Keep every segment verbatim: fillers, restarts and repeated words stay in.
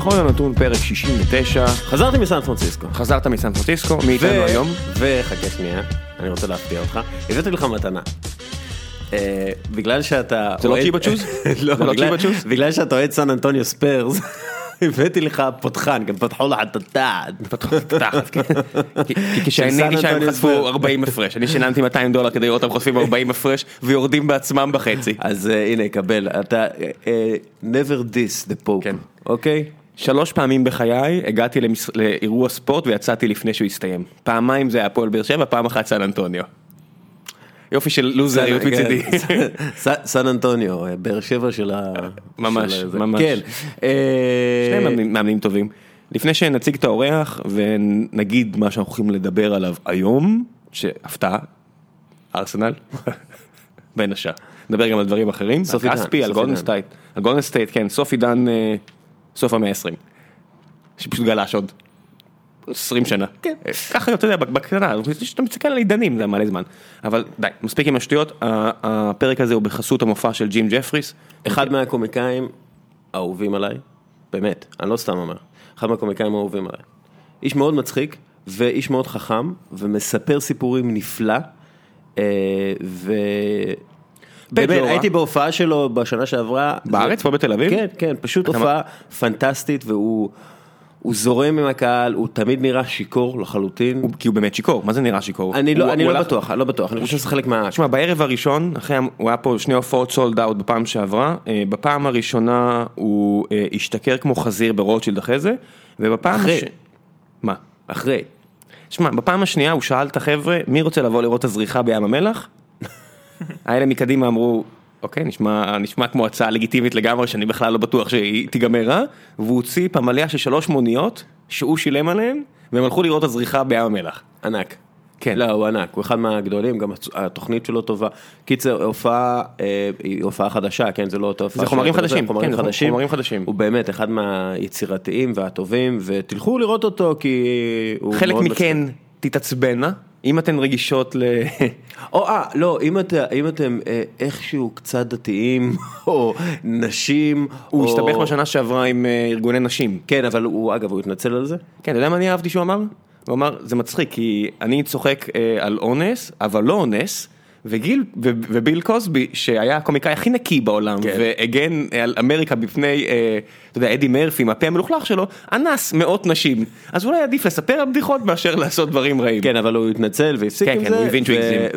בכל הנתון פרק שישים ותשע. חזרתי מסן פרנסיסקו. חזרת מסן פרנסיסקו, מי איתנו היום? וחכה שנייה, אני רוצה להפתיע אותך. הבאתי לך מתנה. בגלל שאתה... זה לא צ'יבה צ'וז? לא, בגלל שאתה אוהד סן אנטוניו ספיירס, הבאתי לך פותחן, גם פתחו לך את התעד. פתחו את התעד, כן. כי כשאני שם חשפו ארבעים הפרש, אני שיננתי מאתיים דולר כדי לראות אותם חושפים ארבעים הפרש, ויורדים בעצמם בחצי. אז הנה, קבל, אתה... never diss the pope, אוקיי? שלוש פעמים בחיי הגעתי לאירוע ספורט ויצאתי לפני שהוא הסתיים. פעמיים זה היה הפועל באר שבע, פעם אחת סן אנטוניו. יופי של לוזריות מצידי. סן אנטוניו, באר שבע של ה... ממש, ממש. כן. שני מאמנים טובים. לפני שנציג את האורח ונגיד מה שאנחנו הולכים לדבר עליו היום, שהפתעה, ארסנל, בין השאר. נדבר גם על דברים אחרים. על כספי, על גולדן סטייט. על גולדן סטייט, כן, סוף עידן, סוף המאה העשרים. שפשוט גלש עוד. עשרים שנה. כן. ככה, אתה יודע, בקטנה, אתה מצטער על עידנים, זה מלא זמן. אבל די, מספיק עם השטויות, הפרק הזה הוא בחסות המופע של ג'ים ג'פריס. אחד מהקומיקאים האהובים עליי, באמת, אני לא סתם אומר, אחד מהקומיקאים האהובים עליי. איש מאוד מצחיק, ואיש מאוד חכם, ומספר סיפורים נפלא, ו... באמת, הייתי בהופעה שלו בשנה שעברה. בארץ, פה בתל אביב? כן, כן, פשוט הופעה פנטסטית, והוא... הוא זורם עם הקהל, הוא תמיד נראה שיקור לחלוטין. כי הוא באמת שיקור, מה זה נראה שיקור? אני לא בטוח, אני לא בטוח, אני חושב שזה חלק מה... תשמע, בערב הראשון, אחרי, הוא היה פה שני הופעות סולד אאוט בפעם שעברה, בפעם הראשונה הוא השתכר כמו חזיר ברוטשילד אחרי זה, ובפעם... אחרי. מה? אחרי. תשמע, בפעם השנייה הוא שאל את החבר'ה, מי רוצה לבוא לראות את הזריחה בים המלח? האלה מקדימה אמרו, אוקיי, נשמע, נשמע כמו הצעה לגיטימית לגמרי, שאני בכלל לא בטוח שהיא תיגמר רע, והוא הוציא פמליה של שלוש מוניות, שהוא שילם עליהן, והם הלכו לראות את הזריחה בים המלח. ענק. כן. לא, הוא ענק, הוא אחד מהגדולים, גם התוכנית שלו טובה. קיצר, הופעה, היא הופעה חדשה, כן, זה לא אותה הופעה. זה חומרים חדשים, חומרים כן, חדשים. חומרים חדשים. הוא באמת אחד מהיצירתיים והטובים, ותלכו לראות אותו, כי הוא חלק מכן תתעצבנה, אם אתן רגישות ל... או, אה, לא, אם, את, אם אתם אה, איכשהו קצת דתיים, או נשים, הוא או... השתבח בשנה שעברה עם אה, ארגוני נשים. כן, אבל הוא, אגב, הוא התנצל על זה? כן, אתה יודע מה אני אהבתי שהוא אמר? הוא אמר, זה מצחיק, כי אני צוחק אה, על אונס, אבל לא אונס, וגיל, ו- וביל קוסבי, שהיה הקומיקאי הכי נקי בעולם, כן. והגן על אמריקה בפני, אה, אתה יודע, אדי מרפי, מהפה המלוכלך שלו, אנס מאות נשים. אז אולי עדיף לספר על בדיחות מאשר לעשות דברים רעים. כן, אבל הוא התנצל והפסיק כן, עם כן, זה. הוא הבין שהוא הגזים.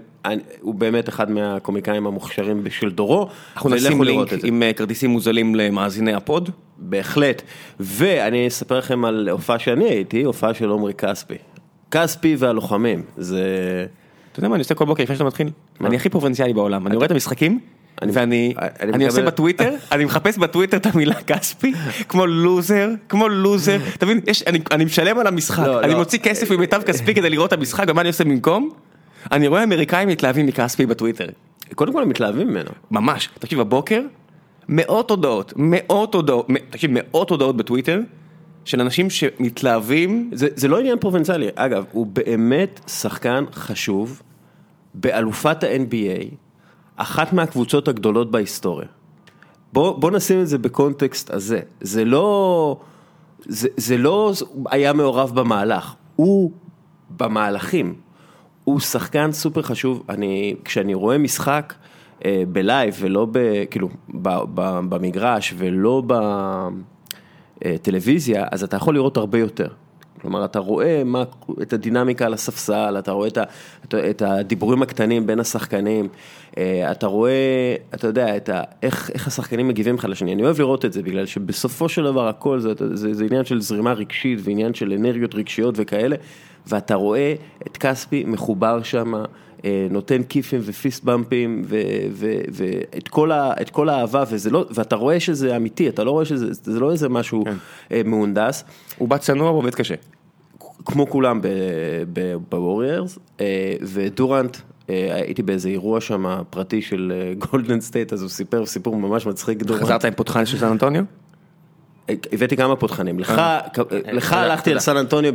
והוא באמת אחד מהקומיקאים המוכשרים של דורו. אנחנו נשים לינק עם כרטיסים מוזלים למאזיני הפוד. בהחלט. ואני אספר לכם על הופעה שאני הייתי, הופעה של עומרי כספי. כספי והלוחמים. זה... אתה יודע מה, אני עושה כל בוקר לפני שאתה מתחיל, אני הכי פרובינציאלי בעולם, אני רואה את המשחקים, ואני אני עושה בטוויטר, אני מחפש בטוויטר את המילה כספי, כמו לוזר, כמו לוזר, אתה מבין, אני משלם על המשחק, אני מוציא כסף ממיטב כספי כדי לראות את המשחק, ומה אני עושה במקום? אני רואה אמריקאים מתלהבים מכספי בטוויטר. קודם כל הם מתלהבים ממנו. ממש, תקשיב, בבוקר, מאות הודעות, מאות הודעות, תקשיב, מאות הודעות בטוויטר, של אנשים שמתלהבים. זה, זה לא עניין פרובינציאלי. אגב, הוא באמת שחקן חשוב באלופת ה-אן בי איי, אחת מהקבוצות הגדולות בהיסטוריה. בוא, בוא נשים את זה בקונטקסט הזה. זה לא, זה, זה לא היה מעורב במהלך. הוא במהלכים. הוא שחקן סופר חשוב. אני, כשאני רואה משחק אה, בלייב ולא ב, כאילו, ב, ב, במגרש ולא ב... טלוויזיה, אז אתה יכול לראות הרבה יותר. כלומר, אתה רואה מה, את הדינמיקה על הספסל, אתה רואה את, ה, את הדיבורים הקטנים בין השחקנים, אתה רואה, אתה יודע, את ה, איך, איך השחקנים מגיבים אחד לשני. אני אוהב לראות את זה, בגלל שבסופו של דבר הכל זה, זה, זה עניין של זרימה רגשית, ועניין של אנרגיות רגשיות וכאלה, ואתה רואה את כספי מחובר שם, נותן כיפים ופיסט במפים ואת כל את כל האהבה, וזה לא, ואתה רואה שזה אמיתי, אתה לא רואה שזה, זה לא איזה משהו מהונדס. הוא בא צנוע ועובד קשה. כמו כולם בווריירס, ודורנט, הייתי באיזה אירוע שם פרטי של גולדן סטייט, אז הוא סיפר סיפור ממש מצחיק. חזרת עם פותחן של סן אנטוניו? הבאתי כמה פותחנים, לך הלכתי על סן אנטוניו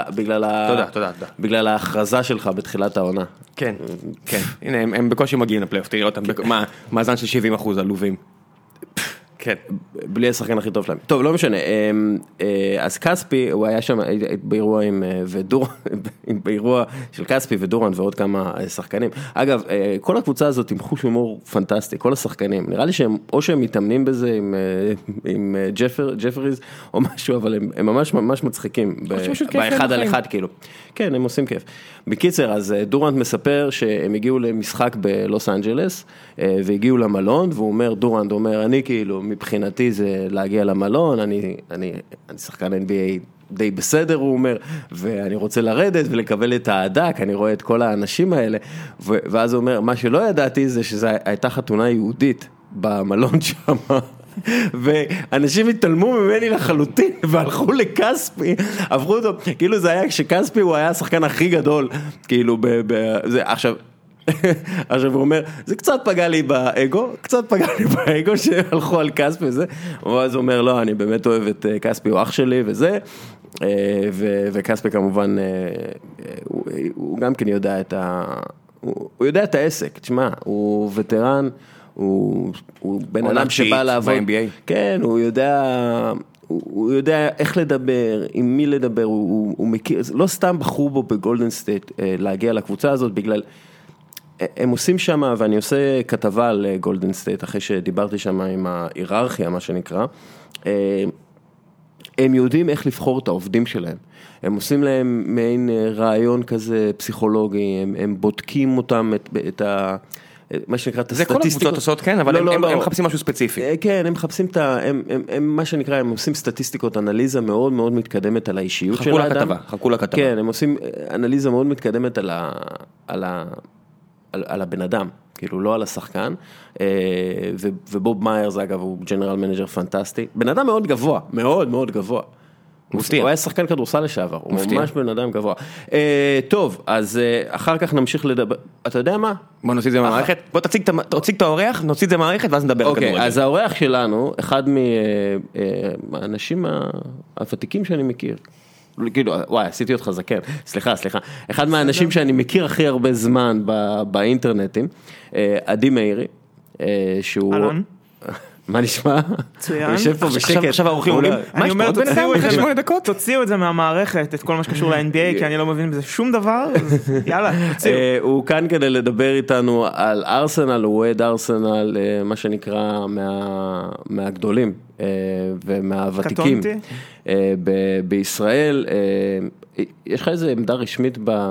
בגלל ההכרזה שלך בתחילת העונה. כן, כן, הנה הם בקושי מגיעים לפלייאוף, תראה אותם, מאזן של שבעים אחוז עלובים. כן. בלי השחקן הכי טוב שלהם. טוב, לא משנה. אז קספי, הוא היה שם באירוע עם ודורן, באירוע של קספי ודורן ועוד כמה שחקנים. אגב, כל הקבוצה הזאת עם חוש הומור פנטסטי, כל השחקנים. נראה לי שהם, או שהם מתאמנים בזה עם, עם ג'פר, ג'פריז או משהו, אבל הם, הם ממש ממש מצחיקים. באחד על אחד, כאילו. כן, הם עושים כיף. בקיצר, אז דורנט מספר שהם הגיעו למשחק בלוס אנג'לס, והגיעו למלון, והוא אומר, דורנט אומר, אני כאילו, מבחינתי זה להגיע למלון, אני, אני, אני שחקן אן בי איי די בסדר, הוא אומר, ואני רוצה לרדת ולקבל את העדק, אני רואה את כל האנשים האלה, ואז הוא אומר, מה שלא ידעתי זה שזו הייתה חתונה יהודית במלון שם, ואנשים התעלמו ממני לחלוטין, והלכו לקספי, עברו אותו, כאילו זה היה, כשקספי הוא היה השחקן הכי גדול, כאילו, ב, ב, זה, עכשיו, עכשיו הוא אומר, זה קצת פגע לי באגו, קצת פגע לי באגו שהלכו על קספי וזה, ואז הוא אומר, לא, אני באמת אוהב את קספי, הוא אח שלי וזה, וקספי כמובן, הוא גם כן יודע את ה... הוא יודע את העסק, תשמע, הוא וטרן, הוא בן אדם שבא לעבוד, כן, הוא יודע... הוא יודע איך לדבר, עם מי לדבר, הוא, הוא מכיר, לא סתם בחרו בו בגולדן סטייט להגיע לקבוצה הזאת, בגלל, הם עושים שם, ואני עושה כתבה על גולדן סטייט, אחרי שדיברתי שם עם ההיררכיה, מה שנקרא, הם יודעים איך לבחור את העובדים שלהם, הם עושים להם מעין רעיון כזה פסיכולוגי, הם, הם בודקים אותם את, את ה... מה שנקרא את הסטטיסטיקות. זה כל הקבוצות עושות, כן, אבל לא, הם, לא, הם לא. מחפשים משהו ספציפי. כן, הם מחפשים את ה... הם, הם, הם, מה שנקרא, הם עושים סטטיסטיקות, אנליזה מאוד מאוד מתקדמת על האישיות של האדם. לכתבה, חכו לכתבה. כן, הם עושים אנליזה מאוד מתקדמת על, ה, על, ה, על, על הבן אדם, כאילו לא על השחקן, ו, ובוב מאייר זה אגב, הוא ג'נרל מנג'ר פנטסטי, בן אדם מאוד גבוה, מאוד מאוד גבוה. מפתיע. הוא היה שחקן כדורסל לשעבר, הוא ממש בן אדם גבוה. טוב, אז אחר כך נמשיך לדבר, אתה יודע מה? בוא נוציא את זה מהמערכת, בוא תציג את האורח, נוציא את זה מהמערכת ואז נדבר. אוקיי, אז האורח שלנו, אחד מהאנשים הוותיקים שאני מכיר, כאילו, וואי, עשיתי אותך זקן, סליחה, סליחה, אחד מהאנשים שאני מכיר הכי הרבה זמן באינטרנטים, עדי מאירי, שהוא... אלון? מה נשמע? מצוין. יושב פה בשקט. עכשיו האורחים אומרים, אני אומר, תוציאו את זה מהמערכת, את כל מה שקשור ל-אן בי איי, כי אני לא מבין בזה שום דבר, יאללה, תוציאו. הוא כאן כדי לדבר איתנו על ארסנל, הוא אוהד ארסנל, מה שנקרא מהגדולים ומהוותיקים בישראל. יש לך איזה עמדה רשמית ב...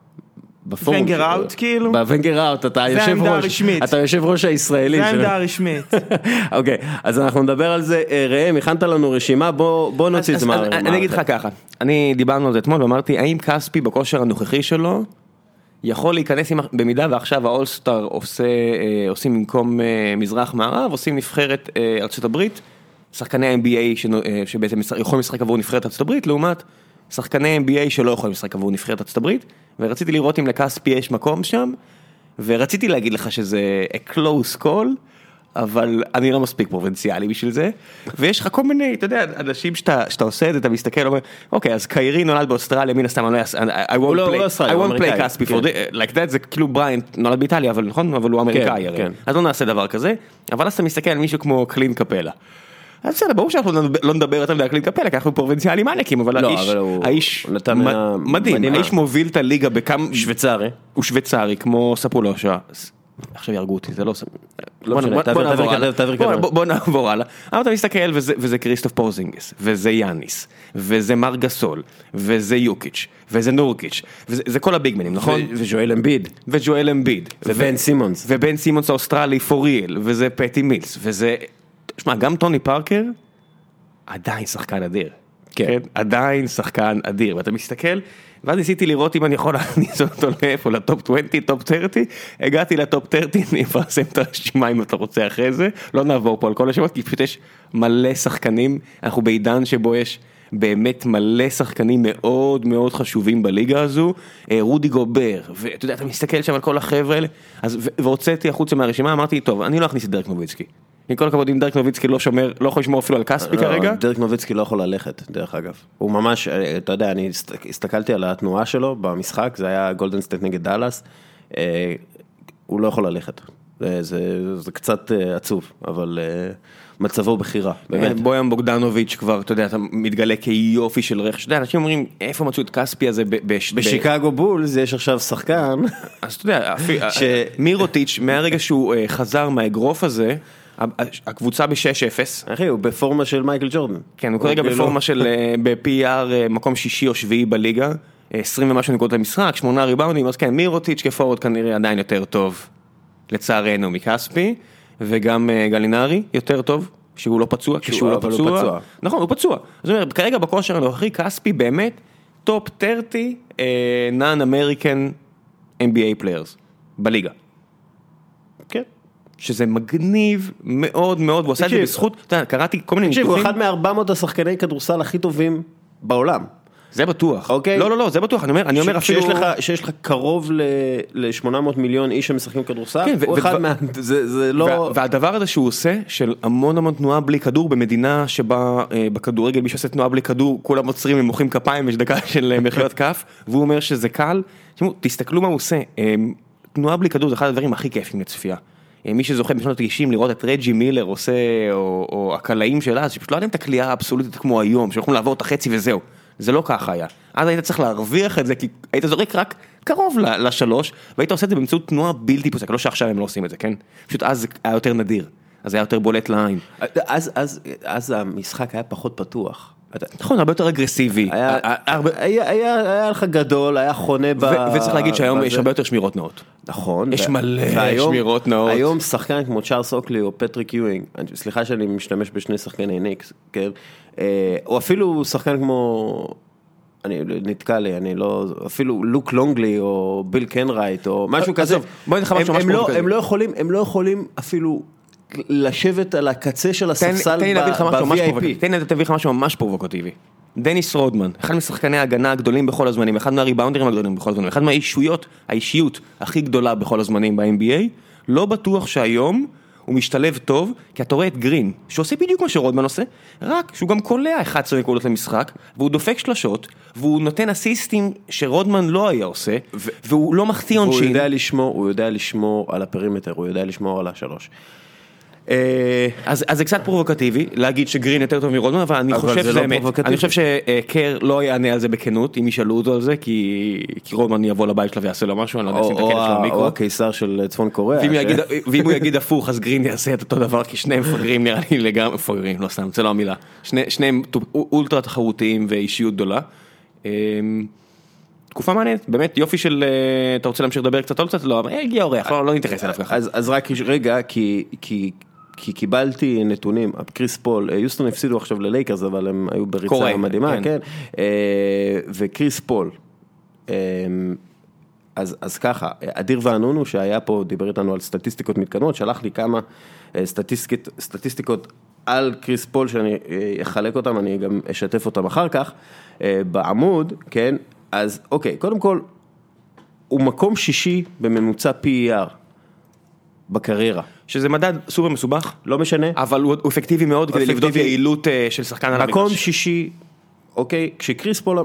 ונגר אאוט כאילו? בוונגר אאוט, אתה יושב ראש, אתה יושב ראש הישראלי. זה העמדה הרשמית. אוקיי, אז אנחנו נדבר על זה, ראם, הכנת לנו רשימה, בוא נוציא את זה מהר. אני אגיד לך ככה, אני דיברנו על זה אתמול ואמרתי, האם קספי בכושר הנוכחי שלו, יכול להיכנס במידה ועכשיו האולסטאר עושים במקום מזרח מערב, עושים נבחרת ארצות הברית, שחקני ה-אן בי איי שבעצם יכולים לשחק עבור נבחרת ארצות הברית, לעומת שחקני אן בי איי שלא יכולים לשחק עבור נבחרת ארצות הברית, ורציתי לראות אם לקספי יש מקום שם, ורציתי להגיד לך שזה a close call, אבל אני לא מספיק פרובינציאלי בשביל זה, ויש לך כל מיני, אתה יודע, אנשים שאתה, שאתה עושה את זה, אתה מסתכל, אומר, אוקיי, אז קיירי נולד באוסטרליה, מן הסתם, אני לא אעשה, I won't play קספי for this, like that, זה כאילו בריינט נולד באיטליה, אבל נכון, אבל הוא אמריקאי, אז לא נעשה דבר כזה, אבל אז אתה מסתכל על מישהו כמו קלין קפלה, אז בסדר, ברור שאנחנו לא נדבר יותר להקליט קפלה, כי אנחנו פרובינציאלי מניקים, אבל האיש מדהים, האיש מוביל את הליגה בכמה... שוויצרי. הוא שוויצרי, כמו ספולושה. עכשיו ירגו אותי, זה לא... בוא נעבור הלאה. אבל אתה מסתכל, וזה כריסטוף פורזינגיס, וזה יאניס, וזה מר גסול, וזה יוקיץ', וזה נורקיץ', וזה כל הביגמנים, נכון? וג'ואל אמביד. וג'ואל אמביד. ובן סימונס. ובן סימונס האוסטרלי פוריאל, וזה פטי מילס, וזה... תשמע, גם טוני פארקר עדיין שחקן אדיר. כן. עדיין שחקן אדיר. ואתה מסתכל, ואז ניסיתי לראות אם אני יכול להכניס אותו לאיפה, לטופ עשרים, טופ שלושים, הגעתי לטופ שלושים, אני אפרסם את הרשימה אם אתה רוצה אחרי זה, לא נעבור פה על כל השמות, כי פשוט יש מלא שחקנים, אנחנו בעידן שבו יש באמת מלא שחקנים מאוד מאוד חשובים בליגה הזו, רודי גובר, ואתה יודע, אתה מסתכל שם על כל החבר'ה האלה, והוצאתי החוצה מהרשימה, אמרתי, טוב, אני לא אכניס את דרק נוביצקי. עם כל הכבוד, אם דרק נוביצקי לא שומר, לא יכול לשמור אפילו על קספי כרגע. דרק נוביצקי לא יכול ללכת, דרך אגב. הוא ממש, אתה יודע, אני הסתכלתי על התנועה שלו במשחק, זה היה גולדן סטייט נגד דאלאס, הוא לא יכול ללכת. זה, זה, זה קצת עצוב, אבל מצבו בחירה, באמת. בויאן בוגדנוביץ' כבר, אתה יודע, אתה מתגלה כיופי של רכש, אתה יודע, אנשים אומרים, איפה מצאו את כספי הזה? בשיקגו בולס יש עכשיו שחקן. אז אתה יודע, מירוטיץ', מהרגע שהוא חזר מהאגרוף הזה, הקבוצה ב-שש אפס. אחי, הוא בפורמה של מייקל ג'ורדן. כן, הוא כרגע בפורמה של ב-פי אר מקום שישי או שביעי בליגה, עשרים ומשהו נקודות למשחק, שמונה ריבאונדים, אז כן, מירוטיץ' כפורוד כנראה עדיין יותר טוב, לצערנו, מכספי, וגם גלינרי יותר טוב, שהוא לא פצוע, כשהוא לא פצוע. נכון, הוא פצוע. זאת אומרת, כרגע בכושר הנוכחי, כספי באמת טופ שלושים non-American אן בי איי players בליגה. כן. שזה מגניב מאוד מאוד, והוא עושה את זה בזכות, אתה יודע, קראתי כל מיני ניתוחים. הוא אחד מ-ארבע מאות השחקני כדורסל הכי טובים בעולם. זה בטוח. אוקיי. לא, לא, לא, זה בטוח. אני אומר, אני אומר אפילו... שיש לך, שיש לך קרוב ל-שמונה מאות מיליון איש שמשחקים כדורסל, כן, הוא אחד מה... זה, זה לא... והדבר הזה שהוא עושה, של המון המון תנועה בלי כדור, במדינה שבה בכדורגל, מי שעושה תנועה בלי כדור, כולם עוצרים ומוחאים כפיים, יש דקה של מחיאות כף, והוא אומר שזה קל. תסתכלו מה הוא עושה. תנועה בלי כדור זה אחד הדברים הכי כיפים לצפייה. מי שזוכה בשנות ה-תשעים לראות את רג'י מילר עושה, או, או הקלעים שלה, אז שפשוט לא יודעים את הקליעה האבסולוטית כמו היום, שיכולים לעבור את החצי וזהו. זה לא ככה היה. אז היית צריך להרוויח את זה, כי היית זורק רק קרוב לשלוש, והיית עושה את זה באמצעות תנועה בלתי פוסק, לא שעכשיו הם לא עושים את זה, כן? פשוט אז היה יותר נדיר, אז היה יותר בולט לעין. אז, אז, אז המשחק היה פחות פתוח. נכון, הרבה יותר אגרסיבי. היה, הרבה... היה, היה, היה לך גדול, היה חונה ב... ו- וצריך להגיד שהיום יש הרבה יותר שמירות נאות. נכון. יש מלא שמירות נאות. היום שחקן כמו צ'ארלס אוקלי או פטריק יואינג, סליחה שאני משתמש בשני שחקני ניקס, כן? או אפילו שחקן כמו... אני נתקע לי, אני לא... אפילו לוק לונגלי או ביל קנרייט או משהו כזה. בואי נדחה משהו משהו כזה. הם לא יכולים, הם לא יכולים אפילו... לשבת על הקצה של הספסל ב-וי איי פי. תן לי להביא לך משהו ממש פרובוקטיבי. דניס רודמן, אחד משחקני ההגנה הגדולים בכל הזמנים, אחד מהריבאונדרים הגדולים בכל הזמנים, אחד מהאישויות, האישיות הכי גדולה בכל הזמנים ב-אן בי איי, לא בטוח שהיום הוא משתלב טוב, כי אתה רואה את גרין, שעושה בדיוק מה שרודמן עושה, רק שהוא גם קולע אחת עשרה נקודות למשחק, והוא דופק שלשות, והוא נותן אסיסטים שרודמן לא היה עושה, והוא לא מחטיא עונשין. הוא יודע לשמור, הוא יודע לשמור על הפרימטר, הוא יודע לשמור על השלוש. אז זה קצת פרובוקטיבי להגיד שגרין יותר טוב מרודמן, אבל אני חושב שזה אמת. אני חושב שקר לא יענה על זה בכנות, אם ישאלו אותו על זה, כי רודמן יבוא לבית שלה ויעשה לו משהו, אני לא יודע לשים את הקטע של המיקרו. או הקיסר של צפון קוריאה. ואם הוא יגיד הפוך, אז גרין יעשה את אותו דבר, כי שניהם מפגרים נראה לי לגמרי, מפגרים, לא סתם, זה לא המילה. שניהם אולטרה תחרותיים ואישיות גדולה. תקופה מעניינת, באמת יופי של, אתה רוצה להמשיך לדבר קצת או קצת? לא, הגיע אורח, לא נתייחס אליו ככה. אז רק רגע, כי... כי קיבלתי נתונים, קריס פול, יוסטון הפסידו עכשיו ללייקרס, אבל הם היו בריצה מדהימה, כן, וקריס פול, אז, אז ככה, אדיר וענונו שהיה פה, דיבר איתנו על סטטיסטיקות מתקדמות, שלח לי כמה סטטיסטיקות, סטטיסטיקות על קריס פול, שאני אחלק אותם, אני גם אשתף אותם אחר כך, בעמוד, כן, אז אוקיי, קודם כל, הוא מקום שישי בממוצע פי אי אר, בקריירה. שזה מדד סופר מסובך. לא משנה. אבל הוא אפקטיבי מאוד כדי לבדוק יעילות של שחקן על המגרש. מקום שישי, אוקיי, כשקריס פול,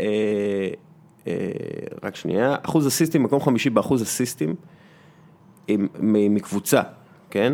רק שנייה, אחוז אסיסטים, מקום חמישי באחוז אסיסטים, מקבוצה, כן?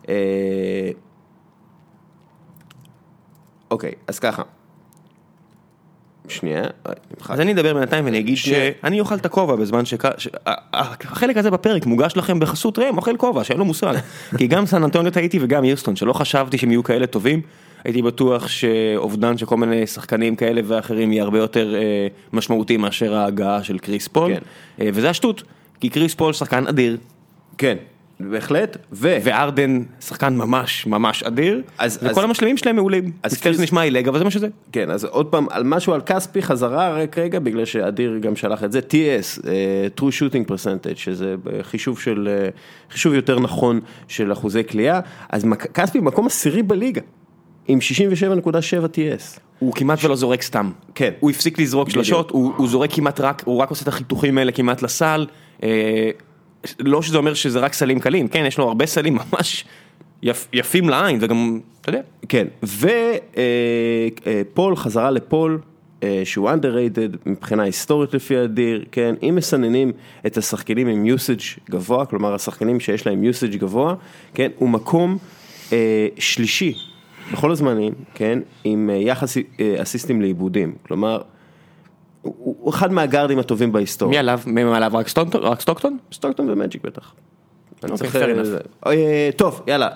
אוקיי, אז ככה. שנייה. אז אני אדבר בינתיים ואני אגיד שאני אוכל את הכובע בזמן שהחלק הזה בפרק מוגש לכם בחסות רם, אוכל כובע, שאין לו מושג. כי גם סן אנטוניו הייתי וגם יוסטון, שלא חשבתי שהם יהיו כאלה טובים, הייתי בטוח שאובדן של כל מיני שחקנים כאלה ואחרים יהיה הרבה יותר משמעותי מאשר ההגעה של קריס פול, וזה השטות, כי קריס פול שחקן אדיר. כן. בהחלט, ו... וארדן שחקן ממש ממש אדיר, וכל המשלמים שלהם מעולים. אז זה נשמע אילג, אבל זה מה שזה. כן, אז עוד פעם, על משהו על כספי חזרה רק רגע, בגלל שאדיר גם שלח את זה, טי אס, True Shooting Percentage, שזה חישוב של, חישוב יותר נכון של אחוזי קליעה, אז כספי מקום עשירי בליגה, עם שישים ושבע נקודה שבע טי אס. הוא כמעט ולא זורק סתם. כן. הוא הפסיק לזרוק שלשות, הוא, הוא זורק כמעט רק, הוא רק עושה את החיתוכים האלה כמעט לסל, לא שזה אומר שזה רק סלים קלים, כן, יש לו הרבה סלים ממש יפ, יפים לעין, וגם, אתה יודע. כן, ופול, חזרה לפול, שהוא underrated מבחינה היסטורית לפי הדיר, כן, אם מסננים את השחקנים עם usage גבוה, כלומר השחקנים שיש להם usage גבוה, כן, הוא מקום אה, שלישי בכל הזמנים, כן, עם יחס אה, אסיסטים לעיבודים, כלומר, הוא, הוא אחד מהגארדים הטובים בהיסטוריה. מי עליו? מי עליו? רק סטוקטון? רק סטוקטון? סטוקטון ומג'יק בטח. אוקיי, fair enough. טוב, יאללה,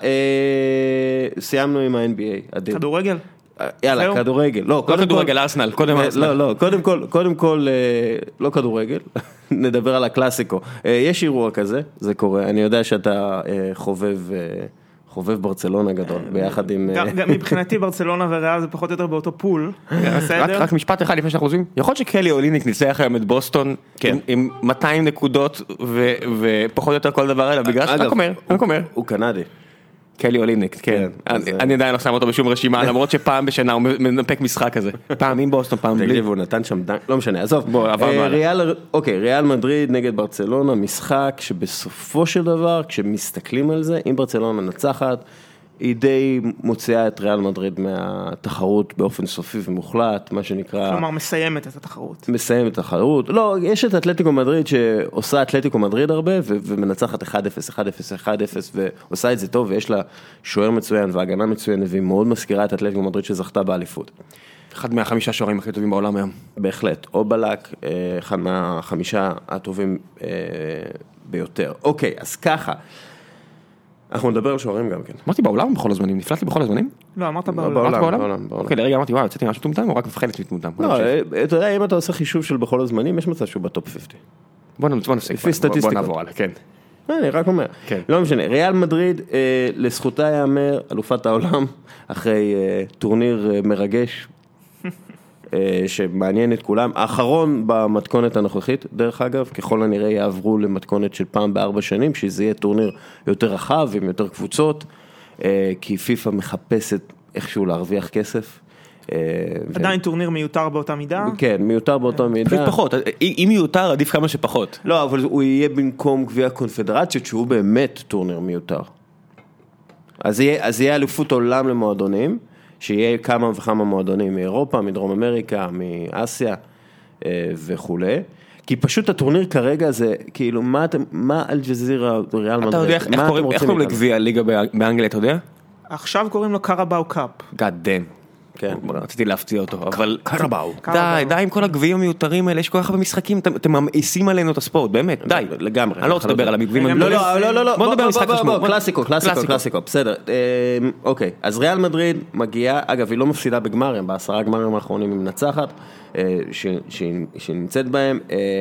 סיימנו עם ה-אן בי איי. כדורגל? יאללה, כדורגל. לא, כדורגל, ארסנל, קודם ארסנל. לא, לא, קודם כל, קודם כל, לא כדורגל, נדבר על הקלאסיקו. יש אירוע כזה, זה קורה, אני יודע שאתה חובב... חובב ברצלונה גדול, ביחד עם... מבחינתי ברצלונה וריאל זה פחות או יותר באותו פול, בסדר? רק משפט אחד לפני שאנחנו עוזבים, יכול להיות שקלי אוליניק ניצח היום את בוסטון עם מאתיים נקודות ופחות או יותר כל דבר אלה, בגלל שאתה אומר, רק אומר. הוא קנדי. קלי אוליניק, כן. אני עדיין לא שם אותו בשום רשימה, למרות שפעם בשנה הוא מנפק משחק כזה. פעם עם בוסטון, פעם בלי. תקשיב, הוא נתן שם דנק, לא משנה, עזוב. אוקיי, ריאל מדריד נגד ברצלונה, משחק שבסופו של דבר, כשמסתכלים על זה, אם ברצלונה מנצחת, היא די מוציאה את ריאל מדריד מהתחרות באופן סופי ומוחלט, מה שנקרא... כלומר, מסיימת את התחרות. מסיימת את התחרות. לא, יש את אתלטיקו מדריד שעושה אתלטיקו מדריד הרבה, ומנצחת אחד אפס, אחד אפס, אחד אפס, ועושה את זה טוב, ויש לה שוער מצוין והגנה מצוינת, והיא מאוד מזכירה את אתלטיקו מדריד שזכתה באליפות. אחד מהחמישה שוערים הכי טובים בעולם היום. בהחלט. או בלק, אחד מהחמישה הטובים ביותר. אוקיי, אז ככה. אנחנו נדבר על שוערים גם כן. אמרתי בעולם בכל הזמנים, נפלט לי בכל הזמנים? לא, אמרת בעולם. בעולם. אוקיי, לרגע אמרתי, וואו, יצאתי משהו טומטם או רק מפחדת מטומטם? לא, אתה יודע, אם אתה עושה חישוב של בכל הזמנים, יש מצב שהוא בטופ חמישים. בוא נפסיק, בוא נעבור עליה, כן. אני רק אומר, לא משנה, ריאל מדריד, לזכותה יאמר, אלופת העולם, אחרי טורניר מרגש, שמעניין את כולם, האחרון במתכונת הנוכחית, דרך אגב, ככל הנראה יעברו למתכונת של פעם בארבע שנים, שזה יהיה טורניר יותר רחב, עם יותר קבוצות, כי פיפה מחפשת איכשהו להרוויח כסף. עדיין טורניר מיותר באותה מידה? כן, מיותר באותה מידה. פשוט פחות, אם מיותר עדיף כמה שפחות. לא, אבל הוא יהיה במקום גביע הקונפדרציות, שהוא באמת טורניר מיותר. אז יהיה אלופות עולם למועדונים, שיהיה כמה וכמה מועדונים מאירופה, מדרום אמריקה, מאסיה וכו'. כי פשוט הטורניר כרגע זה, כאילו, מה אתם, מה אל-ג'זירה ריאל מדריד? אתה יודע איך קוראים לגביע ליגה באנגליה, אתה יודע? עכשיו קוראים לו קראבאו קאפ. God damn. כן. רציתי להפציע אותו, אבל... קראבאו. די, די עם כל הגביעים המיותרים האלה, יש כל כך הרבה משחקים, אתם ממאיסים עלינו את הספורט, באמת, די. לגמרי. אני לא רוצה לדבר על הגביעים המיותרים. לא, לא, לא, לא. בוא נדבר על משחק חשמור. קלאסיקו, קלאסיקו, קלאסיקו, בסדר. אוקיי, אז ריאל מדריד מגיעה, אגב, היא לא מפסידה בגמרים, בעשרה גמרים האחרונים היא מנצחת, שהיא נמצאת בהם.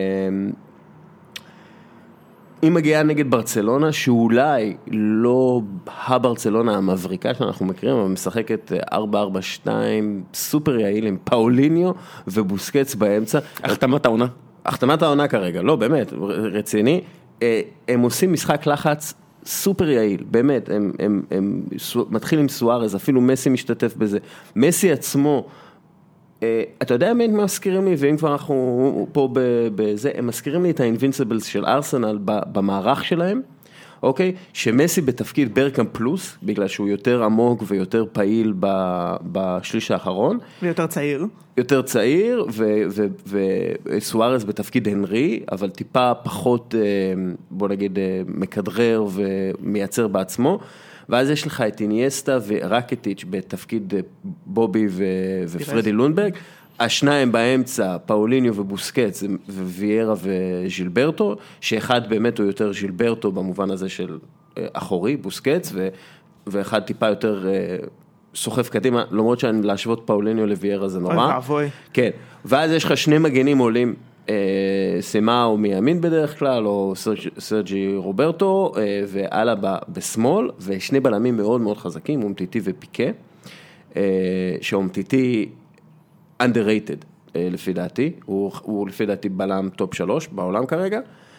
היא מגיעה נגד ברצלונה, שאולי לא הברצלונה המבריקה שאנחנו מכירים, אבל משחקת ארבע ארבע שתיים, סופר יעיל עם פאוליניו ובוסקץ באמצע. החתמת העונה? החתמת העונה כרגע, לא, באמת, רציני. הם עושים משחק לחץ סופר יעיל, באמת, הם, הם, הם מתחיל עם סוארז, אפילו מסי משתתף בזה. מסי עצמו, אתה יודע מי הם מזכירים לי, ואם כבר אנחנו פה בזה, הם מזכירים לי את האינבינסיבלס של ארסנל במערך שלהם, אוקיי? שמסי בתפקיד ברקאם פלוס, בגלל שהוא יותר עמוק ויותר פעיל בשליש האחרון. ויותר צעיר. יותר צעיר, וסוארז בתפקיד הנרי, אבל טיפה פחות, בוא נגיד, מקדרר ומייצר בעצמו. ואז יש לך את אינייסטה ורקטיץ' בתפקיד בובי ופרדי לונברג, השניים באמצע, פאוליניו ובוסקץ, וויירה וז'ילברטו, שאחד באמת הוא יותר ז'ילברטו במובן הזה של אחורי, בוסקץ, ואחד טיפה יותר סוחף קדימה, למרות שאני להשוות פאוליניו לוויירה זה נורא. אוי, כן, ואז יש לך שני מגנים עולים, סמאו מימין בדרך כלל, או סרג'י רוברטו, ואלה בשמאל, ושני בלמים מאוד מאוד חזקים, אומטיטי ופיקה, שאומטיטי underrated לפי דעתי, הוא, הוא לפי דעתי בלם טופ שלוש בעולם כרגע,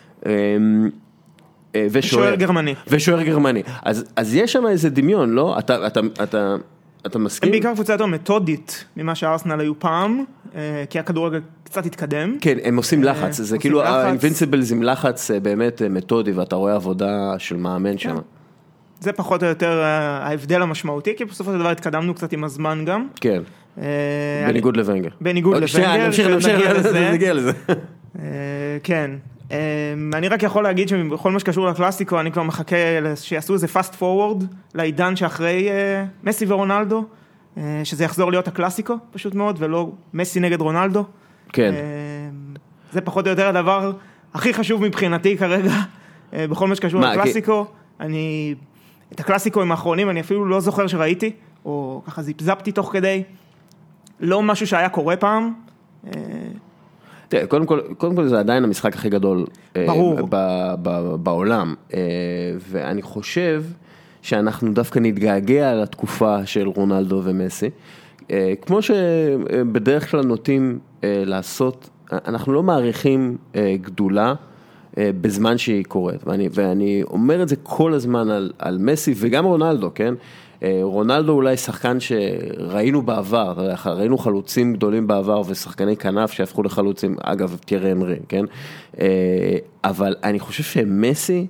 ושוער גרמני. ושוער גרמני. אז, אז יש שם איזה דמיון, לא? אתה, אתה, אתה, אתה מסכים? הם בעיקר קבוצה יותר מתודית ממה שהארסנל היו פעם, כי הכדורגל קצת התקדם. כן, הם עושים לחץ, זה כאילו האינבינסיבלס עם לחץ באמת מתודי, ואתה רואה עבודה של מאמן שם. זה פחות או יותר ההבדל המשמעותי, כי בסופו של דבר התקדמנו קצת עם הזמן גם. כן. בניגוד לוונגר. בניגוד לוונגר. נמשיך, נמשיך, נגיע לזה. כן. אני רק יכול להגיד שבכל מה שקשור לקלאסיקו, אני כבר מחכה שיעשו איזה fast forward לעידן שאחרי מסי ורונלדו, שזה יחזור להיות הקלאסיקו פשוט מאוד, ולא מסי נגד רונלדו. כן. זה פחות או יותר הדבר הכי חשוב מבחינתי כרגע, בכל מה שקשור לקלאסיקו. אני, את הקלאסיקוים האחרונים אני אפילו לא זוכר שראיתי, או ככה זיפזפתי תוך כדי, לא משהו שהיה קורה פעם. תראה, קודם כל, קודם כל זה עדיין המשחק הכי גדול ברור. ב- ב- בעולם, ואני חושב שאנחנו דווקא נתגעגע לתקופה של רונלדו ומסי, כמו שבדרך כלל נוטים לעשות, אנחנו לא מעריכים גדולה בזמן שהיא קורית, ואני, ואני אומר את זה כל הזמן על, על מסי וגם רונלדו, כן? רונלדו אולי שחקן שראינו בעבר, ראינו חלוצים גדולים בעבר ושחקני כנף שהפכו לחלוצים, אגב, תיארי אנרי, כן? אבל אני חושב שמסי,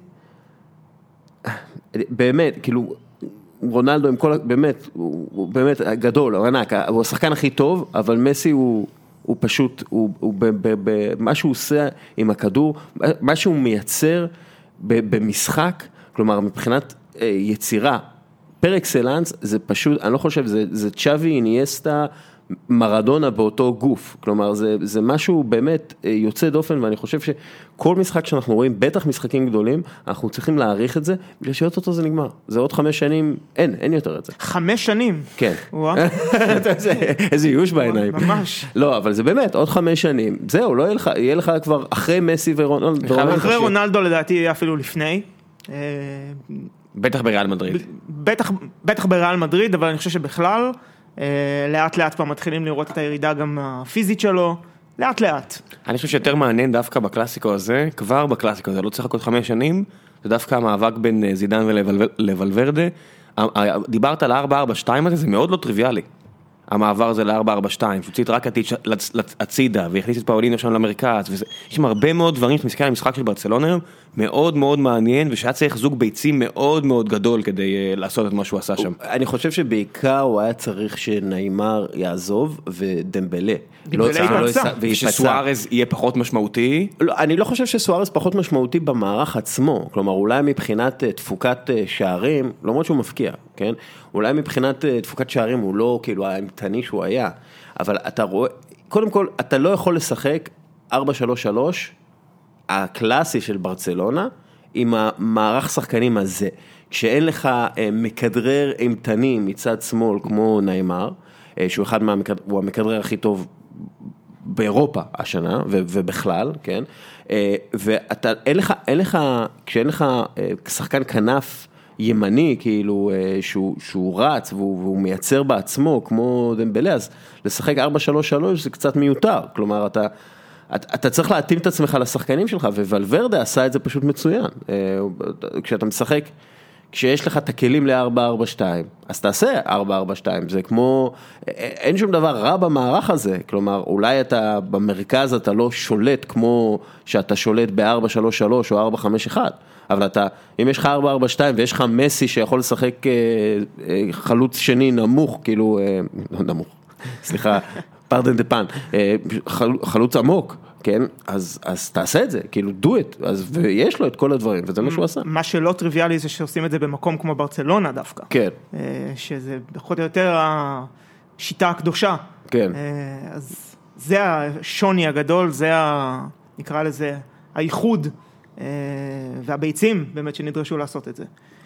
באמת, כאילו, רונלדו עם כל, באמת, הוא באמת גדול, הוא ענק, הוא השחקן הכי טוב, אבל מסי הוא, הוא פשוט, הוא, הוא ב, ב, ב, מה שהוא עושה עם הכדור, מה שהוא מייצר במשחק, כלומר, מבחינת יצירה, פר אקסלנס, זה פשוט, אני לא חושב, זה, זה צ'אבי, אינייסטה, מרדונה באותו גוף, כלומר, זה, זה משהו באמת יוצא דופן, ואני חושב שכל משחק שאנחנו רואים, בטח משחקים גדולים, אנחנו צריכים להעריך את זה, בגלל שעוד אותו זה נגמר. זה עוד חמש שנים, אין, אין יותר את זה. חמש שנים? כן. וואו. איזה איוש בעיניים. ממש. לא, אבל זה באמת, עוד חמש שנים. זהו, לא יהיה לך, יהיה לך כבר אחרי מסי ורונלדו. אחרי רונלדו לדעתי יהיה אפילו לפני. בטח בריאל מדריד. בטח, בטח בריאל מדריד, אבל אני חושב שבכלל, לאט לאט פעם מתחילים לראות את הירידה גם הפיזית שלו, לאט לאט. אני חושב שיותר מעניין דווקא בקלאסיקו הזה, כבר בקלאסיקו הזה, לא צריך לחכות חמש שנים, זה דווקא המאבק בין זידן ולוולברדה. דיברת על ארבע ארבע שתיים הזה, זה מאוד לא טריוויאלי. המעבר הזה ל-ארבע ארבע שתיים, שהוציא את רק הצידה, והכניס את פאולינו שם למרכז, יש שם הרבה מאוד דברים שמסתכל על המשחק של ברצלונה היום, מאוד מאוד מעניין, ושהיה צריך זוג ביצים מאוד מאוד גדול כדי לעשות את מה שהוא עשה שם. אני חושב שבעיקר הוא היה צריך שניימר יעזוב ודמבלה. דמבלה יפצע. ושסוארז יהיה פחות משמעותי. אני לא חושב שסוארז פחות משמעותי במערך עצמו, כלומר אולי מבחינת תפוקת שערים, למרות שהוא מפקיע, כן? אולי מבחינת תפוקת שערים הוא לא כאילו האמתני שהוא היה, אבל אתה רואה, קודם כל אתה לא יכול לשחק ארבע שלוש שלוש הקלאסי של ברצלונה עם המערך שחקנים הזה, כשאין לך מקדרר אמתני מצד שמאל כמו ניימר, שהוא אחד מה, הוא המקדרר הכי טוב באירופה השנה ובכלל, כן? ואתה, אין לך, אין לך, כשאין לך שחקן כנף ימני, כאילו, שהוא, שהוא רץ והוא, והוא מייצר בעצמו, כמו דמבלה, אז לשחק ארבע שלוש שלוש זה קצת מיותר, כלומר, אתה, אתה, אתה צריך להתאים את עצמך לשחקנים שלך, ווולברדה עשה את זה פשוט מצוין. כשאתה משחק, כשיש לך את הכלים ל-ארבע ארבע שתיים, אז תעשה ארבע ארבע שתיים, זה כמו, אין שום דבר רע במערך הזה, כלומר, אולי אתה במרכז אתה לא שולט כמו שאתה שולט ב-ארבע שלוש שלוש או ארבע חמש אחת, אבל אתה, אם יש לך ארבע ארבע שתיים ויש לך מסי שיכול לשחק חלוץ שני נמוך, כאילו, לא נמוך, סליחה, פרדן דה פן, חלוץ עמוק, כן, אז, אז תעשה את זה, כאילו, do it, אז, ויש לו את כל הדברים, וזה מה שהוא עשה. מה שלא טריוויאלי זה שעושים את זה במקום כמו ברצלונה דווקא. כן. שזה פחות או יותר השיטה הקדושה. כן. אז זה השוני הגדול, זה ה, נקרא לזה, הייחוד, והביצים באמת שנדרשו לעשות את זה.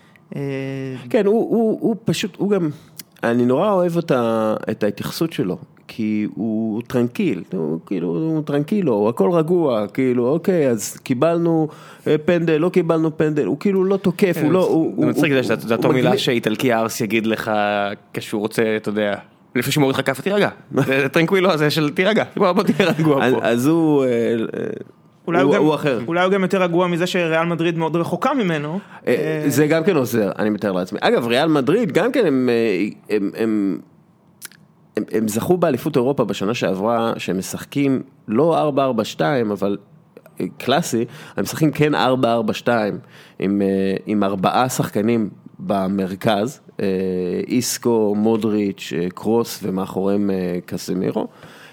כן, הוא, הוא, הוא פשוט, הוא גם, אני נורא אוהב את, ה, את ההתייחסות שלו, כי הוא טרנקיל, הוא כאילו, הוא טרנקילו, הוא הכל רגוע, כאילו, אוקיי, אז קיבלנו פנדל, לא קיבלנו פנדל, הוא כאילו לא תוקף, הוא לא, זה מצחיק, זה אותו מילה שאיטלקי ארס יגיד לך, כשהוא רוצה, אתה יודע, לפני שמוריד לך כף, תירגע, זה טרנקילו הזה של תירגע, בוא תהיה רגוע פה. אז הוא, אולי הוא, הוא גם, אחר. אולי הוא גם יותר רגוע מזה שריאל מדריד מאוד רחוקה ממנו. זה גם כן עוזר, אני מתאר לעצמי. אגב, ריאל מדריד גם כן הם, הם, הם, הם, הם זכו באליפות אירופה בשנה שעברה, שהם משחקים לא ארבע ארבע שתיים, אבל קלאסי, הם משחקים כן ארבע ארבע שתיים, עם, עם ארבעה שחקנים במרכז, איסקו, מודריץ', קרוס ומאחוריהם קסמירו,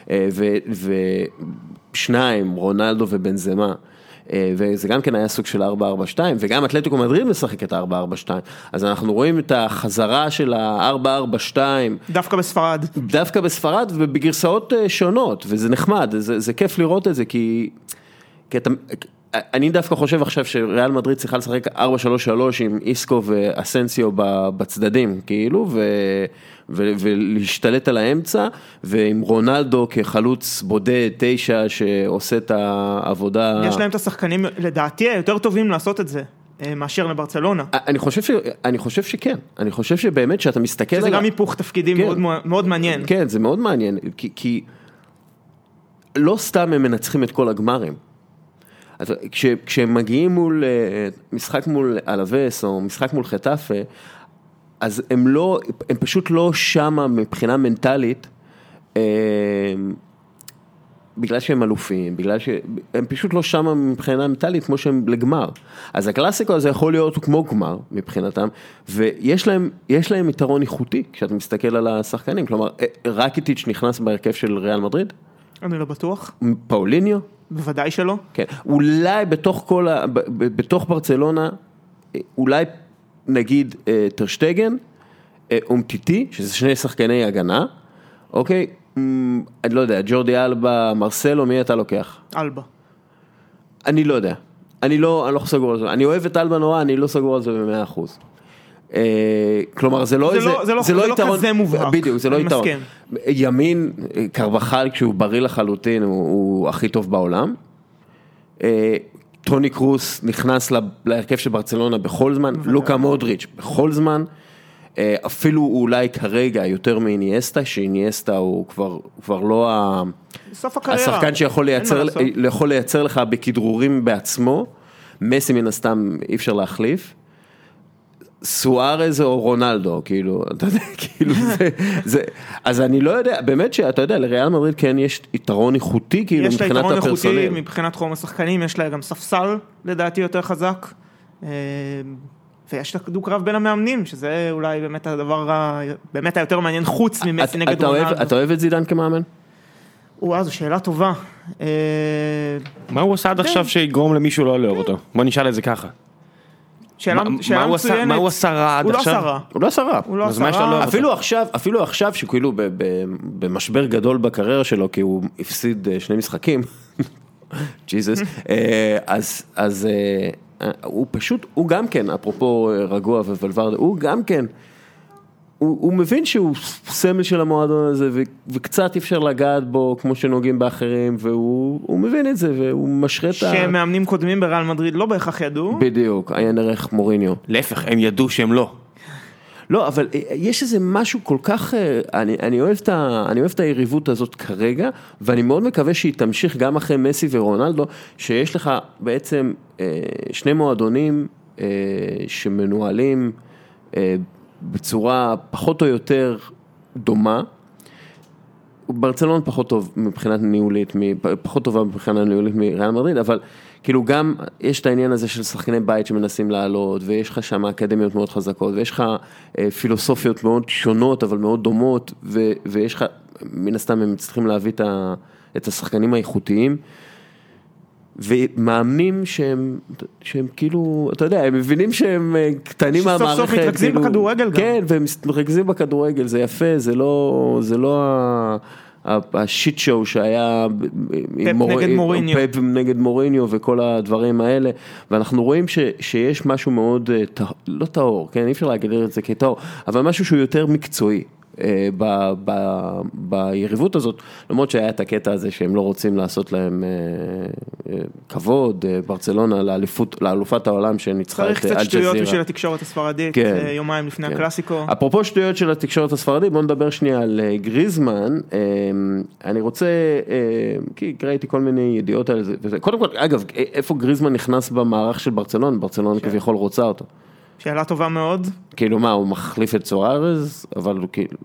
ושניים, רונלדו ובנזמה, וזה גם כן היה סוג של ארבע ארבע שתיים, וגם אתלטיקו מדריד משחק את ה-ארבע ארבע שתיים, אז אנחנו רואים את החזרה של ה-ארבע ארבע שתיים. דווקא בספרד. דווקא בספרד, ובגרסאות שונות, וזה נחמד, זה, זה כיף לראות את זה, כי, כי אתה, אני דווקא חושב עכשיו שריאל מדריד צריכה לשחק ארבע שלוש שלוש עם איסקו ואסנסיו בצדדים, כאילו, ו... ו- ולהשתלט על האמצע, ועם רונלדו כחלוץ בודד, תשע, שעושה את העבודה. יש להם את השחקנים, לדעתי, יותר טובים לעשות את זה, מאשר לברצלונה. אני חושב ש... אני חושב שכן. אני חושב שבאמת שאתה מסתכל שזה על... גם היפוך תפקידים כן. מאוד, מאוד מעניין. כן, זה מאוד מעניין, כי, כי לא סתם הם מנצחים את כל הגמרים. אז כש, כשהם מגיעים מול משחק מול אלווס, או משחק מול חטאפה, אז הם לא, הם פשוט לא שמה מבחינה מנטלית, אה, בגלל שהם אלופים, בגלל שהם פשוט לא שמה מבחינה מנטלית כמו שהם לגמר. אז הקלאסיקו הזה יכול להיות כמו גמר מבחינתם, ויש להם, יש להם יתרון איכותי כשאתה מסתכל על השחקנים, כלומר, רקיטיץ' נכנס בהרכב של ריאל מדריד? אני לא בטוח. פאוליניו? בוודאי שלא. כן, אולי בתוך כל ה... בתוך ברצלונה, אולי נגיד טרשטגן, אומטיטי, שזה שני שחקני הגנה, אוקיי, אני לא יודע, ג'ורדי אלבה, מרסלו, מי אתה לוקח? אלבה. אני לא יודע, אני לא, אני לא סגור על זה, אני אוהב את אלבה נורא, אני לא סגור על זה במאה אחוז. כלומר, זה לא, זה לא, זה לא, זה לא כזה מובהק. בדיוק, זה לא יתרון. ימין, קרבחל, כשהוא בריא לחלוטין, הוא, הוא הכי טוב בעולם. טוני קרוס נכנס להרכב של ברצלונה בכל זמן, לוקה מודריץ' בכל זמן, אפילו אולי כרגע יותר מאיניאסטה, שאיניאסטה הוא כבר, כבר לא השחקן שיכול לייצר, יכול לייצר לך בכדרורים בעצמו, מסי מן הסתם אי אפשר להחליף, סוארז או רונלדו, כאילו, אתה יודע, כאילו זה, זה, אז אני לא יודע, באמת שאתה יודע, לריאל מדריד כן יש יתרון איכותי, כאילו, מבחינת הפרסונל. יש לה יתרון איכותי, מבחינת חום השחקנים, יש לה גם ספסל, לדעתי, יותר חזק, ויש לה דו-קרב בין המאמנים, שזה אולי באמת הדבר, באמת היותר מעניין, חוץ ממסי נגד רונלדו. אתה אוהב את זידן כמאמן? וואו, זו שאלה טובה. מה הוא עושה עד עכשיו שיגרום למישהו לא לאהוב אותו? בוא נשאל את זה ככה. שאלה מצוינת. מה הוא עשה רע עד עכשיו? הוא לא עשה רע. הוא לא עשה רע. אפילו עכשיו, אפילו עכשיו שכאילו במשבר גדול בקריירה שלו, כי הוא הפסיד שני משחקים, ג'יזוס, אז, אז הוא פשוט, הוא גם כן, אפרופו רגוע ובלוורדה, הוא גם כן, הוא, הוא מבין שהוא סמל של המועדון הזה, ו, וקצת אפשר לגעת בו כמו שנוגעים באחרים, והוא מבין את זה, והוא משרה את ה... שמאמנים קודמים בריאל מדריד לא בהכרח ידעו. בדיוק, היה נערך מוריניו. להפך, הם ידעו שהם לא. לא, אבל יש איזה משהו כל כך, אני, אני אוהב את ה, אני אוהב את היריבות הזאת כרגע, ואני מאוד מקווה שהיא תמשיך גם אחרי מסי ורונלדו, שיש לך בעצם שני מועדונים שמנוהלים בצורה פחות או יותר דומה, ברצלונה פחות טוב מבחינת ניהולית, פחות טובה מבחינת ניהולית מריאל מדריד, אבל כאילו גם יש את העניין הזה של שחקני בית שמנסים לעלות, ויש לך שם אקדמיות מאוד חזקות, ויש לך פילוסופיות מאוד שונות, אבל מאוד דומות, ויש לך, מן הסתם הם צריכים להביא את השחקנים האיכותיים, ומאמנים שהם, שהם כאילו, אתה יודע, הם מבינים שהם קטנים מהמערכת. שסוף סוף מתרכזים בכדורגל גם. כן, והם מתרכזים בכדורגל, זה יפה, זה לא, זה לא השיט שואו שהיה פפ נגד מוריניו. פפ נגד מוריניו וכל הדברים האלה, ואנחנו רואים ש, שיש משהו מאוד, לא טהור, כן, אי אפשר להגיד את זה כטהור, אבל משהו שהוא יותר מקצועי. ב, ב, ביריבות הזאת, למרות שהיה את הקטע הזה שהם לא רוצים לעשות להם כבוד, ברצלונה לאליפות, לאלופת העולם שניצחה את אל-ג'זירה. צריך קצת שטויות בשביל התקשורת הספרדית, כן, יומיים לפני כן. הקלאסיקו. אפרופו שטויות של התקשורת הספרדית, בואו נדבר שנייה על גריזמן, אני רוצה, כי ראיתי כל מיני ידיעות על זה, קודם כל, אגב, איפה גריזמן נכנס במערך של ברצלונה? ברצלונה כן. כביכול רוצה אותו. שאלה טובה מאוד. כאילו מה, הוא מחליף את סוארז, אבל הוא כאילו...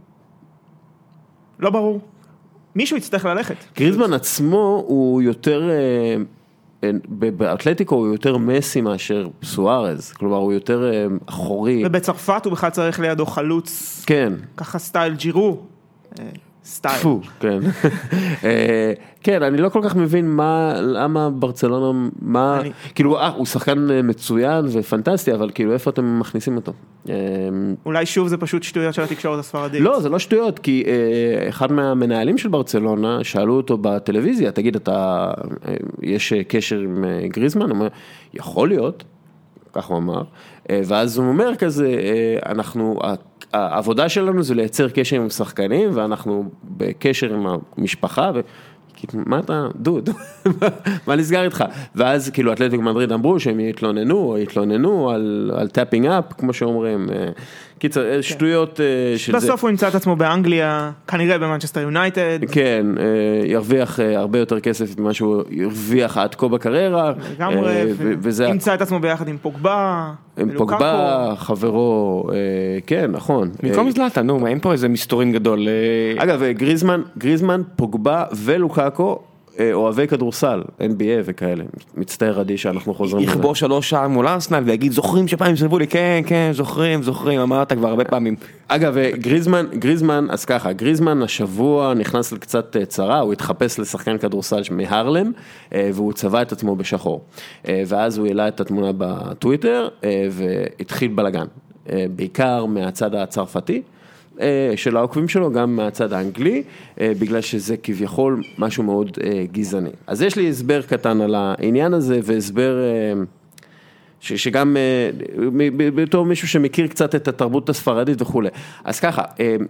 לא ברור. מישהו יצטרך ללכת. גריזמן עצמו הוא יותר, באתלטיקו הוא יותר מסי מאשר סוארז, כלומר הוא יותר אחורי. ובצרפת הוא בכלל צריך לידו חלוץ, כן. ככה סטייל ג'ירו, סטייל. פו, כן. כן, אני לא כל כך מבין מה, למה ברצלונה, מה, כאילו, אה, הוא שחקן מצוין ופנטסטי, אבל כאילו, איפה אתם מכניסים אותו? אולי שוב זה פשוט שטויות של התקשורת הספרדית. לא, זה לא שטויות, כי אחד מהמנהלים של ברצלונה, שאלו אותו בטלוויזיה, תגיד, אתה, יש קשר עם גריזמן? הוא אומר, יכול להיות, כך הוא אמר, ואז הוא אומר כזה, אנחנו, העבודה שלנו זה לייצר קשר עם שחקנים, ואנחנו בקשר עם המשפחה, ו... מה אתה, דוד, מה נסגר איתך? ואז כאילו אתלטיקו מדריד אמרו שהם יתלוננו, או יתלוננו על, על טאפינג אפ, כמו שאומרים. קיצר, שטויות של זה. בסוף הוא ימצא את עצמו באנגליה, כנראה במנצ'סטר יונייטד. כן, ירוויח הרבה יותר כסף ממה שהוא ירוויח עד כה בקריירה. לגמרי, וימצא את עצמו ביחד עם פוגבה. עם פוגבה, חברו, כן, נכון. במקום זלאטן, נו, אין פה איזה מסתורין גדול. אגב, גריזמן, גריזמן, פוגבה ולוקאקו, אוהבי כדורסל, אן בי איי וכאלה, מצטער עדי שאנחנו חוזרים. יכבוא שלוש שעה מול ארסנל ויגיד, זוכרים שפעמים סלבו לי, כן, כן, זוכרים, זוכרים, אמרת כבר הרבה פעמים. אגב, גריזמן, גריזמן, אז ככה, גריזמן השבוע נכנס לקצת צרה, הוא התחפש לשחקן כדורסל מהרלם, והוא צבע את עצמו בשחור. ואז הוא העלה את התמונה בטוויטר, והתחיל בלגן, בעיקר מהצד הצרפתי, של העוקבים שלו, גם מהצד האנגלי, בגלל שזה כביכול משהו מאוד גזעני. אז יש לי הסבר קטן על העניין הזה, והסבר שגם בתור מישהו שמכיר קצת את התרבות הספרדית וכו'. אז ככה,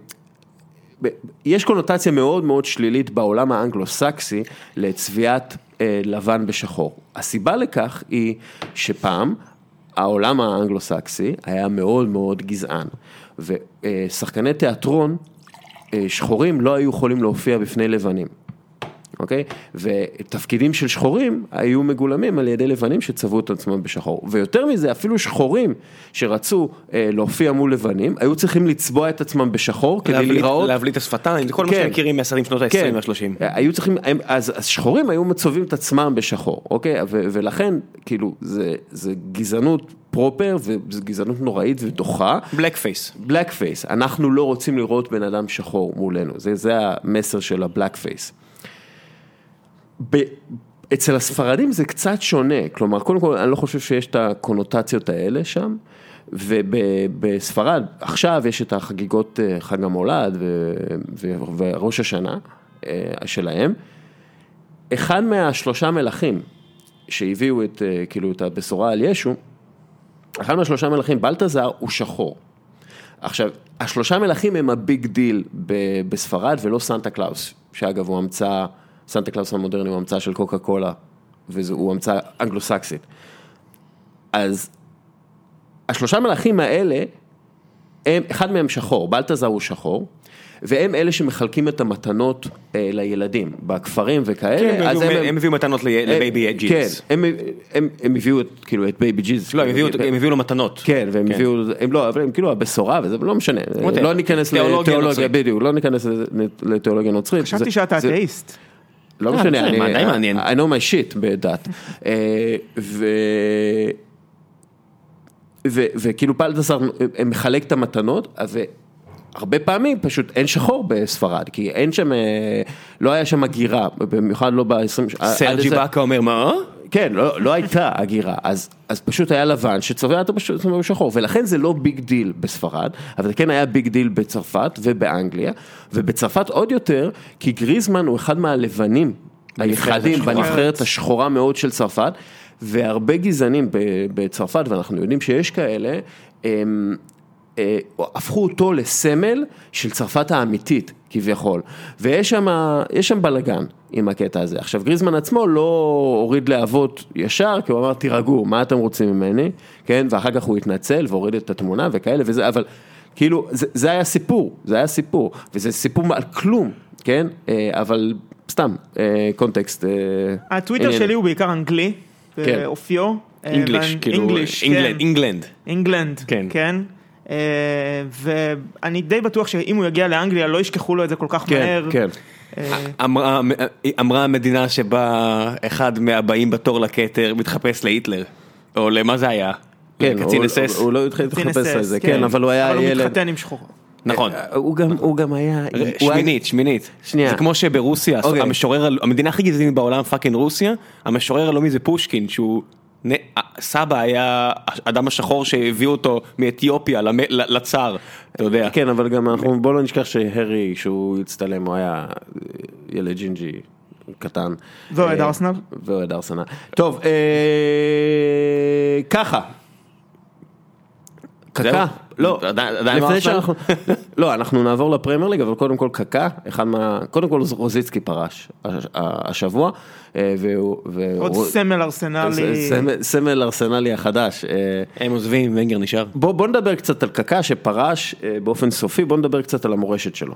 יש קונוטציה מאוד מאוד שלילית בעולם האנגלו-סקסי לצביעת לבן בשחור. הסיבה לכך היא שפעם העולם האנגלו-סקסי היה מאוד מאוד גזען. ושחקני תיאטרון שחורים לא היו יכולים להופיע בפני לבנים, אוקיי? ותפקידים של שחורים היו מגולמים על ידי לבנים שצבעו את עצמם בשחור. ויותר מזה, אפילו שחורים שרצו להופיע מול לבנים, היו צריכים לצבוע את עצמם בשחור כדי להיראות... להבליט השפתיים, זה כל מה שמכירים מהסרטים שנות ה-עשרים וה-שלושים. היו צריכים, אז שחורים היו מצובים את עצמם בשחור, אוקיי? ולכן, כאילו, זה גזענות פרופר, וזו גזענות נוראית ודוחה. בלק פייס. בלק פייס. אנחנו לא רוצים לראות בן אדם שחור מולנו. זה, זה המסר של הבלק פייס. ב- אצל הספרדים זה קצת שונה. כלומר, קודם כל, אני לא חושב שיש את הקונוטציות האלה שם, ובספרד, עכשיו יש את החגיגות חג המולד ו- ו- וראש השנה שלהם. אחד מהשלושה מלכים שהביאו את, כאילו, את הבשורה על ישו, אחד מהשלושה מלכים, בלטזר, הוא שחור. עכשיו, השלושה מלכים הם הביג דיל בספרד, ולא סנטה קלאוס, שאגב הוא המצא, סנטה קלאוס המודרני הוא המצא של קוקה קולה, והוא המצא אנגלו-סקסית. אז השלושה מלכים האלה, הם, אחד מהם שחור, בלטזר הוא שחור, והם אלה שמחלקים את המתנות אה, לילדים, בכפרים וכאלה. כן, אז הם, הם, הם הביאו מתנות לבייבי ג'יז. כן, הם, הם, הם הביאו את, כאילו, את בייבי ג'יז. לא, הם הביאו, הם הביאו לו מתנות. כן, והם כן. הביאו, הם לא, אבל הם כאילו הבשורה, וזה לא משנה. לא ניכנס לתיאולוגיה, בדיוק, לא ניכנס לתיאולוגיה נוצרית. חשבתי שאתה אתאיסט. לא משנה, אני, די מעניין. I know my shit בדת. ו... וכאילו בלטזר מחלק את המתנות, והרבה פעמים פשוט אין שחור בספרד, כי אין שם, לא היה שם הגירה, במיוחד לא ב-עשרים... סרג'י באקה אומר מה? כן, לא, לא הייתה הגירה, אז, אז פשוט היה לבן שצובע אותו בשחור, ולכן זה לא ביג דיל בספרד, אבל זה כן היה ביג דיל בצרפת ובאנגליה, ובצרפת עוד יותר, כי גריזמן הוא אחד מהלבנים היחדים בנבחרת השחורה מאוד של צרפת, והרבה גזענים בצרפת, ואנחנו יודעים שיש כאלה, הם, הפכו אותו לסמל של צרפת האמיתית, כביכול. ויש שם, יש שם בלגן עם הקטע הזה. עכשיו, גריזמן עצמו לא הוריד להבות ישר, כי הוא אמר, תירגעו, מה אתם רוצים ממני? כן? ואחר כך הוא התנצל והוריד את התמונה וכאלה וזה, אבל כאילו, זה, זה היה סיפור, זה היה סיפור, וזה סיפור על כלום, כן? אבל סתם, קונטקסט. הטוויטר שלי הוא בעיקר אנגלי, באופיו. אינגליש, כאילו, אינגלנד. אינגלנד, כן. ואני די בטוח שאם הוא יגיע לאנגליה, לא ישכחו לו את זה כל כך מהר. כן, כן. אמרה המדינה שבה אחד מהבאים בתור לכתר מתחפש להיטלר, או למה זה היה? כן, קצין אס-אס? הוא לא התחיל להתחפש לזה, כן, אבל הוא היה ילד. אבל הוא מתחתן עם שחור. נכון. הוא גם היה... שמינית, שמינית. זה כמו שברוסיה, המשורר, המדינה הכי גזענית בעולם, פאקינג רוסיה, המשורר הלאומי זה פושקין, שהוא... סבא היה אדם השחור שהביא אותו מאתיופיה לצאר, אתה יודע. כן, אבל גם אנחנו, בוא לא נשכח שהרי, שהוא הצטלם, הוא היה ילד ג'ינג'י קטן. ואוהד ארסנל. ואוהד ארסנל. טוב, ככה. קקה. לא, לפני שאנחנו, לא, אנחנו נעבור לפרמייר ליג, אבל קודם כל קקה, אחד מה, קודם כל רוזיצקי פרש השבוע, עוד סמל ארסנלי, סמל ארסנלי החדש. הם עוזבים, ונגר נשאר. בוא נדבר קצת על קקה שפרש באופן סופי, בוא נדבר קצת על המורשת שלו.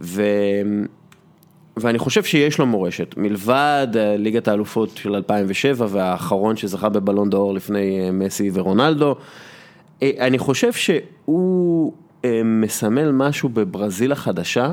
ואני חושב שיש לו מורשת, מלבד ליגת האלופות של אלפיים ושבע, והאחרון שזכה בבלון ד'אור לפני מסי ורונלדו, אני חושב שהוא מסמל משהו בברזיל החדשה,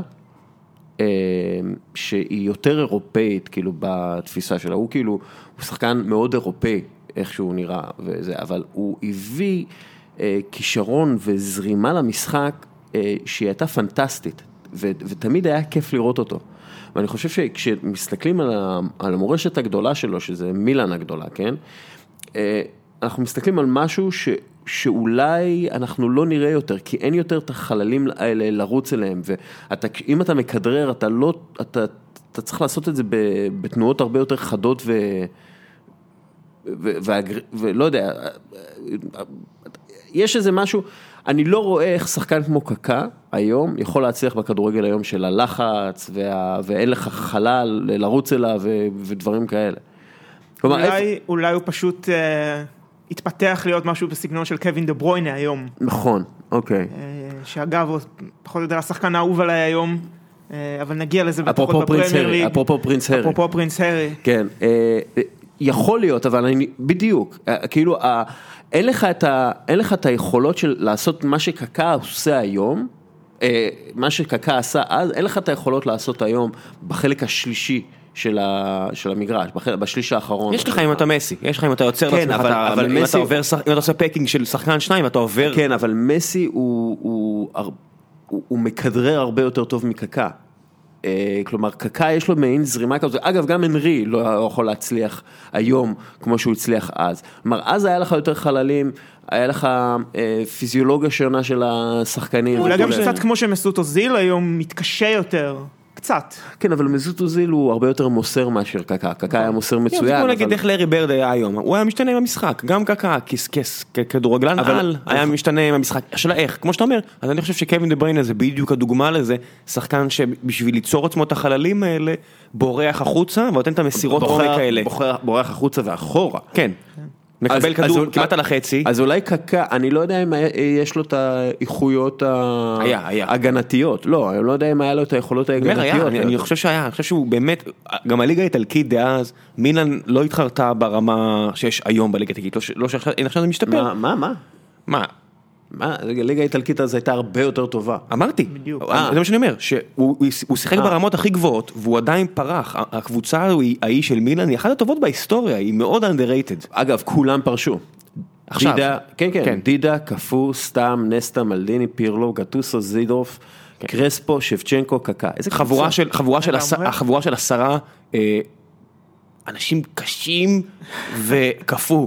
שהיא יותר אירופאית, כאילו, בתפיסה שלה. הוא כאילו, הוא שחקן מאוד אירופאי, איך שהוא נראה וזה, אבל הוא הביא כישרון וזרימה למשחק, שהיא הייתה פנטסטית, ותמיד היה כיף לראות אותו. ואני חושב שכשמסתכלים על המורשת הגדולה שלו, שזה מילאן הגדולה, כן? אנחנו מסתכלים על משהו ש... שאולי אנחנו לא נראה יותר, כי אין יותר את החללים האלה לרוץ אליהם, ואם אתה מקדרר, אתה לא, אתה, אתה צריך לעשות את זה בתנועות הרבה יותר חדות ו... ולא יודע, יש איזה משהו, אני לא רואה איך שחקן כמו קקה היום יכול להצליח בכדורגל היום של הלחץ, וה... ואין לך חלל לרוץ אליו ו... ודברים כאלה. אולי, אולי הוא פשוט... התפתח להיות משהו בסגנון של קווין דה ברוינה היום. נכון, אוקיי. שאגב, הוא פחות או יותר השחקן האהוב עליי היום, אבל נגיע לזה בפחות בפרמייר ליג. אפרופו פרינס הרי. אפרופו פרינס הרי. כן, יכול להיות, אבל אני, בדיוק, כאילו, אין לך את ה, אין לך את היכולות של לעשות מה שקקה עושה היום, מה שקקה עשה אז, אין לך את היכולות לעשות היום בחלק השלישי, של של המגרש, בשליש האחרון. יש לך אם אתה מסי, יש לך אם אתה יוצר לעצמך, אם אתה עובר, אם אתה עושה פקינג של שחקן שניים, אתה עובר... כן, אבל מסי הוא מכדרר הרבה יותר טוב מקקה. כלומר, קקה יש לו מעין זרימה כזאת. אגב, גם הנרי לא יכול להצליח היום, כמו שהוא הצליח אז. כלומר, אז היה לך יותר חללים, היה לך פיזיולוגיה שונה של השחקנים. אולי גם קצת כמו שמסות אוזיל היום מתקשה יותר. קצת. כן, אבל מסות אוזיל הוא הרבה יותר מוסר מאשר קקה. קקה היה מוסר מצוין. זה כמו להגיד איך לארי ברד היה היום. הוא היה משתנה עם המשחק. גם קקה, כדורגלן על, היה משתנה עם המשחק. השאלה איך, כמו שאתה אומר, אז אני חושב שקווין דה בריינה זה בדיוק הדוגמה לזה, שחקן שבשביל ליצור עצמו את החללים האלה, בורח החוצה, ונותן את המסירות עומק האלה. בורח החוצה ואחורה. כן. מקבל כדור כמעט על החצי. אז אולי קקה, אני לא יודע אם יש לו את האיכויות ההגנתיות. לא, אני לא יודע אם היה לו את היכולות ההגנתיות. אני חושב שהיה, אני חושב שהוא באמת, גם הליגה האיטלקית דאז, מילאן לא התחרתה ברמה שיש היום בליגה האיטלקית, לא שעכשיו זה משתפר. מה, מה? מה? מה? הליגה האיטלקית אז הייתה הרבה יותר טובה. אמרתי, זה מה שאני אומר, שהוא שיחק ברמות הכי גבוהות, והוא עדיין פרח. הקבוצה ההיא של מילאן היא אחת הטובות בהיסטוריה, היא מאוד underrated. אגב, כולם פרשו. עכשיו. כן, כן, דידה, קפו, סטאם, נסטה, מלדיני, פירלו, גטוסו, זידרוף, קרספו, שבצ'נקו, קקה. חבורה של עשרה אנשים קשים וקפו.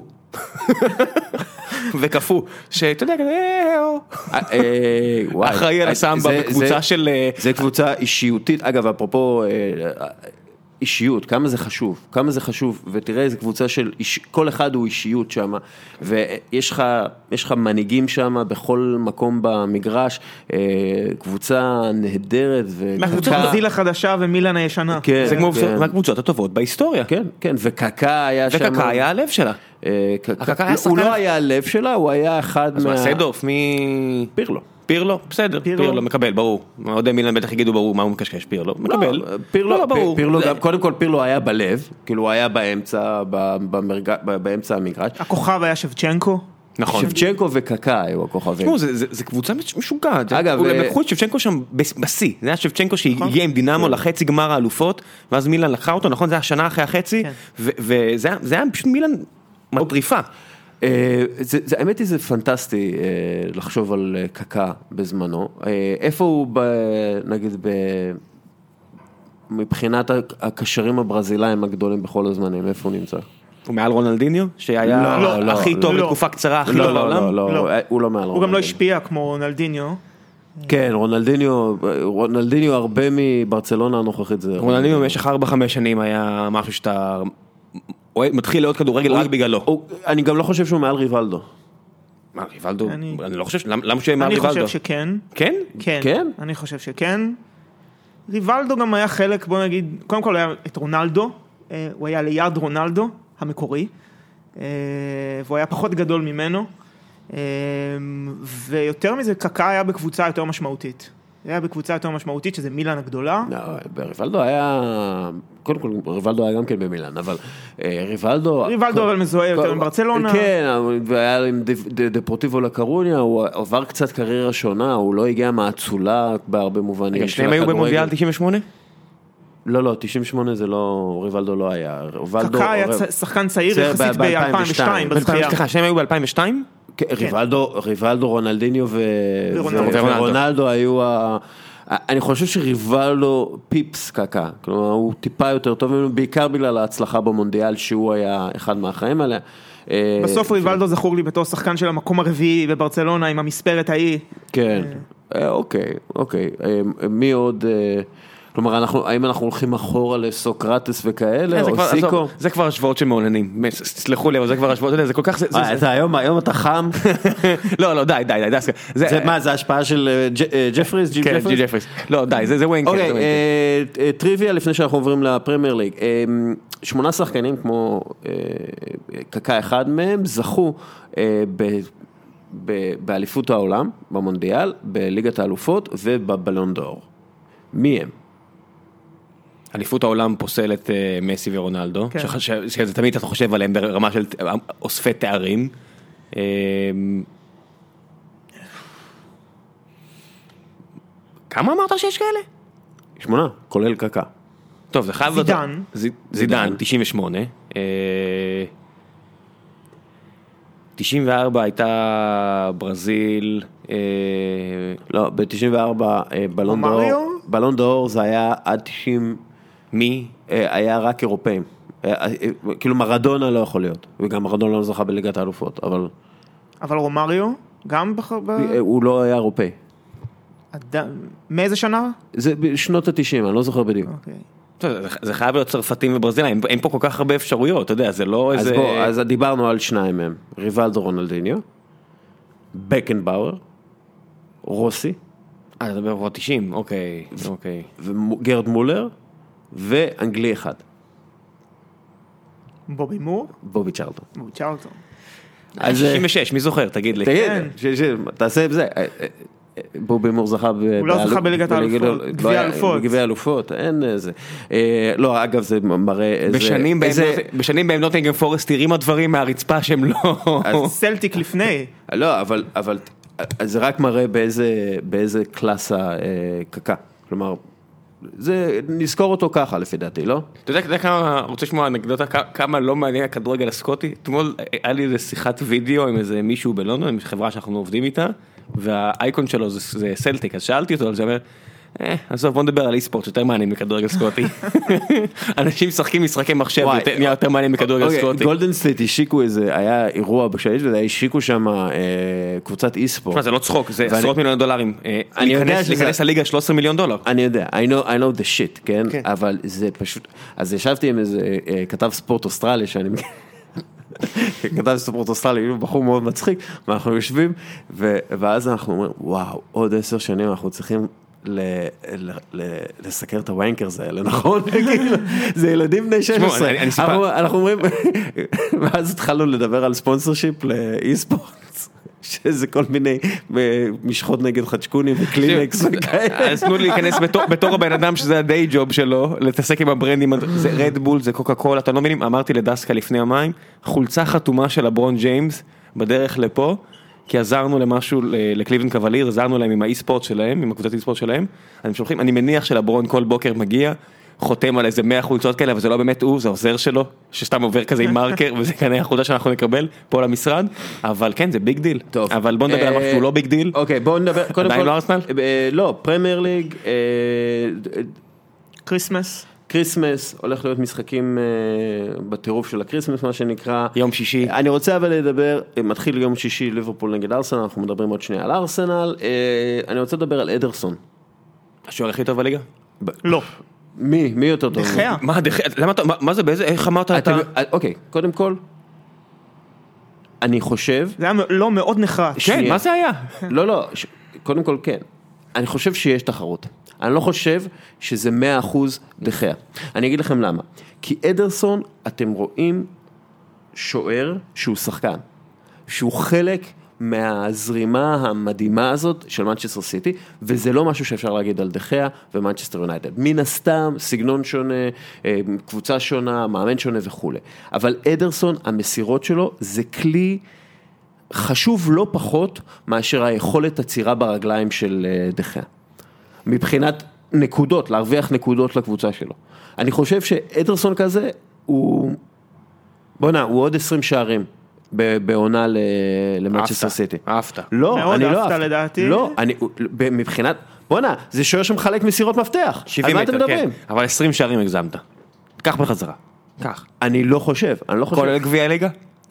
וקפו, שאתה יודע, אחראי על הסמבה בקבוצה של... זה קבוצה אישיותית, אגב, אפרופו אישיות, כמה זה חשוב, כמה זה חשוב, ותראה איזה קבוצה של, כל אחד הוא אישיות שם, ויש לך, יש לך מנהיגים שם בכל מקום במגרש, קבוצה נהדרת, מהקבוצות ברזיל החדשה ומילאן הישנה. זה כמו מהקבוצות הטובות בהיסטוריה. כן, כן, וקקה היה שם... וקקה היה הלב שלה. הוא לא היה הלב שלה, הוא היה אחד מה... אז סיידורף, מי... פירלו. פירלו, בסדר, פירלו מקבל, ברור. עוד מילאן בטח יגידו ברור מה הוא מקשקש, פירלו, מקבל. פירלו, קודם כל פירלו היה בלב, כאילו הוא היה באמצע, באמצע המגרש. הכוכב היה שבצ'נקו. נכון. שבצ'נקו וקקה היו הכוכבים. זה קבוצה משוגעת. אגב, הם לקחו את שבצ'נקו שם בשיא. זה היה שבצ'נקו שהגיע עם דינמו לחצי גמר האלופות, ואז מילאן לקחה אותו, נכון? זה היה שנה אחרי החצי, וזה היה פשוט מילאן מטריפה. האמת היא זה פנטסטי לחשוב על קקה בזמנו. איפה הוא, נגיד, מבחינת הקשרים הברזילאים הגדולים בכל הזמנים, איפה הוא נמצא? הוא מעל רונלדיניו, שהיה הכי טוב בתקופה קצרה, הכי טוב בעולם? לא, לא, הוא לא מעל רונלדיניו. הוא גם לא השפיע כמו רונלדיניו. כן, רונלדיניו, רונלדיניו הרבה מברצלונה הנוכחית זה... רונלדיניו במשך ארבע חמש שנים היה משהו שאתה מתחיל להיות כדורגל רק בגללו. אני גם לא חושב שהוא מעל ריבלדו. מה, ריבלדו? אני לא חושב, למה שהוא מעל ריבלדו? אני חושב שכן. כן? כן, אני חושב שכן. ריבלדו גם היה חלק, בוא נגיד, קודם כל היה את רונלדו, הוא היה ליד רונלדו, המקורי, והוא היה פחות גדול ממנו, ויותר מזה, קקה היה בקבוצה יותר משמעותית. היה בקבוצה יותר משמעותית, שזה מילאן הגדולה. ריבלדו היה, קודם כל, ריבלדו היה גם כן במילאן, אבל ריבלדו... ריבלדו אבל מזוהה יותר עם ברצלונה. כן, והיה עם דפורטיבו לקרוניה, הוא עבר קצת קריירה שונה, הוא לא הגיע מהאצולה בהרבה מובנים. שניהם היו במונדיאל תשעים ושמונה? לא, לא, תשעים ושמונה זה לא, ריבלדו לא היה. קקה היה שחקן צעיר יחסית ב-אלפיים ושתיים, בזכייה. סליחה, שניהם היו ב-אלפיים ושתיים? ריבלדו, רונלדיניו ורונלדו היו, אני חושב שריבלדו פיפס קקה, כלומר הוא טיפה יותר טוב ממנו, בעיקר בגלל ההצלחה במונדיאל שהוא היה אחד מהחיים עליה. בסוף ריבלדו זכור לי בתור שחקן של המקום הרביעי בברצלונה עם המספרת ההיא. כן, אוקיי, אוקיי, מי עוד... כלומר, אנחנו, האם אנחנו הולכים אחורה לסוקרטס וכאלה, או סיקו? זה כבר השוואות שמעולנים, סלחו לי, אבל זה כבר השוואות, זה כל כך... היום אתה חם? לא, לא, די, די, די. זה מה, זה ההשפעה של ג'פריס? כן, ג'פריס. לא, די, זה ווינקר. אוקיי, טריוויה לפני שאנחנו עוברים לפרמייר ליג. שמונה שחקנים כמו קקה אחד מהם זכו באליפות העולם, במונדיאל, בליגת האלופות ובבלון ד'אור. מי הם? אליפות העולם פוסל את מסי ורונלדו, שזה תמיד אתה חושב עליהם ברמה של אוספי תארים. כמה אמרת שיש כאלה? שמונה, כולל קקה. טוב, זה חייב... זידן. זידן, תשעים ושמונה. תשעים וארבע הייתה ברזיל... לא, ב-תשעים וארבע בלון ד'אור, בלון ד'אור זה היה עד תשעים... מי? היה רק אירופאים. כאילו מרדונה לא יכול להיות, וגם מרדונה לא זכה בליגת האלופות, אבל... אבל רומריו? גם ב... הוא לא היה אירופאי. מאיזה שנה? זה בשנות ה-תשעים, אני לא זוכר בדיוק. זה חייב להיות צרפתים וברזילאים, אין פה כל כך הרבה אפשרויות, אתה יודע, זה לא איזה... אז בוא, אז דיברנו על שניים מהם, ריבלדו רונלדיניו, בקנבאואר, רוסי. אה, זה בעבור תשעים, אוקיי, אוקיי. וגרד מולר, ואנגלי אחד. בובי מור? בובי צ'רלטון. בובי צ'רלטון. שישים ושש, מי זוכר, תגיד לי. תגיד, תעשה את זה. בובי מור זכה... הוא לא זכה בליגת האלופות, גביע האלופות. גביע האלופות, אין איזה... לא, אגב, זה מראה איזה... בשנים בהם נוטינגהאם פורסט תראים הדברים מהרצפה שהם לא... סלטיק לפני. לא, אבל זה רק מראה באיזה קלאסה קקה. כלומר... זה, נזכור אותו ככה לפי דעתי, לא? אתה יודע כמה, רוצה לשמוע אנקדוטה, כמה לא מעניין הכדורגל הסקוטי? אתמול היה לי איזה שיחת וידאו עם איזה מישהו בלונדון, עם חברה שאנחנו עובדים איתה, והאייקון שלו זה סלטיק, אז שאלתי אותו, אז הוא אומר, אה, עזוב, בוא נדבר על אי-ספורט, יותר מעניין מכדורגל סקוטי. אנשים משחקים משחקי מחשב, נהיה יותר מעניין מכדורגל סקוטי. גולדן סטייט השיקו איזה, היה אירוע בשייט, והשיקו שם קבוצת אי-ספורט. זה לא צחוק, זה עשרות מיליון דולרים. להיכנס לליגה שלושה עשר מיליון דולר. אני יודע, I know the shit, כן? אבל זה פשוט, אז ישבתי עם איזה כתב ספורט אוסטרלי, שאני כתב ספורט אוסטרלי, הוא בחור מאוד מצחיק, ואנחנו יושבים, ואז אנחנו אומרים, וואו, עוד עשר שנים אנחנו צריכים לסקר את הוויינקרס האלה, נכון? זה ילדים בני שש עשרה. אנחנו אומרים, ואז התחלנו לדבר על ספונסרשיפ לאי-ספורט, שזה כל מיני משחות נגד חדשקונים וקלינקס וכאלה. אז תנו להיכנס בתור הבן אדם שזה הדיי ג'וב שלו, לתעסק עם הברנדים, זה רדבול, זה קוקה קולה, אתה לא מבינים, אמרתי לדסקה לפני המים, חולצה חתומה של הברון ג'יימס, בדרך לפה, כי עזרנו למשהו, לקליבלנד קווליר, עזרנו להם עם האי-ספורט שלהם, עם הקבוצת אי-ספורט שלהם, אני שולחים, אני מניח שלברון כל בוקר מגיע, חותם על איזה מאה חולצות כאלה, אבל זה לא באמת הוא, זה עוזר שלו, שסתם עובר כזה עם מרקר, וזה כנראה החולצה שאנחנו נקבל פה למשרד, אבל כן, זה ביג דיל. טוב. אבל בוא נדבר על משהו שהוא לא ביג דיל. אוקיי, בוא נדבר, קודם עדיין כל, לא ארסנל? לא, פרמייר ליג, קריסמס. קריסמס, הולך להיות משחקים בטירוף של הקריסמס, מה שנקרא. יום שישי. אני רוצה אבל לדבר, מתחיל יום שישי ליברפול נגד ארסנל, אנחנו מדברים עוד שנייה על ארסנל, אני רוצה לדבר על אדרסון. השוער הכי טוב בליגה? לא. מי? מי יותר טוב? דחיה. מה, למה אתה, מה זה, באיזה, איך אמרת אתה? אוקיי, קודם כל, אני חושב... זה היה לא מאוד נחרץ. כן, מה זה היה? לא, לא, קודם כל כן. אני חושב שיש תחרות. אני לא חושב שזה מאה אחוז דחיה. אני אגיד לכם למה. כי אדרסון, אתם רואים שוער שהוא שחקן, שהוא חלק מהזרימה המדהימה הזאת של מנצ'סטר סיטי, וזה לא משהו שאפשר להגיד על דחיה ומנצ'סטר יונייטד. מן הסתם, סגנון שונה, קבוצה שונה, מאמן שונה וכו'. אבל אדרסון, המסירות שלו, זה כלי חשוב לא פחות מאשר היכולת הצירה ברגליים של דחיה. מבחינת נקודות, להרוויח נקודות לקבוצה שלו. אני חושב שאדרסון כזה, הוא, בוא נע, הוא עוד עשרים שערים בעונה למנצ'סטר סיטי. אהבת. לא, אני לא אהבת. מאוד אהבת לדעתי. לא, אני, מבחינת, בוא נע, זה שוער שמחלק מסירות מפתח. שבעים מטר, כן. אבל עשרים שערים הגזמת. קח בחזרה. קח. אני לא חושב, אני לא חושב. כולל גביע הליגה?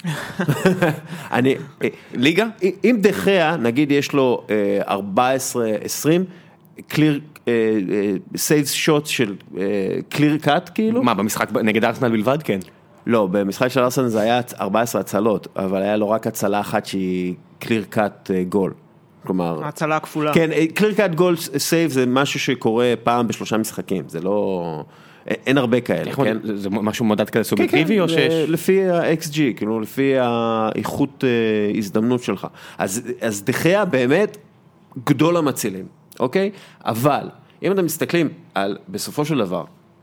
אני, ליגה? אם דחיה, נגיד יש לו ארבע עשרה עשרים, קליר, סייבס שוט של קליר קאט כאילו? מה, במשחק נגד ארסנל בלבד? כן. לא, במשחק של ארסנל זה היה ארבע עשרה הצלות, אבל היה לו רק הצלה אחת שהיא קליר קאט גול. כלומר... ההצלה הכפולה. כן, קליר קאט גול סייב זה משהו שקורה פעם בשלושה משחקים, זה לא... אין הרבה כאלה, כן? זה משהו מדד כזה סובייקטיבי או שיש? לפי ה-אקס ג'י, כאילו, לפי האיכות הזדמנות שלך. אז דחיה באמת גדול המצילים, אוקיי? אבל, אם אתם מסתכלים על, בסופו של דבר,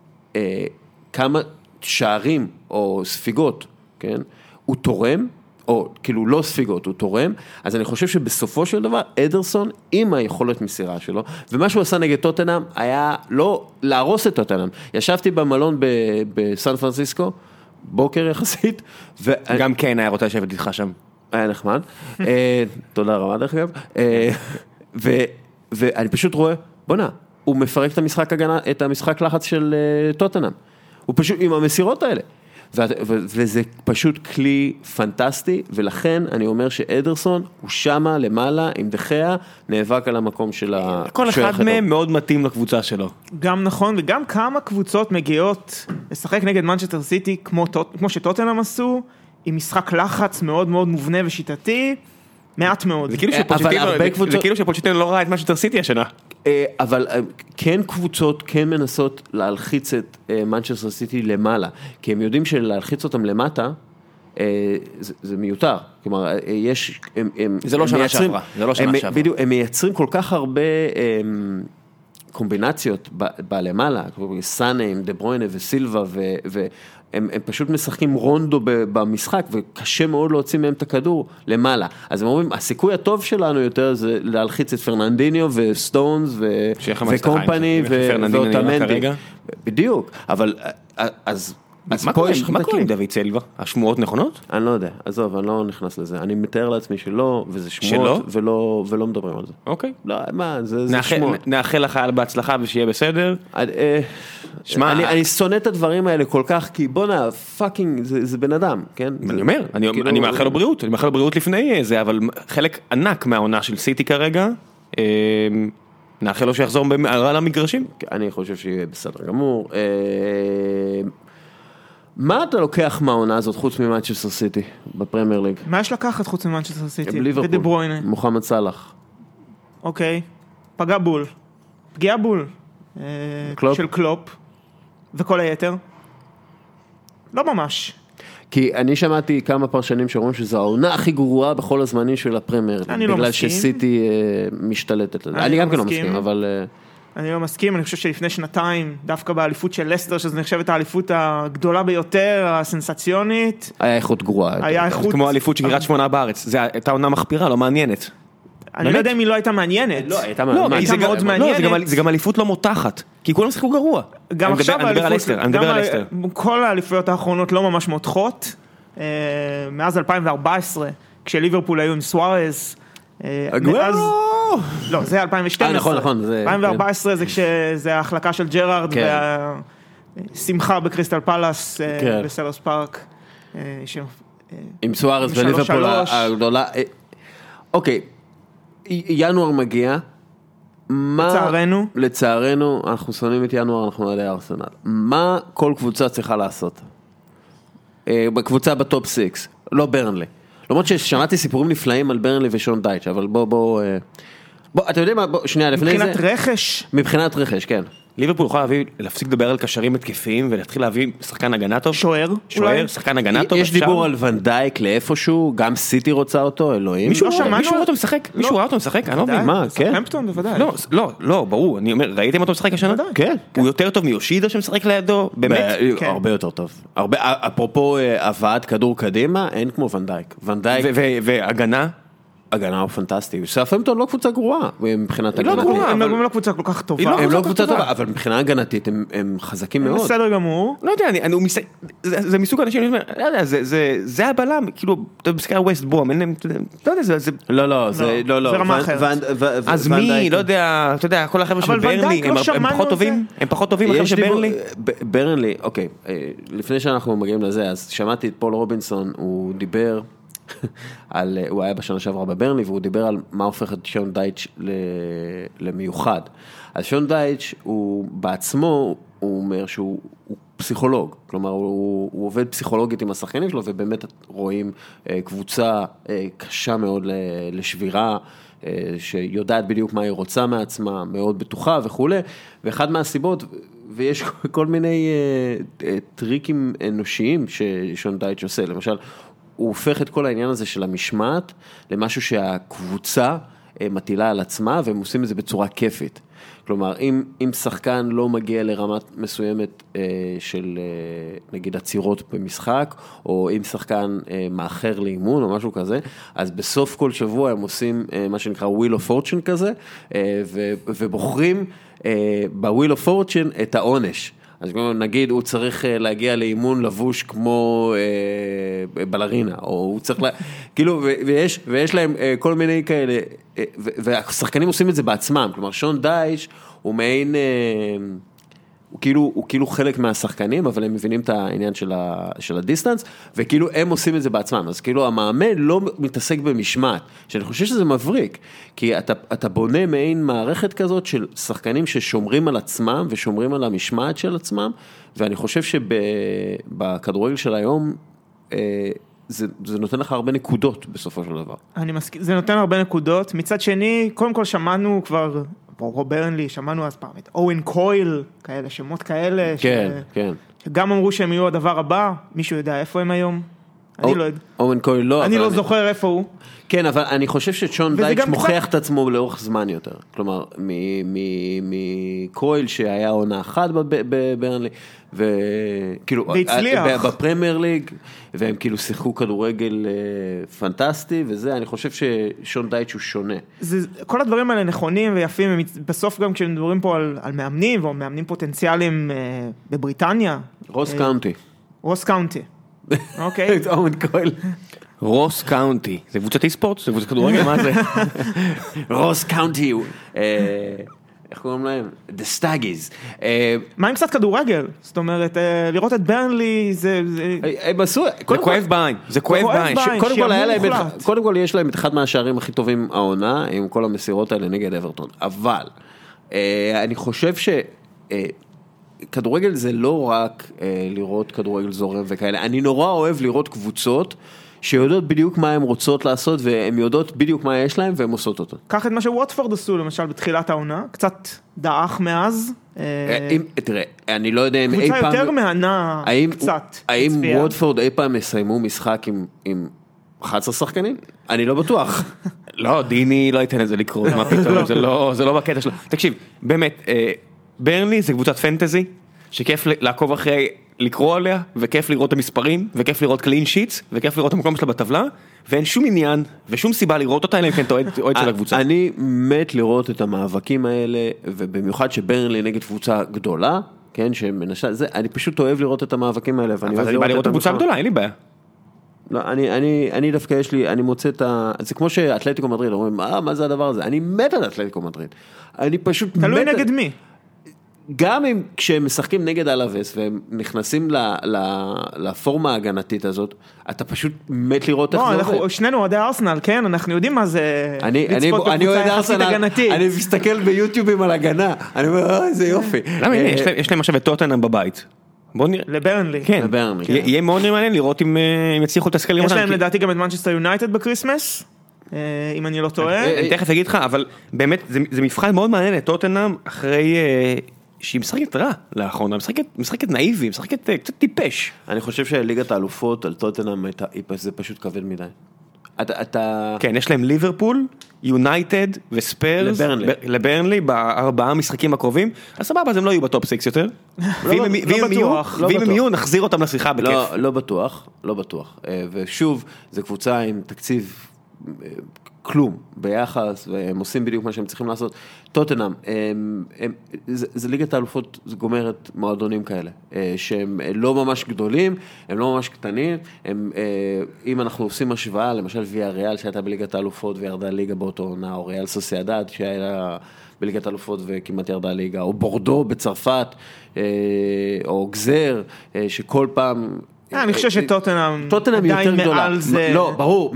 כמה שערים או ספיגות, כן? הוא תורם, או כאילו לא ספיגות, הוא תורם, אז אני חושב שבסופו של דבר, אדרסון עם היכולת מסירה שלו, ומה שהוא עשה נגד טוטנהאם, היה לא להרוס את טוטנהאם. ישבתי במלון בסן פרנסיסקו, בוקר יחסית, גם כן היה רוצה לשבת איתך שם. היה נחמד, תודה רבה דרך אגב, ואני פשוט רואה, בוא נע, הוא מפרק את המשחק הגנה, את המשחק לחץ של טוטנהאם, הוא פשוט עם המסירות האלה, וזה פשוט כלי פנטסטי, ולכן אני אומר שאדרסון הוא שמה למעלה עם דחיה, נאבק על המקום של השוער. כל אחד מהם מאוד מתאים לקבוצה שלו. גם נכון, וגם כמה קבוצות מגיעות לשחק נגד מנצ'סטר סיטי, כמו, כמו שטוטנהאם עשו, עם משחק לחץ מאוד מאוד מובנה ושיטתי, מעט מאוד. זה כאילו שפוצ'טינו לא ראה את מנצ'סטר סיטי השנה. אבל כן קבוצות כן מנסות להלחיץ את מנצ'סטר סיטי למעלה, כי הם יודעים שלהלחיץ אותם למטה, זה מיותר. כלומר, יש... זה לא שנה שעברה. זה לא שנה שעברה. בדיוק, הם מייצרים כל כך הרבה קומבינציות בלמעלה, סאנה עם דה ברוינה וסילבה, והם פשוט משחקים רונדו במשחק, וקשה מאוד להוציא מהם את הכדור למעלה. אז הם אומרים, הסיכוי הטוב שלנו יותר זה להלחיץ את פרננדיניו וסטונס וקומפני ואוטמנדי. בדיוק, אבל אז... אז מה קורה עם דוד סילבה? השמועות נכונות? אני לא יודע, עזוב, אני לא נכנס לזה. אני מתאר לעצמי שלא, וזה שמועות, ולא מדברים על זה. אוקיי. לא, מה, זה שמועות. נאחל לך בהצלחה ושיהיה בסדר. שמע, אני שונא את הדברים האלה כל כך, כי בוא פאקינג, זה בן אדם, כן? אני אומר, אני מאחל לו בריאות, אני מאחל לו בריאות לפני זה, אבל חלק ענק מהעונה של סיטי כרגע, נאחל לו שיחזור על המגרשים. אני חושב שיהיה בסדר גמור. מה אתה לוקח מהעונה הזאת חוץ ממנצ'סטר סיטי בפרמייר ליג? מה יש לקחת חוץ ממנצ'סטר סיטי? ודה ברוינה. מוחמד סלאח. אוקיי. פגע בול. פגיעה בול. של קלופ. וכל היתר? לא ממש. כי אני שמעתי כמה פרשנים שאומרים שזו העונה הכי גרועה בכל הזמנים של הפרמייר ליג. אני לא מסכים. בגלל שסיטי משתלטת. אני גם כן לא מסכים, אבל... אני לא מסכים, אני חושב שלפני שנתיים, דווקא באליפות של לסטר, שזו נחשבת האליפות הגדולה ביותר, הסנסציונית. היה איכות גרועה. היה איכות... כמו האליפות של קריית שמונה בארץ, זה הייתה עונה מחפירה, לא מעניינת. אני לא יודע אם היא לא הייתה מעניינת. לא, הייתה מאוד מעניינת. זה גם אליפות לא מותחת, כי כולם שיחקו גרוע. גם עכשיו אני מדבר על אסטר, אני מדבר על אסטר. כל האליפויות האחרונות לא ממש מותחות. מאז אלפיים וארבע עשרה, כשליברפול היו עם סוארז. אגוארו! לא, זה אלפיים ושתים עשרה. נכון, נכון. אלפיים וארבע עשרה זה כשזה ההחלקה של ג'רארד והשמחה בקריסטל פלאס בסלוס פארק. עם סוארז וליברפול הגדולה. אוקיי, ינואר מגיע. לצערנו. לצערנו, אנחנו שונאים את ינואר, אנחנו נעלי ארסנל. מה כל קבוצה צריכה לעשות? בקבוצה בטופ סיקס, לא ברנלי. למרות ששמעתי סיפורים נפלאים על ברנלי ושון דייץ', אבל בוא, בוא, בוא, אתה יודע מה, בוא, שנייה, לפני זה. מבחינת רכש? מבחינת רכש, כן. ליברפול יכול להביא, להפסיק לדבר על קשרים התקפיים, ולהתחיל להביא שחקן הגנה טוב. שוער. שוער, שחקן הגנה טוב. יש דיבור על ונדייק לאיפשהו, גם סיטי רוצה אותו, אלוהים. מישהו ראה אותו משחק? מישהו ראה אותו משחק? אני לא מבין. מה, כן? סאות'המפטון בוודאי. לא, לא, לא, ברור. אני אומר, ראיתם אותו משחק השנה? כן. הוא יותר טוב מיושידה שמשחק לידו? באמת? הרבה יותר טוב. אפרופו הבאת כדור קדימה, אין כמו ונדייק. ונדייק. והגנה? הגנה הוא פנטסטי. סאות'המפטון לא קבוצה גרועה מבחינת הגנתית. הם לא קבוצה כל כך טובה. הם לא קבוצה טובה, אבל מבחינה הגנתית הם חזקים מאוד. בסדר גמור. לא יודע, זה מסוג אנשים, לא יודע, זה הבלם, כאילו, אתה מסתכל על ווסט ברום, לא יודע, זה... לא, לא, זה לא, לא. זה רמה אחרת. אז מי, לא יודע, אתה יודע, כל החבר'ה של ברנלי, הם פחות טובים? הם פחות טובים החבר'ה של ברנלי? ברנלי, אוקיי, לפני שאנחנו מגיעים לזה, אז שמעתי את פול רובינסון, הוא דיבר... על, הוא היה בשנה שעברה בברנלי, והוא דיבר על מה הופך את שון דייץ' למיוחד. אז שון דייץ' הוא בעצמו, הוא אומר שהוא הוא פסיכולוג, כלומר הוא, הוא עובד פסיכולוגית עם השחקנים שלו, ובאמת רואים קבוצה קשה מאוד לשבירה, שיודעת בדיוק מה היא רוצה מעצמה, מאוד בטוחה וכו'. ואחד מהסיבות, ויש כל מיני טריקים אנושיים ששון דייץ' עושה, למשל, הוא הופך את כל העניין הזה של המשמעת למשהו שהקבוצה מטילה על עצמה, והם עושים את זה בצורה כיפית. כלומר, אם, אם שחקן לא מגיע לרמת מסוימת של נגיד עצירות במשחק, או אם שחקן מאחר לאימון או משהו כזה, אז בסוף כל שבוע הם עושים מה שנקרא Wheel of Fortune כזה, ובוחרים ב-Wheel of Fortune את העונש. אז נגיד, הוא צריך להגיע לאימון לבוש כמו אה, בלרינה, או הוא צריך, לה, כאילו, ויש, ויש להם אה, כל מיני כאלה, אה, והשחקנים עושים את זה בעצמם, כלומר, שון דייץ' הוא מעין, אה, הוא כאילו, הוא כאילו חלק מהשחקנים, אבל הם מבינים את העניין של, ה, של הדיסטנס, וכאילו הם עושים את זה בעצמם, אז כאילו המאמן לא מתעסק במשמעת, שאני חושב שזה מבריק, כי אתה, אתה בונה מעין מערכת כזאת של שחקנים ששומרים על עצמם, ושומרים על המשמעת של עצמם, ואני חושב שבכדורגל של היום, זה, זה נותן לך הרבה נקודות בסופו של דבר. אני מסכים, זה נותן הרבה נקודות, מצד שני, קודם כל שמענו כבר, פה ברנלי, שמענו אז פעם את אוהן קויל, כאלה, שמות כאלה, כן, ש... כן. שגם אמרו שהם יהיו הדבר הבא, מישהו יודע איפה הם היום? אני לא יודע. אוהן קויל לא. אני לא זוכר איפה הוא. כן, אבל אני חושב ששון דייץ' מוכיח את עצמו לאורך זמן יותר. כלומר, מקויל שהיה עונה אחת בברנלי, וכאילו, והצליח. בפרמייר ליג, והם כאילו שיחקו כדורגל פנטסטי, וזה, אני חושב ששון דייץ' הוא שונה. כל הדברים האלה נכונים ויפים, בסוף גם כשמדברים פה על מאמנים, או מאמנים פוטנציאליים בבריטניה. רוס קאונטי. רוס קאונטי. אוקיי. אוהן קויל. רוס קאונטי, זה קבוצת אי-ספורט? זה קבוצת כדורגל? מה זה? רוס קאונטי, איך קוראים להם? The Staggies. מה עם קצת כדורגל? זאת אומרת, לראות את ברנלי, זה... הם עשו... זה כואב בעין, זה כואב בעין. קודם כל יש להם את אחד מהשערים הכי טובים העונה, עם כל המסירות האלה נגד אברטון. אבל, אני חושב ש... כדורגל זה לא רק לראות כדורגל זורם וכאלה, אני נורא אוהב לראות קבוצות שיודעות בדיוק מה הן רוצות לעשות, והן יודעות בדיוק מה יש להן, והן עושות אותו. קח את מה שווטפורד עשו, למשל, בתחילת העונה, קצת דאח מאז. תראה, אני לא יודע אם אי פעם... קבוצה יותר מהנה, קצת. האם ווטפורד אי פעם יסיימו משחק עם אחת עשרה שחקנים? אני לא בטוח. לא, דיני לא ייתן את זה לקרות, מה פתאום, זה לא בקטע שלו. תקשיב, באמת, ברנלי זה קבוצת פנטזי, שכיף לעקוב אחרי, לקרוא עליה, וכיף לראות את המספרים, וכיף לראות קלין שיטס, וכיף לראות את המקום שלה בטבלה, ואין שום עניין, ושום סיבה לראות אותה, אלא אם כן אתה אוהד של הקבוצה. אני מת לראות את המאבקים האלה, ובמיוחד שברנלי נגד קבוצה גדולה, כן, שמנסה, זה, אני פשוט אוהב לראות את המאבקים האלה, ואני אבל אני בא לראות את הקבוצה גדולה, אין לי בעיה. לא, אני, אני, אני דווקא יש לי, אני מוצא את ה... זה כמו שאתלטיקו מדריד, אומרים, אה, מה זה הדבר הזה? אני מת על אתלטיקו מדריד. אני פשוט מת... תלוי נגד מי? גם אם כשהם משחקים נגד אלאבס, והם נכנסים ל, ל, לפורמה ההגנתית הזאת, אתה פשוט מת לראות איך זה עובד. אנחנו שנינו אוהדי ארסנל, כן? אנחנו יודעים מה זה... אני, אני, אני אוהד ארסנל, אני מסתכל ביוטיובים על הגנה, אני אומר, אה, איזה יופי. למה, יש להם עכשיו את טוטנהאם בבית. בוא נראה. לברנלי. כן, יהיה מאוד מעניין לראות אם יצליחו את הסקלים. יש להם לדעתי גם את מנצ'סטר יונייטד בקריסמס, אם אני לא טועה. אני תכף אגיד לך, אבל באמת זה מבחן מאוד מעניין את טוטנהאם אחרי שהיא משחקת רע לאחרונה, משחקת נאיבי, משחקת קצת טיפש. אני חושב שליגת האלופות על טוטנהאם זה פשוט כבד מדי. אתה... כן, יש להם ליברפול, יונייטד וספיירס לברנלי בארבעה משחקים הקרובים, אז סבבה, אז הם לא יהיו בטופ סיקס יותר. ואם הם יהיו, נחזיר אותם לשיחה בכיף. לא בטוח, לא בטוח. ושוב, זו קבוצה עם תקציב כלום ביחס, והם עושים בדיוק מה שהם צריכים לעשות. טוטנהאם, זה ליגת האלופות, זה גומרת מועדונים כאלה, שהם לא ממש גדולים, הם לא ממש קטנים, הם, אם אנחנו עושים השוואה, למשל ויה ריאל שהייתה בליגת האלופות וירדה ליגה באותו עונה, או ריאל סוסיידד שהיה בליגת האלופות וכמעט ירדה ליגה, או בורדו בצרפת, או גזר, שכל פעם... אני חושב שטוטנהאם עדיין מעל זה... לא, ברור,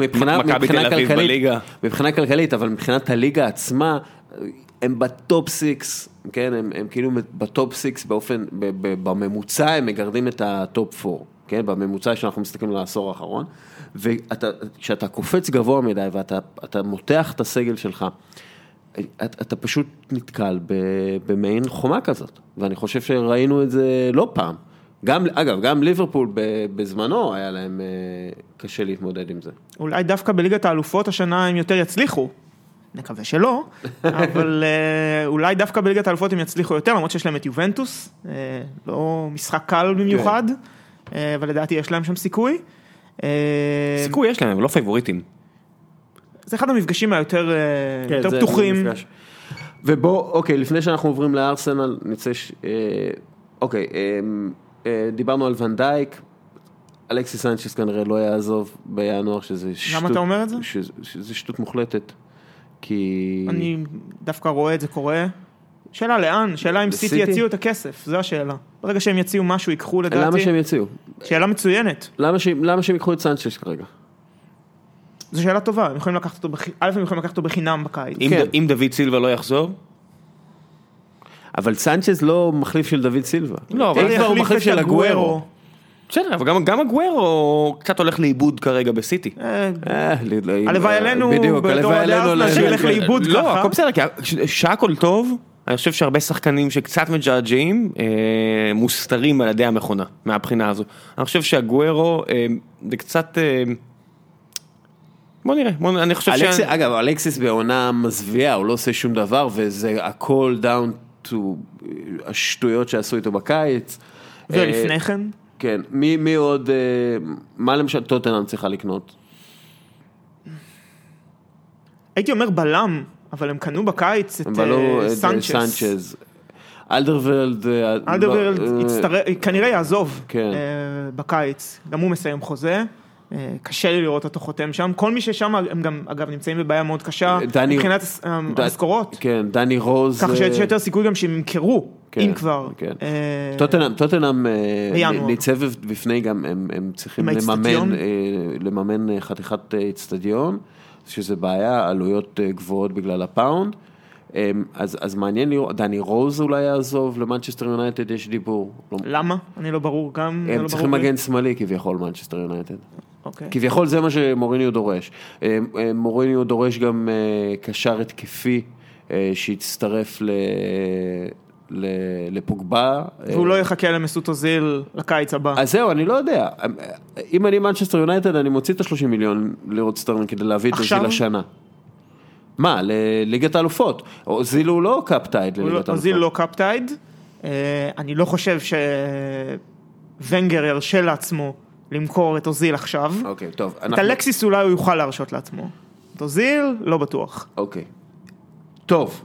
מבחינה כלכלית, אבל מבחינת הליגה עצמה, הם בטופ סיקס, כן, הם כאילו בטופ סיקס באופן, בממוצע הם מגרדים את הטופ פור, כן, בממוצע שאנחנו מסתכלים על העשור האחרון, וכשאתה קופץ גבוה מדי ואתה מותח את הסגל שלך, אתה פשוט נתקל במעין חומה כזאת, ואני חושב שראינו את זה לא פעם. גם, אגב, גם ליברפול בזמנו היה להם קשה להתמודד עם זה. אולי דווקא בליגת האלופות השנה הם יותר יצליחו, נקווה שלא, אבל אולי דווקא בליגת האלופות הם יצליחו יותר, למרות שיש להם את יובנטוס, לא משחק קל במיוחד, אבל לדעתי יש להם שם סיכוי. סיכוי יש להם, אבל לא פייבוריטים. זה אחד המפגשים היותר פתוחים. ובוא, אוקיי, לפני שאנחנו עוברים לארסנל, נצא, אוקיי, דיברנו על ון דייק, אלכסיס סנצ'ס כנראה לא יעזוב בינואר, שזה שטות. למה אתה אומר את זה? שזה שטות מוחלטת, כי... אני דווקא רואה את זה קורה. שאלה לאן? שאלה אם סיטי יציעו את הכסף, זו השאלה. ברגע שהם יציעו משהו, ייקחו לדעתי. למה שהם יציעו? שאלה מצוינת. למה שהם, למה שהם ייקחו את סנצ'ס כרגע? זו שאלה טובה, הם יכולים לקחת אותו, א' הם יכולים לקחת אותו בחינם בקיץ. אם דוד סילבה לא יחזור? אבל סנצ'ז לא מחליף של דוד סילבה. לא, אבל הוא מחליף של הגוארו. בסדר, אבל גם הגוארו קצת הולך לאיבוד כרגע בסיטי. הלוואי עלינו, בתור הדעה שילך לאיבוד ככה. לא, הכל בסדר, כי שהכל טוב, אני חושב שהרבה שחקנים שקצת מג'עג'עים, מוסתרים על ידי המכונה, מהבחינה הזו. אני חושב שהגוארו זה קצת... בוא נראה, אני חושב ש... אגב, אלכסיס בעונה מזוויעה, הוא לא עושה שום דבר, וזה הכל דאון השטויות שעשו איתו בקיץ. ולפני כן? כן. מי, מי עוד, מה למשל טוטנהאם צריכה לקנות? הייתי אומר בלם, אבל הם קנו בקיץ את סנצ'ז. אלדרוולד... אלדרוולד כנראה יעזוב בקיץ. גם הוא מסיים חוזה. קשה לי לראות אותו חותם שם, כל מי ששם הם גם אגב נמצאים בבעיה מאוד קשה מבחינת המשכורות. כן, דני רוז. ככה שיש יותר סיכוי גם שהם ימכרו, אם כבר. טוטנהאם ניצב בפני גם, הם צריכים לממן חתיכת אצטדיון, שזה בעיה, עלויות גבוהות בגלל הפאונד, אז מעניין לראות, דני רוז אולי יעזוב, למנצ'סטר יונייטד יש דיבור. למה? אני לא ברור, גם... הם צריכים מגן שמאלי כביכול מנצ'סטר יונייטד. כביכול זה מה שמוריניו דורש. מוריניו דורש גם קשר התקפי שהצטרף לפוגבה. והוא לא יחכה למסות אוזיל לקיץ הבא. אז זהו, אני לא יודע. אם אני מנצ'סטר יונייטד, אני מוציא את ה-שלושים מיליון לירות סטרלינג כדי להביא את אוזיל לשנה. מה, לליגת האלופות? אוזיל הוא לא קאפטייד לליגת האלופות. אוזיל לא קאפטייד, אני לא חושב שוונגר ירשה לעצמו למכור את אוזיל עכשיו. אוקיי, טוב. את אלקסיס אולי הוא יוכל להרשות לעצמו. את אוזיל, לא בטוח. אוקיי. טוב.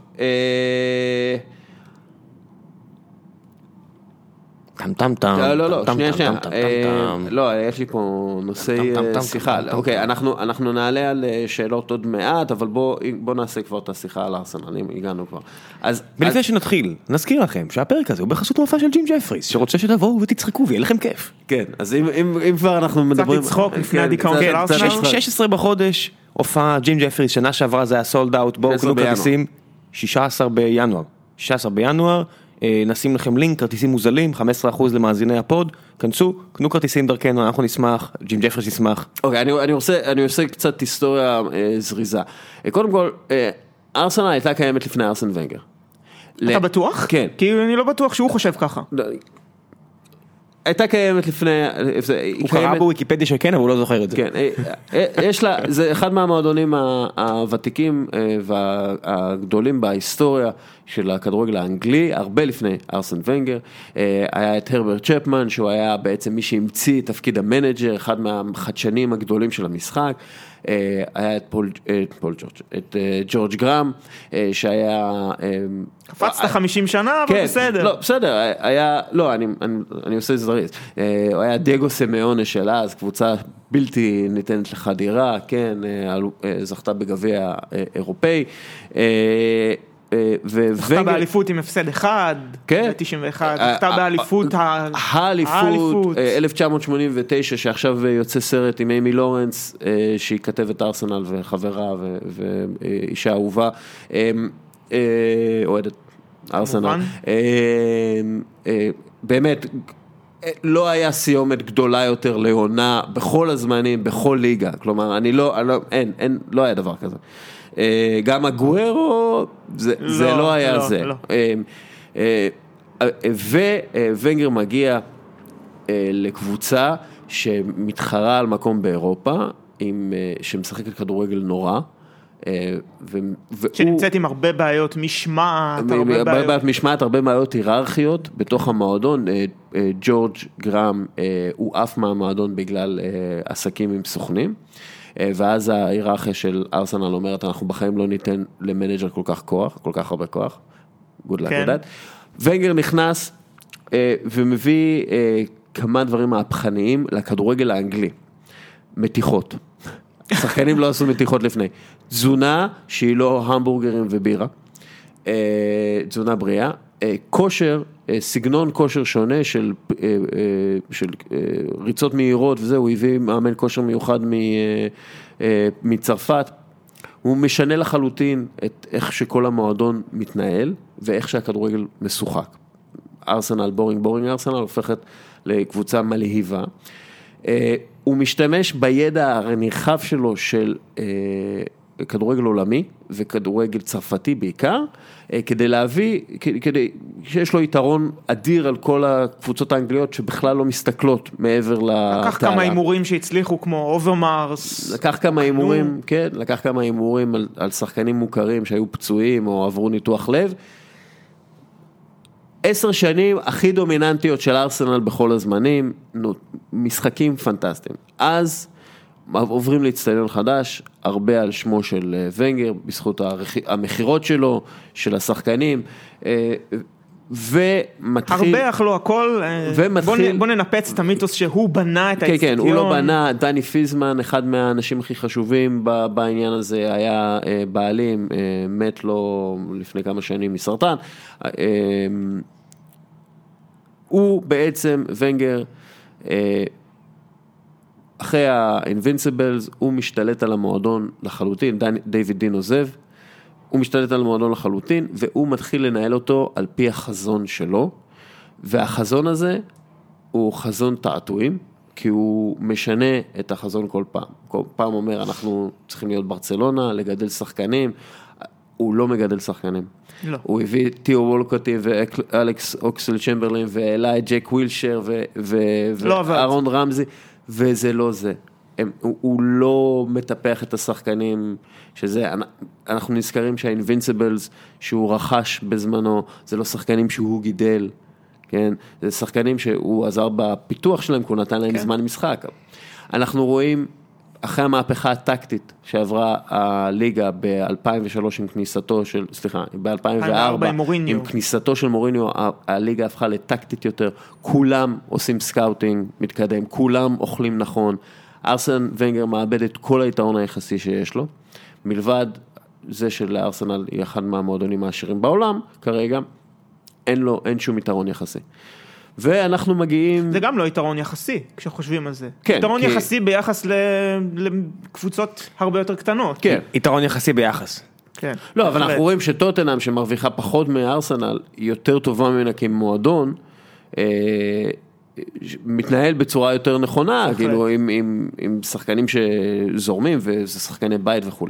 טם טם טם. לא, לא, לא, שנייה, שנייה. לא, יש לי פה נושאי שיחה. אוקיי, אנחנו נעלה על שאלות עוד מעט, אבל בוא נעשה כבר את השיחה על ארסנל, הגענו כבר. ולפני שנתחיל, נזכיר לכם שהפרק הזה הוא בחסות מופע של ג'ים ג'פריס, שרוצה שתבואו ותצחקו ויהיה לכם כיף. כן, אז אם כבר אנחנו מדברים... קצת לצחוק לפני הדיכאון של ארסנל. שש עשרה בחודש, הופעה ג'ים ג'פריס, שנה שעברה זה היה סולד אאוט, בואו קנו כרטיסים, שישה עשר בינואר. שישה עשר בינואר, נשים לכם לינק, כרטיסים מוזלים, חמישה עשר אחוז למאזיני הפוד, כנסו, קנו כרטיסים דרכנו, אנחנו נשמח, ג'ים ג'פריס ישמח. אוקיי, אני, אני עושה, אני עושה קצת היסטוריה אה, זריזה. קודם כל, אה, ארסנל הייתה קיימת לפני ארסן ונגר. אתה ל... בטוח? כן. כי אני לא בטוח שהוא חושב ככה. הייתה קיימת לפני... הוא קרא בוויקיפדיה שכן, אבל הוא לא זוכר את זה. כן, יש לה, זה אחד מהמועדונים הוותיקים והגדולים בהיסטוריה של הכדורגל האנגלי, הרבה לפני ארסן ונגר. היה את הרברט צ'פמן, שהוא היה בעצם מי שהמציא תפקיד המנג'ר, אחד מהחדשנים הגדולים של המשחק. היה את פול, את פול ג'ורג', את ג'ורג' גרם, שהיה... קפצת חמישים שנה, אבל בסדר. לא, בסדר, היה, לא, אני, אני, אני עושה זריז. הוא היה דייגו סמיונה של אז, קבוצה בלתי ניתנת לחדירה, כן, זכתה בגביע אירופאי. זכתה באליפות עם הפסד אחד, ב-תשעים ואחת, זכתה באליפות, האליפות, אלף תשע מאות שמונים ותשע, שעכשיו יוצא סרט עם אימי לורנס, שהיא כתבת ארסנל וחברה ואישה אהובה, אוהדת ארסנל. באמת, לא היה סיומת גדולה יותר לעונה בכל הזמנים, בכל ליגה, כלומר, אני לא, אין, אין, לא היה דבר כזה. גם הגוארו, זה לא היה זה. וונגר מגיע לקבוצה שמתחרה על מקום באירופה, שמשחקת כדורגל נורא. שנמצאת עם הרבה בעיות משמעת, הרבה בעיות משמעת, הרבה בעיות היררכיות בתוך המועדון. ג'ורג' גרם הוא אף מהמועדון בגלל עסקים עם סוכנים. ואז ההיררכיה של ארסנל אומרת, אנחנו בחיים לא ניתן למנג'ר כל כך כוח, כל כך הרבה כוח. Good luck with that. ונגר נכנס ומביא כמה דברים מהפכניים לכדורגל האנגלי. מתיחות. שחקנים לא עשו מתיחות לפני. תזונה שהיא לא המבורגרים ובירה. תזונה בריאה. כושר, סגנון כושר שונה של, של ריצות מהירות וזה, הוא הביא מאמן כושר מיוחד מצרפת, הוא משנה לחלוטין את איך שכל המועדון מתנהל, ואיך שהכדורגל משוחק. ארסנל, בורינג, בורינג ארסנל, הופכת לקבוצה מלהיבה. הוא משתמש בידע הנרחב שלו של כדורגל עולמי וכדורגל צרפתי בעיקר, כדי להביא, כדי שיש לו יתרון אדיר על כל הקבוצות האנגליות שבכלל לא מסתכלות מעבר לתעלה. לקח כמה הימורים שהצליחו כמו אוברמארס. לקח כמה הימורים, כן, לקח כמה הימורים על, על שחקנים מוכרים שהיו פצועים או עברו ניתוח לב. עשר שנים הכי דומיננטיות של ארסנל בכל הזמנים, משחקים פנטסטיים. אז עוברים להצטדיון חדש, הרבה על שמו של ונגר, בזכות המחירות שלו, של השחקנים, ומתחיל... הרבה אך לא הכל, ומתחיל... בוא ננפץ את המיתוס שהוא בנה את האצטדיון. כן, כן, הוא לא בנה, דני פיזמן, אחד מהאנשים הכי חשובים בעניין הזה, היה בעלים, מת לו לפני כמה שנים מסרטן, הוא בעצם, ונגר, אחרי ה-Invincibles, הוא משתלט על המועדון לחלוטין, דיוויד דין עוזב, הוא משתלט על המועדון לחלוטין, והוא מתחיל לנהל אותו על פי החזון שלו, והחזון הזה הוא חזון תעתועים, כי הוא משנה את החזון כל פעם. כל פעם אומר, אנחנו צריכים להיות ברצלונה, לגדל שחקנים, הוא לא מגדל שחקנים. לא. הוא הביא טיו וולקוטי ואלכס אוקסל צ'מברלין, ואלה את ג'ק ווילשר ואהרון רמזי, וזה לא זה. הם, הוא, הוא לא מטפח את השחקנים, שזה, אנחנו נזכרים שהאינבינסיבלס שהוא רכש בזמנו, זה לא שחקנים שהוא גידל, כן? זה שחקנים שהוא עזר בפיתוח שלהם, כי הוא נתן להם כן. זמן משחק. אנחנו רואים, אחרי המהפכה הטקטית שעברה הליגה ב-אלפיים ושלוש עם כניסתו של, סליחה, ב-אלפיים וארבע עם, עם כניסתו של מוריניו, הליגה הפכה לטקטית יותר, כולם עושים סקאוטינג מתקדם, כולם אוכלים נכון, ארסן ונגר מאבד את כל היתרון היחסי שיש לו, מלבד זה שלארסנל היא אחד מהמועדונים העשירים בעולם, כרגע אין לו, אין שום יתרון יחסי. ואנחנו מגיעים... זה גם לא יתרון יחסי, כשחושבים על זה. כן, יתרון כי... יחסי ביחס לקבוצות הרבה יותר קטנות. כן. יתרון יחסי ביחס. כן. לא, אבל אנחנו רואים שטוטנהאם שמרוויחה פחות מארסנל, היא יותר טובה ממנה כמועדון, אה, מתנהל בצורה יותר נכונה, כאילו עם, עם, עם שחקנים שזורמים, וזה שחקני בית וכו'.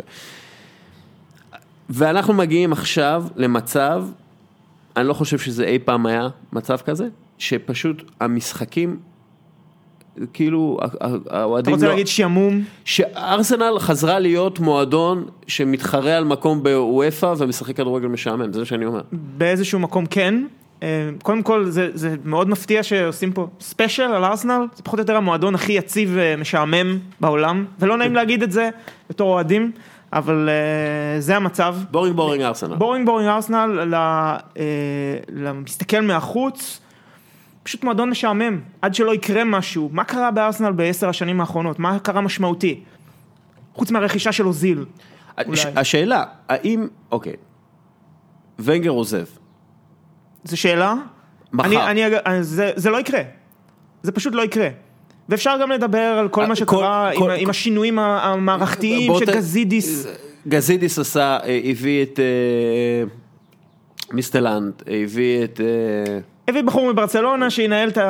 ואנחנו מגיעים עכשיו למצב, אני לא חושב שזה אי פעם היה מצב כזה, שפשוט המשחקים, כאילו, האוהדים לא... אתה רוצה להגיד שימום? שארסנל חזרה להיות מועדון שמתחרה על מקום בוופא ומשחק כדורגל משעמם, זה מה שאני אומר. באיזשהו מקום כן. קודם כל, זה, זה מאוד מפתיע שעושים פה ספיישל על ארסנל, זה פחות או יותר המועדון הכי יציב ומשעמם בעולם, ולא נעים להגיד את זה בתור אוהדים, אבל uh, זה המצב. בורינג בורינג ארסנל. בורינג בורינג ארסנל, למסתכל מהחוץ, פשוט מועדון משעמם, עד שלא יקרה משהו. מה קרה בארסנל בעשר השנים האחרונות? מה קרה משמעותי? חוץ מהרכישה של אוזיל. הש, השאלה, האם, אוקיי, ונגר עוזב. זו שאלה? מחר. אני, אני, זה, זה לא יקרה. זה פשוט לא יקרה. ואפשר גם לדבר על כל מה שקרה עם, עם השינויים המערכתיים שגזידיס... גזידיס עשה, הביא את מיסטלנד, הביא את... הביא בחור מברצלונה שינהל את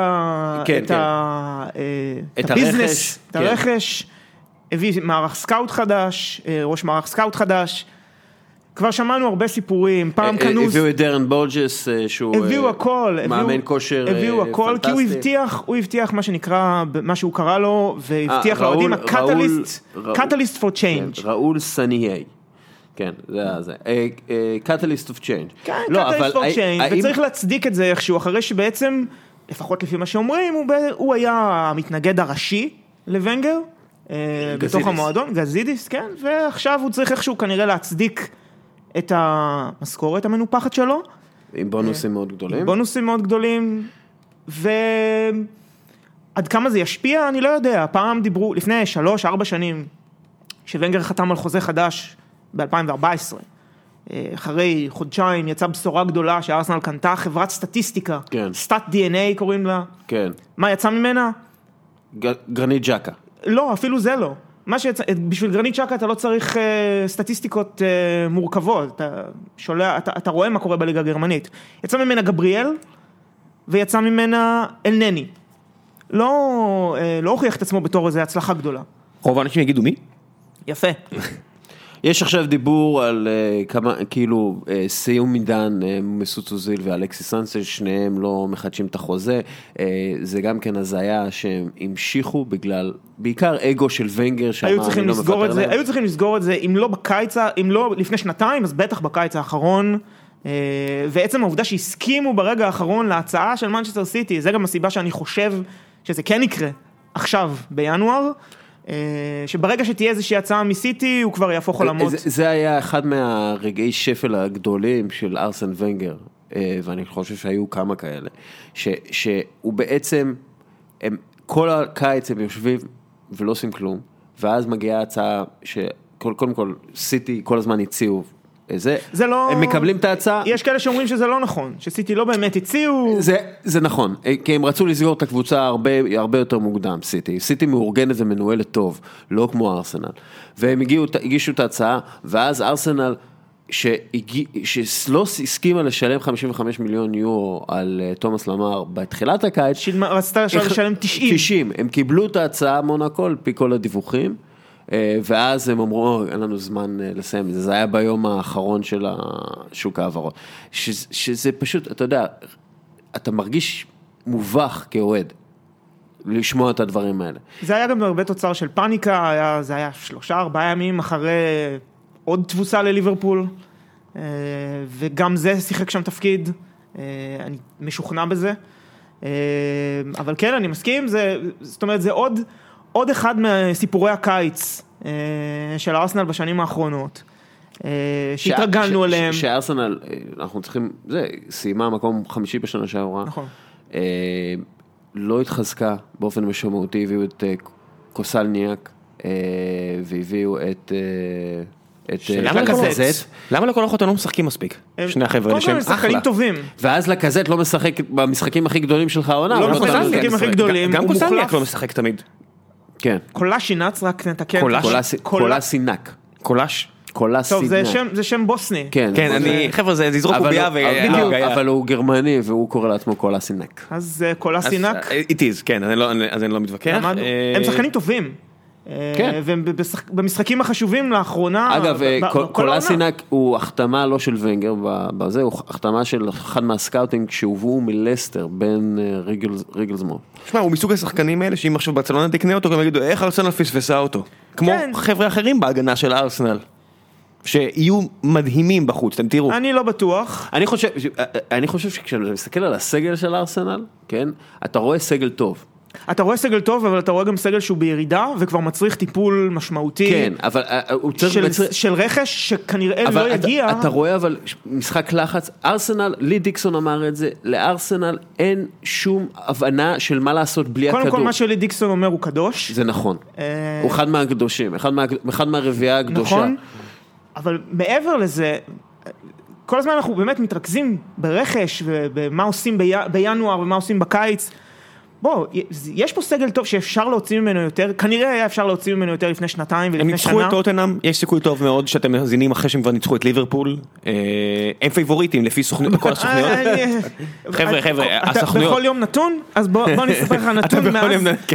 הביזנס, את הרכש, הביא מערך סקאוט חדש, ראש מערך סקאוט חדש, כבר שמענו הרבה סיפורים, פעם כנוס... הביאו את דרן בולג'ס, שהוא מאמן כושר פנטסטי. הביאו הכל, כי הוא הבטיח, הוא הבטיח מה שנקרה, מה שהוא קרא לו, והבטיח לאוהדים הקטליסט, קטליסט for change. ראול סניהי. כן, זה זה. קטליסט of change. כן, קטליסט for change, וצריך להצדיק את זה איכשהו, אחרי שבעצם, לפחות לפי מה שאומרים, הוא היה המתנגד הראשי לוונגר, בתוך המועדון, גזידיס, כן, ועכשיו הוא צריך איכשהו כנראה להצדיק את המשכורת המנופחת שלו. עם בונוסים מאוד גדולים. עם בונוסים מאוד גדולים, ועד כמה זה ישפיע, אני לא יודע. פעם דיברו, לפני שלוש, ארבע שנים, שוונגר חתם על חוזה חדש ב-אלפיים וארבע עשרה. אחרי חודשיים יצאה בשורה גדולה שארסנל קנתה חברת סטטיסטיקה. כן. סטאט די אן איי קוראים לה. כן. מה יצא ממנה? גרנית ג'קה. לא, אפילו זה לא. מה שיצא, בשביל גרנית שקה אתה לא צריך uh, סטטיסטיקות uh, מורכבות, אתה, שולע, אתה, אתה רואה מה קורה בליגה הגרמנית. יצא ממנה גבריאל, ויצא ממנה אלנני. לא, uh, לא הוכיח את עצמו בתור איזו הצלחה גדולה. רוב האנשים יגידו מי? יפה. יש עכשיו דיבור על uh, כמה, כאילו, uh, סיום מידן, uh, מסות אוזיל ואלכסיס סנסל, שניהם לא מחדשים את החוזה, uh, זה גם כן הזיה שהם המשיכו בגלל, בעיקר אגו של ונגר, היו צריכים לא לסגור את זה, היו צריכים לסגור את זה, אם לא בקיץ, אם לא לפני שנתיים, אז בטח בקיץ האחרון, uh, ועצם העובדה שהסכימו ברגע האחרון להצעה של מנצ'סטר סיטי, זה גם הסיבה שאני חושב שזה כן יקרה עכשיו, בינואר, שברגע שתהיה איזושהי הצעה מסיטי, הוא כבר יהפוך עולמות. זה, זה היה אחד מהרגעי שפל הגדולים של ארסן ונגר, ואני חושב שהיו כמה כאלה, ש, שהוא בעצם, הם, כל הקיץ הם יושבים ולא עושים כלום, ואז מגיעה הצעה שקודם כל סיטי כל הזמן הציעו, זה, זה לא... הם מקבלים את ההצעה. יש כאלה שאומרים שזה לא נכון, שסיטי לא באמת הציעו. זה, זה נכון, כי הם רצו לסגור את הקבוצה הרבה, הרבה יותר מוקדם, סיטי. סיטי מאורגנת ומנוהלת טוב, לא כמו ארסנל. והם הגיעו, הגישו את ההצעה, ואז ארסנל, שהגיע, שלא הסכימה לשלם חמישים וחמישה מיליון יורו על תומאס למר בתחילת הקיץ. רצתה לשלם תשעים. תשעים. הם קיבלו את ההצעה מונקו, על פי כל הדיווחים. ואז הם אמרו, אין לנו זמן לסיים, זה היה ביום האחרון של השוק העברות, שזה פשוט, אתה יודע, אתה מרגיש מובך כאוהד. לשמוע את הדברים האלה. זה היה גם הרבה תוצר של פאניקה, היה, זה היה שלושה, ארבעה ימים אחרי עוד תבוסה לליברפול, וגם זה שיחק שם תפקיד, אני משוכנע בזה. אבל כן, אני מסכים, זה, זאת אומרת, זה עוד, עוד אחד מסיפורי הקיץ של ארסנל בשנים האחרונות, שהתרגלנו אליהם. שארסנל, אנחנו צריכים, זה, סיימה מקום חמישי בשנה שעברה. נכון. לא התחזקה באופן משמעותי, הביאו את קוסלניאק, והביאו את... למה לכל החוטאים לא משחקים מספיק? שני החבר'ה שהם אחלה. טובים. ואז לקזט לא משחק במשחקים הכי גדולים שלך העונה. לא משחק במשחקים הכי גדולים. גם קוסלניאק לא משחק תמיד. כן. קולאשינץ, רק נתקן. קולאסינק. קולאש. טוב, זה שם בוסני. כן, אני, חבר'ה, זה יזרוק קובייה והגיה. אבל הוא גרמני והוא קורא לעצמו קולאסינק. אז קולאסינק. It is, כן, אז אני לא מתווכח. הם שחקנים טובים. כן. ובמשחקים החשובים לאחרונה... אגב, קולאסינק הוא החתמה לא של ונגר בזה, הוא החתמה של אחד מהסקאוטינג שהובאו מלסטר בין ריגלסמור. תשמע, הוא מסוג השחקנים האלה שאם עכשיו ברצלונה תקנה אותו, גם יגידו, איך ארסנל פספסה אותו? כמו חבר'ה אחרים בהגנה של ארסנל. שיהיו מדהימים בחוץ, אתם תראו. אני לא בטוח. אני חושב, אני חושב שכשאתה מסתכל על הסגל של ארסנל, כן, אתה רואה סגל טוב. אתה רואה סגל טוב, אבל אתה רואה גם סגל שהוא בירידה, וכבר מצריך טיפול משמעותי. כן, אבל הוא צריך... של, מצריך... של רכש שכנראה לא אתה, יגיע. אתה רואה אבל משחק לחץ, ארסנל, לי דיקסון אמר את זה, לארסנל אין שום הבנה של מה לעשות בלי קודם הכדור. קודם כל מה שלי דיקסון אומר הוא קדוש. זה נכון. הוא אחד מהקדושים, אחד, מה, אחד מהרביעה הקדושה. נכון, אבל מעבר לזה... כל הזמן אנחנו באמת מתרכזים ברכש ובמה עושים בינואר ומה עושים בקיץ. בוא, יש פה סגל טוב שאפשר להוציא ממנו יותר, כנראה היה אפשר להוציא ממנו יותר לפני שנתיים ולפני שנה. הם ניצחו את טוטנהאם, יש סיכוי טוב מאוד שאתם מזינים אחרי שהם כבר ניצחו את ליברפול. הם פייבוריטים לפי כל הסוכניות. חבר'ה, חבר'ה, הסוכניות. בכל יום נתון, אז בוא נספר לך נתון מאז,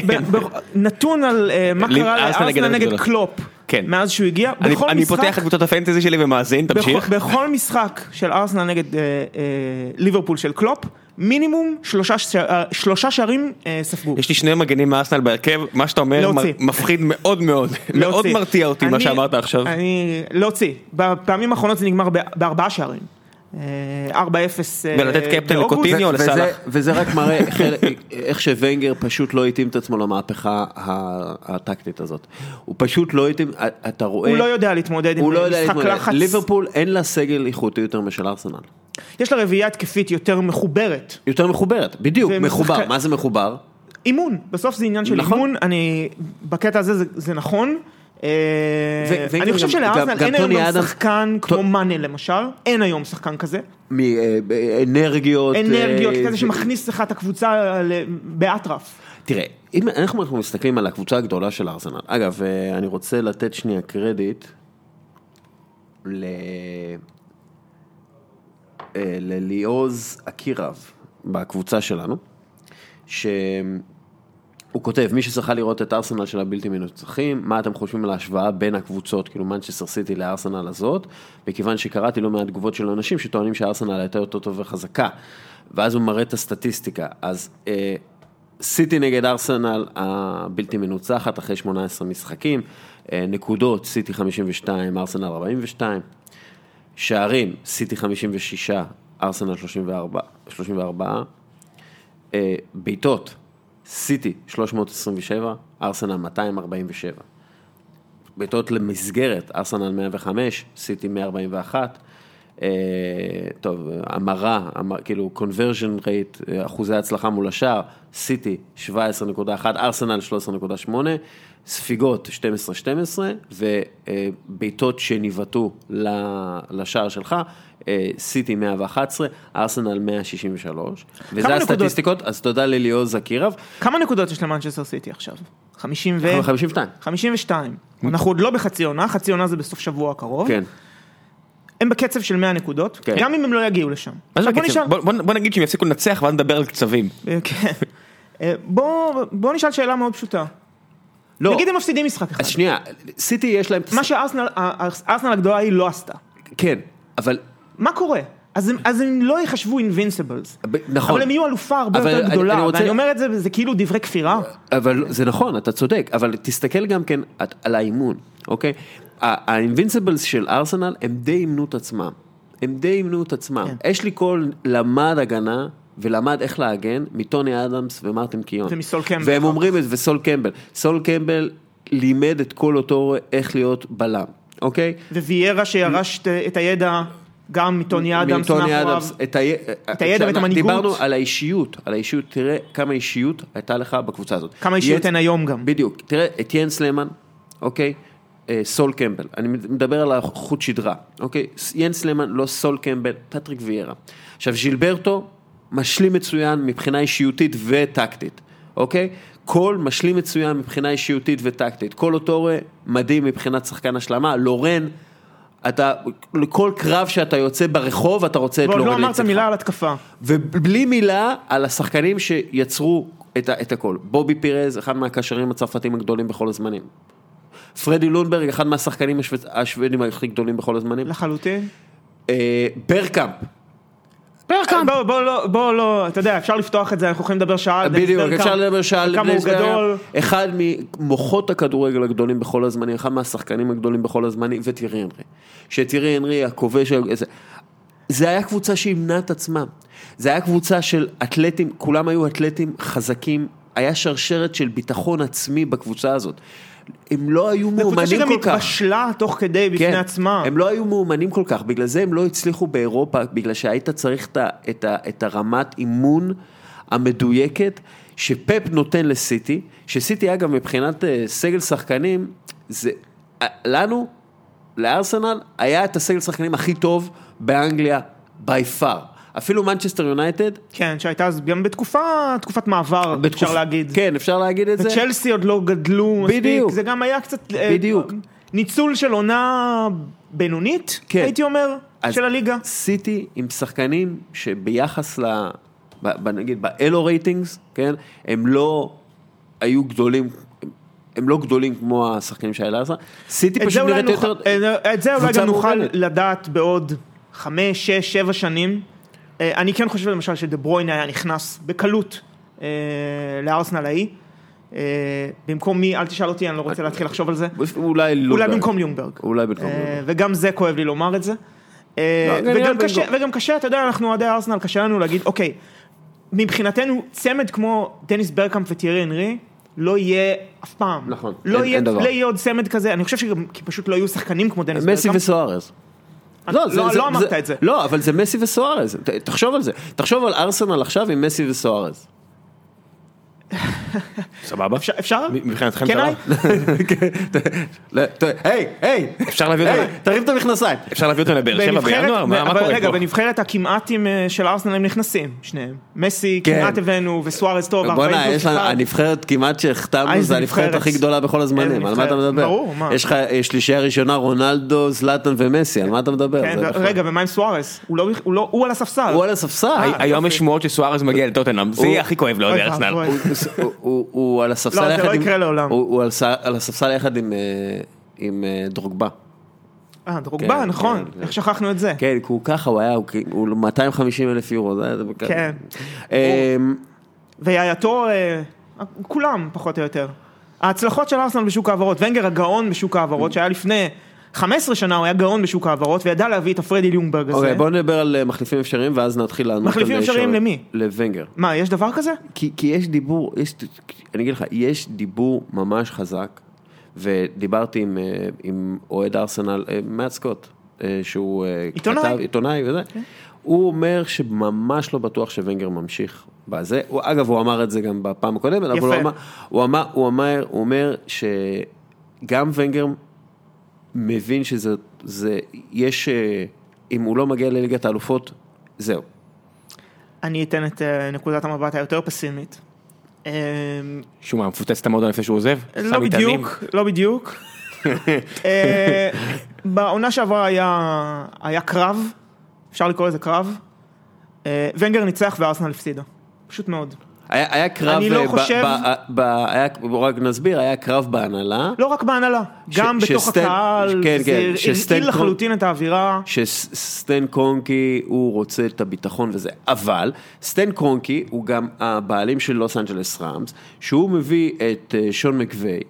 נתון על מה קרה לארסנל נגד קלופ. מאז שהוא הגיע. אני פותח את קבוצת הפנטזי שלי ומאזין, תמשיך. בכל משחק של ארסנל נגד ליברפול של קלופ, מינימום שלושה, שלושה שערים ספגו. יש לי שני מגנים מארסנל בהרכב, מה שאתה אומר מפחיד מאוד מאוד, מאוד מרתיע אותי מה שאמרת עכשיו. אני להוציא, בפעמים האחרונות זה נגמר בארבעה שערים. ארבע אפס ולתת קפטן לקוטיניו או לסלח. וזה רק מראה איך שוונגר פשוט לא התאים את עצמו למהפכה הטקטית הזאת. הוא פשוט לא התאים, אתה רואה... הוא לא יודע להתמודד עם משחק לחץ. ליברפול אין לה סגל איכותי יותר משל ארסנל. יש לה רביעייה התקפית יותר מחוברת. יותר מחוברת, בדיוק, מחובר. מה זה מחובר? אימון, בסוף זה עניין של אימון, אני, בקטע הזה זה נכון. אני חושב שלארסנל אין היום גם שחקן כמו מאנה למשל, אין היום שחקן כזה. מאנרגיות. אנרגיות, כזה שמכניס לך את הקבוצה באטרף. תראה, אם אנחנו מסתכלים על הקבוצה הגדולה של ארסנל, אגב, אני רוצה לתת שנייה קרדיט ל... לליעוז אקירב בקבוצה שלנו, שהוא כותב, מי שצריכה לראות את ארסנל של הבלתי מנוצחים, מה אתם חושבים על ההשוואה בין הקבוצות, כאילו מנצ'סטר סיטי לארסנל הזאת, וכיוון שקראתי לא מעט תגובות של אנשים שטוענים שארסנל הייתה יותר טוב וחזקה, ואז הוא מראה את הסטטיסטיקה, אז אה, סיטי נגד ארסנל הבלתי מנוצחת אחרי שמונה עשרה משחקים, אה, נקודות, סיטי חמישים ושתיים, ארסנל ארבעים ושתיים, שערים, סיטי חמישים ושש, ארסנל שלושים וארבע, אה, ביתות, סיטי שלוש מאות עשרים ושבע, ארסנל מאתיים ארבעים ושבע. ביתות למסגרת, ארסנל מאה וחמש, סיטי מאה ארבעים ואחת. אה, טוב, המרה, המר, כאילו conversion rate, אחוזי הצלחה מול השאר, סיטי שבע עשרה נקודה אחת, ארסנל שלוש עשרה נקודה שמונה, ספיגות שתים עשרה שתים עשרה, וביתות שניבטו לשער שלך, סיטי מאה ואחת עשרה, ארסנל מאה שישים ושלוש, וזה הסטטיסטיקות, אז תודה לליעוז אקירב. כמה נקודות יש למנצ'סטר סיטי עכשיו? חמישים ו... חמישים ושתיים. חמישים ושתיים. אנחנו עוד לא בחצי עונה, חצי עונה זה בסוף שבוע הקרוב. כן. הם בקצב של מאה נקודות, כן. גם אם הם לא יגיעו לשם. בוא, נשאל... בוא, בוא, בוא נגיד שהם יפסיקו לנצח ואז נדבר על קצבים. כן. בוא, בוא נשאל שאלה מאוד פשוטה. לא. נגיד הם מפסידים משחק אחד. אז שנייה, סיטי יש להם... מה שארסנל הגדולה היא לא עשתה. כן, אבל... מה קורה? אז הם, אז הם לא יחשבו אינבינסיבלס. נכון. אבל הם יהיו אלופה הרבה יותר אני, גדולה, אני רוצה... ואני אומר את זה, זה כאילו דברי כפירה. אבל זה נכון, אתה צודק, אבל תסתכל גם כן על האימון, אוקיי? האינבינסיבלס של ארסנל הם די אימנו את עצמם. הם די אימנו את עצמם. כן. יש לי כל למד הגנה, ולמד איך להגן, מטוני אדמס ומרטין קיון. ומסול קמבל. והם אומרים את זה, וסול קמבל. סול קמבל לימד את כל אותו איך להיות בלם, אוקיי? וויירה שירש את הידע גם מטוני אדמס. מטוני אדמס. את הידע ואת המנהיגות. דיברנו על האישיות, על האישיות, תראה כמה אישיות הייתה לך בקבוצה הזאת. כמה אישיות אין היום גם. בדיוק, תראה את יאן סלמן, אוקיי? סול קמבל, אני מדבר על החוט שדרה, אוקיי? יאן סלמן, לא סול קמבל, פטריק ויירה. עכשיו, ז'ילברטו, משלים מצוין מבחינה אישיותית וטקטית, אוקיי? כל משלים מצוין מבחינה אישיותית וטקטית, כל אותו מדהים מבחינת שחקן השלמה, לורן, אתה, לכל קרב שאתה יוצא ברחוב, אתה רוצה את לורן לצלך. לא אמרת מילה על התקפה. ובלי מילה על השחקנים שיצרו את, את הכל. בובי פירז, אחד מהקשרים הצרפתים הגדולים בכל הזמנים. פרדי לונברג, אחד מהשחקנים השוודים הכי גדולים בכל הזמנים. לחלוטין. ברקאמפ. בוא, בוא, לא, בוא, לא, אתה יודע, אפשר לפתוח את זה, אנחנו יכולים לדבר שעה על בדיוק, אפשר לדבר שעה על כמה הוא גדול. אחד ממוחות הכדורגל הגדולים בכל הזמנים, אחד מהשחקנים הגדולים בכל הזמנים, וטירי הנרי. שטירי הנרי, הכובש, זה היה קבוצה שהמנה את עצמה. זה היה קבוצה של אתלטים, כולם היו אתלטים חזקים, היה שרשרת של ביטחון עצמי בקבוצה הזאת. הם לא היו מאומנים כל כך. זה קבוצה שגם התבשלה תוך כדי בפני עצמה. הם לא היו מאומנים כל כך, בגלל זה הם לא הצליחו באירופה, בגלל שהיית צריך את, את, את הרמת אימון המדויקת, שפפ נותן לסיטי, שסיטי אגב מבחינת סגל שחקנים, זה, לנו, לארסנל, היה את הסגל שחקנים הכי טוב באנגליה, by far. אפילו מנצ'סטר יונייטד. כן, שהייתה אז גם בתקופה, תקופת מעבר, בתקופ... אפשר להגיד. כן, אפשר להגיד את זה. וצ'לסי עוד לא גדלו מספיק. בדיוק. זה גם היה קצת... בדיוק. ניצול של עונה בינונית, כן. הייתי אומר, של הליגה. סיטי עם שחקנים שביחס ל... ב, נגיד, באלו רייטינגס, כן? הם לא היו גדולים... הם לא גדולים כמו השחקנים שהיה לעשה. סיטי פשוט נראית יותר... את זה אולי גם נוכל לדעת בעוד חמש, שש, שבע שנים. אני כן חושב למשל שדה ברויינה היה נכנס בקלות לארסנל ההיא. במקום מי, אל תשאל אותי, אני לא רוצה להתחיל לחשוב על זה. אולי במקום ליונברג. אולי במקום ליונברג. וגם זה כואב לי לומר את זה. וגם קשה, אתה יודע, אנחנו אוהדי ארסנל, קשה לנו להגיד, אוקיי, מבחינתנו צמד כמו דניס ברקאמפ וטירי הנרי, לא יהיה אף פעם. נכון, אין דבר. לא יהיה עוד צמד כזה, אני חושב שגם, כי פשוט לא יהיו שחקנים כמו דניס ברקאמפ. מסי וסוארז. לא, לא, לא אמרת את זה. לא, אבל זה מסי וסוארז. תחשוב על זה. תחשוב על ארסנל עכשיו עם מסי וסוארז. סבבה? אפשר? מבחינתכם כן, היי, היי, אפשר להביא אותם, תרים את המכנסיים. אפשר להביא אותם לבאר שבע בינואר? מה קורה פה? רגע, בנבחרת הכמעטים של ארסנל הם נכנסים, שניהם. מסי כמעט הבאנו וסוארז טוב. בוא'נה, יש לנו, הנבחרת כמעט שהחתמנו, זה הנבחרת הכי גדולה בכל הזמנים. על מה אתה מדבר? ברור, מה? יש לך שלישייה ראשונה, רונלדו, זלאטן ומסי, על מה אתה מדבר? רגע, ומה עם סוארז? הוא על הספסל. הוא על הספסל. היום יש שמועות שסוארז מגיע לטוטנהאם, זה יהיה הכי כואב לו בארסנל. הוא על הספסל לא, זה לא יקרה לעולם. הוא על הספסל יחד עם דרוגבה. אה, דרוגבה, נכון. איך שכחנו את זה? כן, הוא ככה, הוא היה, הוא מאתיים וחמישים אלף יורו. כן. ויעייתו, כולם פחות או יותר. ההצלחות של ארסנל בשוק העברות, ונגר הגאון בשוק העברות, שהיה לפני חמש עשרה שנה, הוא היה גאון בשוק העברות, וידע להביא את הפרדי ליונברג הזה. אוקיי, בואו נדבר על מחליפים אפשריים, ואז נתחיל לענות. מחליפים אפשריים למי? לוונגר. מה, יש דבר כזה? כי, כי יש דיבור, יש, אני אגיד לך, יש דיבור ממש חזק, ודיברתי עם, עם אוהד ארסנל, מאט סקוט, שהוא עיתונאי. כתב, עיתונאי וזה, okay. הוא אומר שממש לא בטוח שוונגר ממשיך בזה, הוא, אגב, הוא אמר את זה גם בפעם הקודמת, אבל הוא אמר, הוא אמר, הוא אומר, הוא אומר שגם ונגר מבין שזה, זה, יש, אם הוא לא מגיע לליגת האלופות, זהו. אני אתן את נקודת המבט היותר פסימית. שהוא מה, מפוצץ את המועדון לפני שהוא עוזב? לא בדיוק, לא בדיוק. בעונה שעברה היה, היה קרב, אפשר לקרוא לזה קרב. ונגר ניצח וארסנל הפסידה. פשוט מאוד. היה, היה קרב, אני לא חושב... ב, ב, ב, היה, רק נסביר, היה קרב בהנהלה. לא רק בהנהלה, גם ש, בתוך שסטן, הקהל, כן, כן, זה הרעיל לחלוטין את האווירה. שסטן קרונקי הוא רוצה את הביטחון וזה, אבל סטן קרונקי הוא גם הבעלים של לוס אנג'לס ראמס, שהוא מביא את שון מקווי,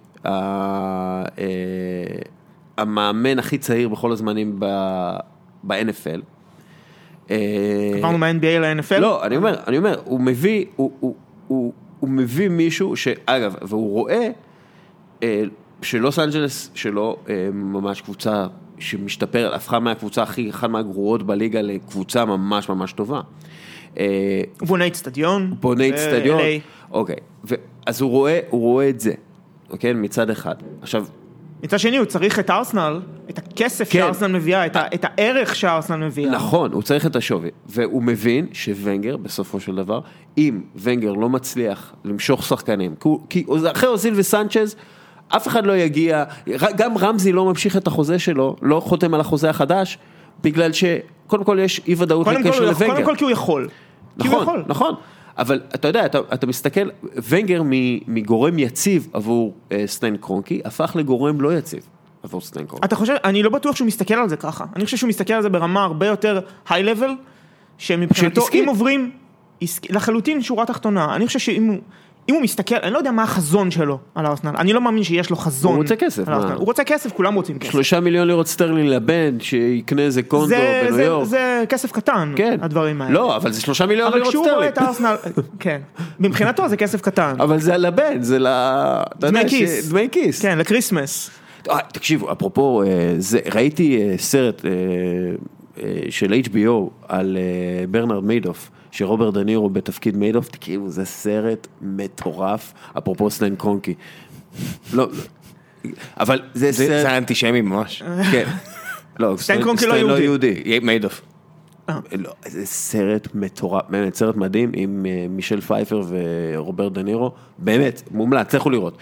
המאמן הכי צעיר בכל הזמנים ב-אן אף אל. עברנו מה-אן בי איי ל-אן אף אל? לא, אני אומר, אני אומר, הוא מביא, הוא, הוא, הוא, הוא מביא מישהו שאגב, והוא רואה שלוס אנג'לס שלו ממש קבוצה שמשתפר, הפכה מהקבוצה הכי, אחת מהגרועות בליגה לקבוצה ממש ממש טובה. הוא בונה אצטדיון. הוא בונה אצטדיון. אוקיי, אז הוא רואה, הוא רואה את זה, אוקיי, מצד אחד. עכשיו, מצד שני, הוא צריך את ארסנל, את הכסף כן. שארסנל מביאה, את, ה, את הערך שארסנל מביאה. נכון, הוא צריך את השווי, והוא מבין שוונגר, בסופו של דבר, אם ונגר לא מצליח למשוך שחקנים, כי אחרי אוזיל וסנצ'ז, אף אחד לא יגיע, גם רמזי לא ממשיך את החוזה שלו, לא חותם על החוזה החדש, בגלל שקודם כל יש אי ודאות לקשר לוונגר. קודם כל כי הוא יכול. נכון, נכון. אבל אתה יודע, אתה, אתה מסתכל, ונגר מגורם יציב עבור uh, סטן קרונקי, הפך לגורם לא יציב עבור סטן קרונקי. אתה חושב, אני לא בטוח שהוא מסתכל על זה ככה. אני חושב שהוא מסתכל על זה ברמה הרבה יותר היי-לבל, שמבחינתו, אם עוברים לחלוטין שורה תחתונה, אני חושב שאם הוא, אם הוא מסתכל, אני לא יודע מה החזון שלו על ארסנל, אני לא מאמין שיש לו חזון. הוא רוצה כסף. הוא רוצה כסף, כולם רוצים כסף. שלושה מיליון לירות סטרלינג לבן, שיקנה איזה קונדו זה, בניו זה, יורק. זה כסף קטן, כן. הדברים האלה. לא, אבל זה שלושה מיליון לירות סטרלינג. אבל כשהוא רואה את ארסנל, כן, מבחינתו זה כסף קטן. אבל זה לבן, זה ל... דמי כיס. דמי כיס. כן, לקריסמס. תקשיבו, אפרופו, ראיתי סרט של אייץ' בי או על ברנרד מיידוף, שרוברט דנירו בתפקיד מיידוף, תקשיבו, זה סרט מטורף, אפרופו סטן קרונקי. לא, אבל זה סרט... זה אנטישמי ממש. כן. לא, סטן קרונקי לא יהודי. מיידוף. לא, זה סרט מטורף, באמת, סרט מדהים עם מישל פייפר ורוברט דנירו, באמת, מומלץ, צריכו לראות.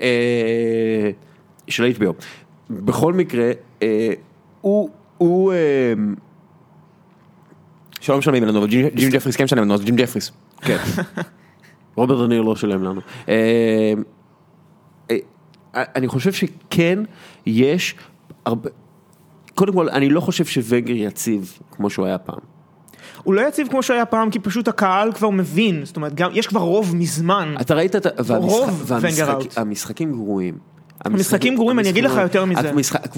של אייץ' בי או. בכל מקרה, הוא... הוא שלום שלמים לנו, ג'ים ג'פריס כן שלם לנו, אז ג'ים ג'פריס. כן. רוברט דניר לא שלם לנו. אני חושב שכן יש הרבה... קודם כל, אני לא חושב שוונגר יציב כמו שהוא היה פעם. הוא לא יציב כמו שהיה פעם, כי פשוט הקהל כבר מבין, זאת אומרת, יש כבר רוב מזמן. אתה ראית את... רוב ונגר אאוט. המשחקים גרועים. המשחקים גרועים, אני אגיד לך יותר מזה.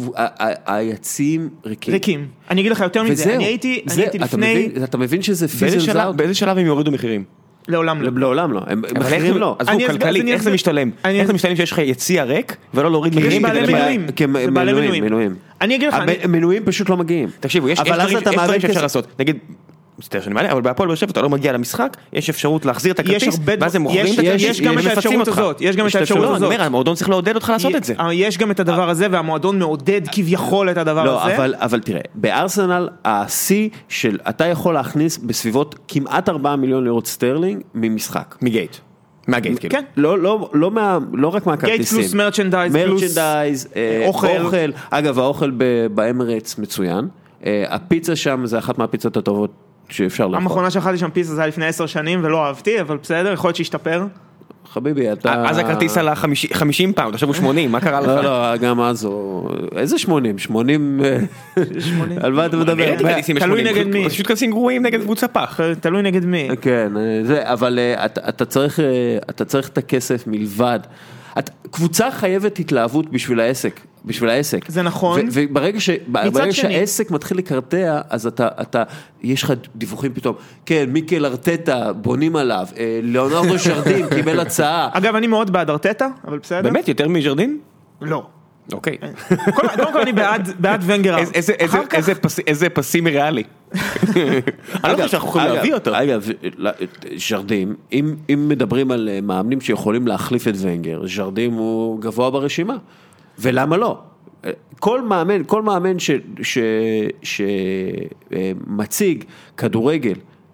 היציעים ריקים. ריקים. אני אגיד לך יותר מזה. אני הייתי לפני... אתה מבין שזה פיזל זאוט? באיזה שלב הם יורידו מחירים? לעולם לא. לעולם לא. מחירים לא. אז הוא כלכלי, איך זה משתלם? איך זה משתלם שיש לך יציע ריק ולא להוריד מחירים? בעלי מנויים. אני אגיד לך... המנויים פשוט לא מגיעים. תקשיבו, יש דברים שאפשר לעשות. נגיד... מצטער שאני מעלה, אבל בהפועל באר שבע אתה לא מגיע למשחק, יש אפשרות להחזיר את הכרטיס, ואז הם מוכרים את הכרטיס, יש גם את האפשרות הזאת, יש גם את האפשרות הזאת. אני אומר, המועדון צריך לעודד אותך לעשות את זה. יש גם את הדבר הזה, והמועדון מעודד כביכול את הדבר הזה. לא, אבל תראה, בארסנל, ה-C של, אתה יכול להכניס בסביבות כמעט ארבעה מיליון לירות סטרלינג ממשחק. מגייט. מהגייט, כאילו. כן. לא רק מהכרטיסים. גייט פלוס מרצ'נדייז, מרצ'נדייז, אוכל. אגב, האוכל באמרטס מצוין. הפיצה שם זה אחת מהפיצות הטובות שאפשר לאכול. המכונה שאכלתי שם פיצה זה היה לפני עשר שנים ולא אהבתי, אבל בסדר, יכול להיות שישתפר. חביבי, אתה... אז הכרטיס עלה חמישים פעם, עכשיו הוא שמונים, מה קרה לך? לא, לא, גם אז הוא... איזה שמונים? שמונים... על מה אתה מדבר? תלוי נגד מי. פשוט כרטיסים גרועים נגד קבוצה פח. תלוי נגד מי. כן, אבל אתה צריך את הכסף מלבד. קבוצה חייבת התלהבות בשביל העסק. בשביל העסק. זה נכון. וברגע שהעסק מתחיל לקרטע, אז אתה, יש לך דיווחים פתאום, כן, מיקל ארטטה, בונים עליו, ליאונרדו ז'רדין קיבל הצעה. אגב, אני מאוד בעד ארטטה, אבל בסדר. באמת, יותר מז'רדין? לא. אוקיי. קודם כל אני בעד ונגר. איזה פסימי ריאלי. אני לא חושב שאנחנו יכולים להביא אותו. אגב, ז'רדים, אם מדברים על מאמנים שיכולים להחליף את ונגר, ז'רדים הוא גבוה ברשימה. ולמה לא? כל מאמן, כל מאמן ש, ש, שמציג כדורגל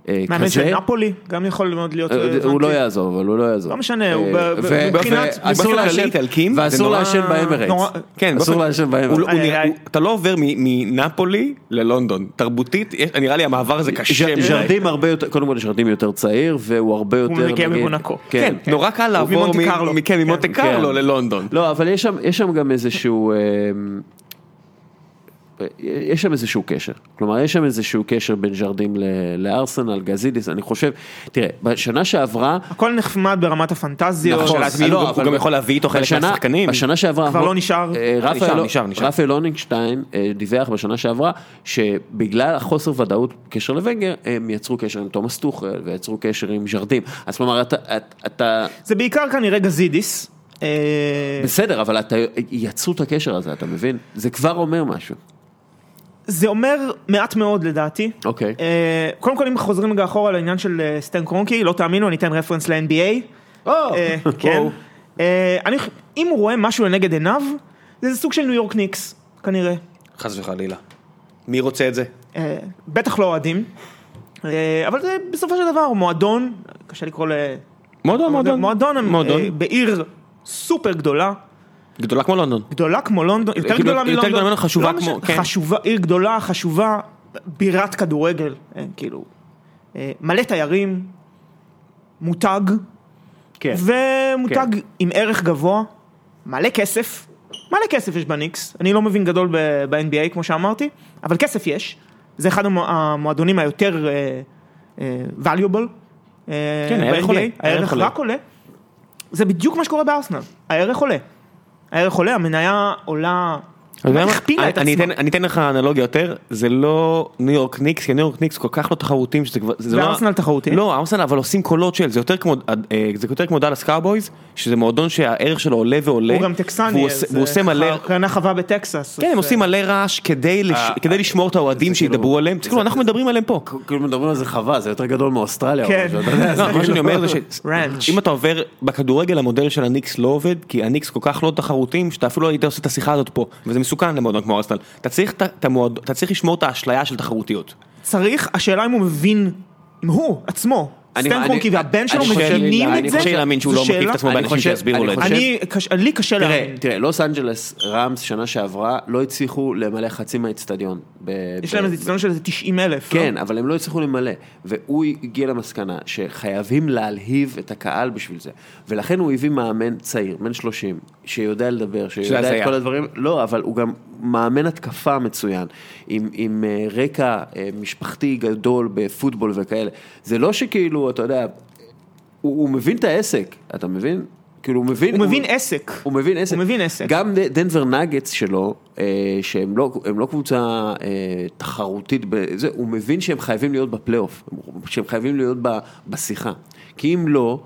מאמן של נפולי, גם יכול מאוד להיות... הוא לא יעזור, אבל הוא לא יעזור. לא משנה, הוא מבחינת... ואסור לעשן באמרייטס. כן, אסור לעשן באמרייטס. אתה לא עובר מנפולי ללונדון. תרבותית, נראה לי המעבר הזה קשה. ז'רדים הרבה יותר, קודם כל ז'רדים יותר צעיר, והוא הרבה יותר... הוא מגיע ממונקו. כן, נורא קל לעבור ממונטה קרלו ללונדון. לא, אבל יש שם גם איזשהו... יש שם איזשהו קשר, כלומר יש שם איזשהו קשר בין ז'רדים לארסנל, גזידיס, אני חושב, תראה, בשנה שעברה... הכל נחמד ברמת הפנטזיות, נכון, הוא גם יכול להביא איתו חלק מהשחקנים. בשנה שעברה... כבר לא נשאר. רפאל אונינגשטיין דיווח בשנה שעברה, שבגלל החוסר ודאות קשר לוונגר, הם יצרו קשר עם תומאס טוחל, ויצרו קשר עם ז'רדים, אז כלומר, אתה... זה בעיקר כנראה גזידיס. בסדר, אבל יצרו את הקשר הזה, אתה מבין? זה כבר אומר משהו. זה אומר מעט מאוד לדעתי. אוקיי. קודם כל אם חוזרים רגע אחורה לעניין של סטן קרונקי, לא תאמינו, אני אתן רפרנס ל-אן בי איי. כן. אם הוא רואה משהו לנגד עיניו, זה סוג של ניו יורק ניקס, כנראה. חס וחלילה. מי רוצה את זה? בטח לא אוהדים. אבל זה בסופו של דבר מועדון, קשה לקרוא ל... מועדון, מועדון. מועדון בעיר סופר גדולה. גדולה כמו לונדון. גדולה כמו לונדון, יותר גדולה מלונדון. יותר גדולה, חשובה כמו, כן. חשובה, עיר גדולה, חשובה, בירת כדורגל, כאילו, מלא תיירים, מותג, כן. ומותג עם ערך גבוה, מלא כסף, מלא כסף יש בניקס, אני לא מבין גדול ב-אן בי איי כמו שאמרתי, אבל כסף יש, זה אחד המועדונים היותר valuable, כן, הערך עולה. הערך רק עולה, זה בדיוק מה שקורה בארסנל, הערך עולה. הערך עולה, המניה עולה, הכפילה את עצמה. אני אתן לך אנלוגיה יותר, זה לא ניו יורק ניקס, כי ניו יורק ניקס כל כך לא תחרותים, זה ארסנל תחרותי. לא, ארסנל אבל עושים קולות של, זה יותר כמו דאלאס קאובויז, שזה מועדון שהערך שלו עולה ועולה. הוא גם טקסני, והוא עושה מלא... קרנה חווה בטקסס. כן, הם עושים מלא רעש כדי לשמור את האוהדים שידברו עליהם. תסתכלו, אנחנו מדברים עליהם פה. כאילו מדברים על זה חווה, זה יותר גדול מאוסטרליה. כן. מה שאני אומר זה שאם אתה עובר בכדורגל, המודל של הניקס לא עובד, כי הניקס כל כך לא תחרותים, שאתה אפילו לא היית עושה את השיחה הזאת פה, וזה מסוכן למועדון כמו ארסנל. אתה צריך אתה צריך לשמור את האשליה של תחרותיות. צריך, השאלה אם הוא מבין, אם הוא עצמו, סטן קרונקי והבן שלו מבינים את זה, אני חושב להאמין שהוא לא מקיף את עצמו באנשים שיסבירו לו את זה. לי קשה להאמין. תראה, לוס אנג'לס רמס שנה שעברה לא הצליחו למלא חצי מהאצטדיון. יש להם איזה אצטדיון של תשעים אלף. כן, אבל הם לא הצליחו למלא. והוא הגיע למסקנה שחייבים להלהיב את הקהל בשביל זה. ולכן הוא הביא מאמן צעיר, בן שלושים, שיודע לדבר, שיודע את כל הדברים. לא, אבל הוא גם מאמן התקפה מצוין, עם רקע משפחתי גדול בפוטבול וכאלה. זה לא שכאילו, אתה יודע, הוא, הוא מבין את העסק, אתה מבין? כאילו הוא מבין, הוא מבין עסק. הוא מבין עסק. הוא מבין עסק. גם דנבר נגטס שלו, שהם לא, הם לא קבוצה תחרותית בזה, הוא מבין שהם חייבים להיות בפלייאוף, שהם חייבים להיות בשיחה. כי אם לא,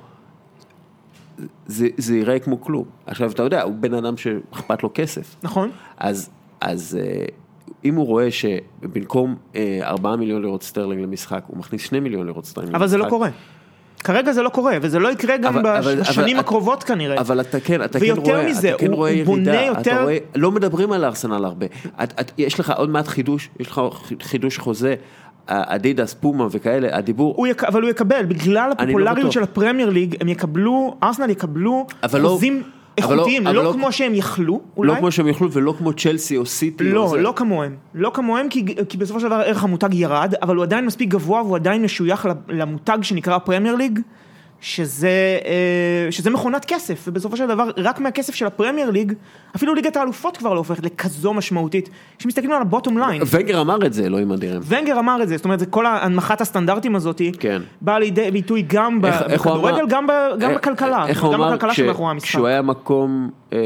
זה, זה ייראה כמו כלום. עכשיו, אתה יודע, הוא בן אדם שאכפת לו כסף. נכון. אז, אז אם הוא רואה שבמקום ארבעה מיליון לירות סטרלינג למשחק, הוא מכניס שני מיליון לירות סטרלינג למשחק. אבל זה לא קורה. כרגע זה לא קורה, וזה לא יקרה גם בשנים הקרובות כנראה. אבל אתה כן, אתה כן רואה, אתה כן רואה ירידה, אתה רואה, לא מדברים על ארסנל הרבה. יש לך עוד מעט חידוש, יש לך חידוש חוזה, אדידס, פומה וכאלה, הדיבור... אבל הוא יקבל, בגלל הפופולריות של הפרמייר ליג, הם יקבלו, ארסנל יקבלו חוזים איכותיים, לא כמו שהם יכלו, אולי. לא כמו שהם יכלו, ולא כמו צ'לסי או סיטי. לא, לא כמוהם. לא כמוהם, כי בסופו של דבר ערך המותג ירד, אבל הוא עדיין מספיק גבוה, והוא עדיין משוייך למותג שנקרא הפרמייר ליג, שזה, שזה מכונת כסף, ובסופו של דבר, רק מהכסף של הפרמייר ליג, אפילו ליגת האלופות כבר לא הופכת לכזו משמעותית, שמסתכלים על הבוטום ליין. ונגר אמר את זה, לא עם אדירים. ונגר אמר את זה, זאת אומרת, כל הנמחת הסטנדרטי הזאת, כן. באה לידי ביטוי גם בכדורגל, גם בכלכלה. איך הוא אמר, כשהוא היה מקום...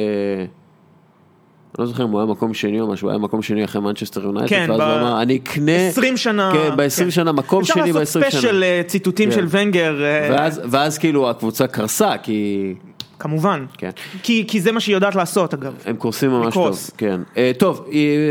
אני לא זוכר אם הוא היה מקום שני או משהו, הוא היה מקום שני אחרי מנצ'סטר יונייטד, כן, ואז הוא אמר, אני אקנה... עשרים שנה... כן, ב-עשרים שנה, מקום שני ב-עשרים שנה. אפשר לעשות ספיישל ציטוטים של ונגר. ואז כאילו הקבוצה קרסה, כי... כמובן. כי זה מה שהיא יודעת לעשות, אגב. הם קורסים ממש טוב, כן. טוב,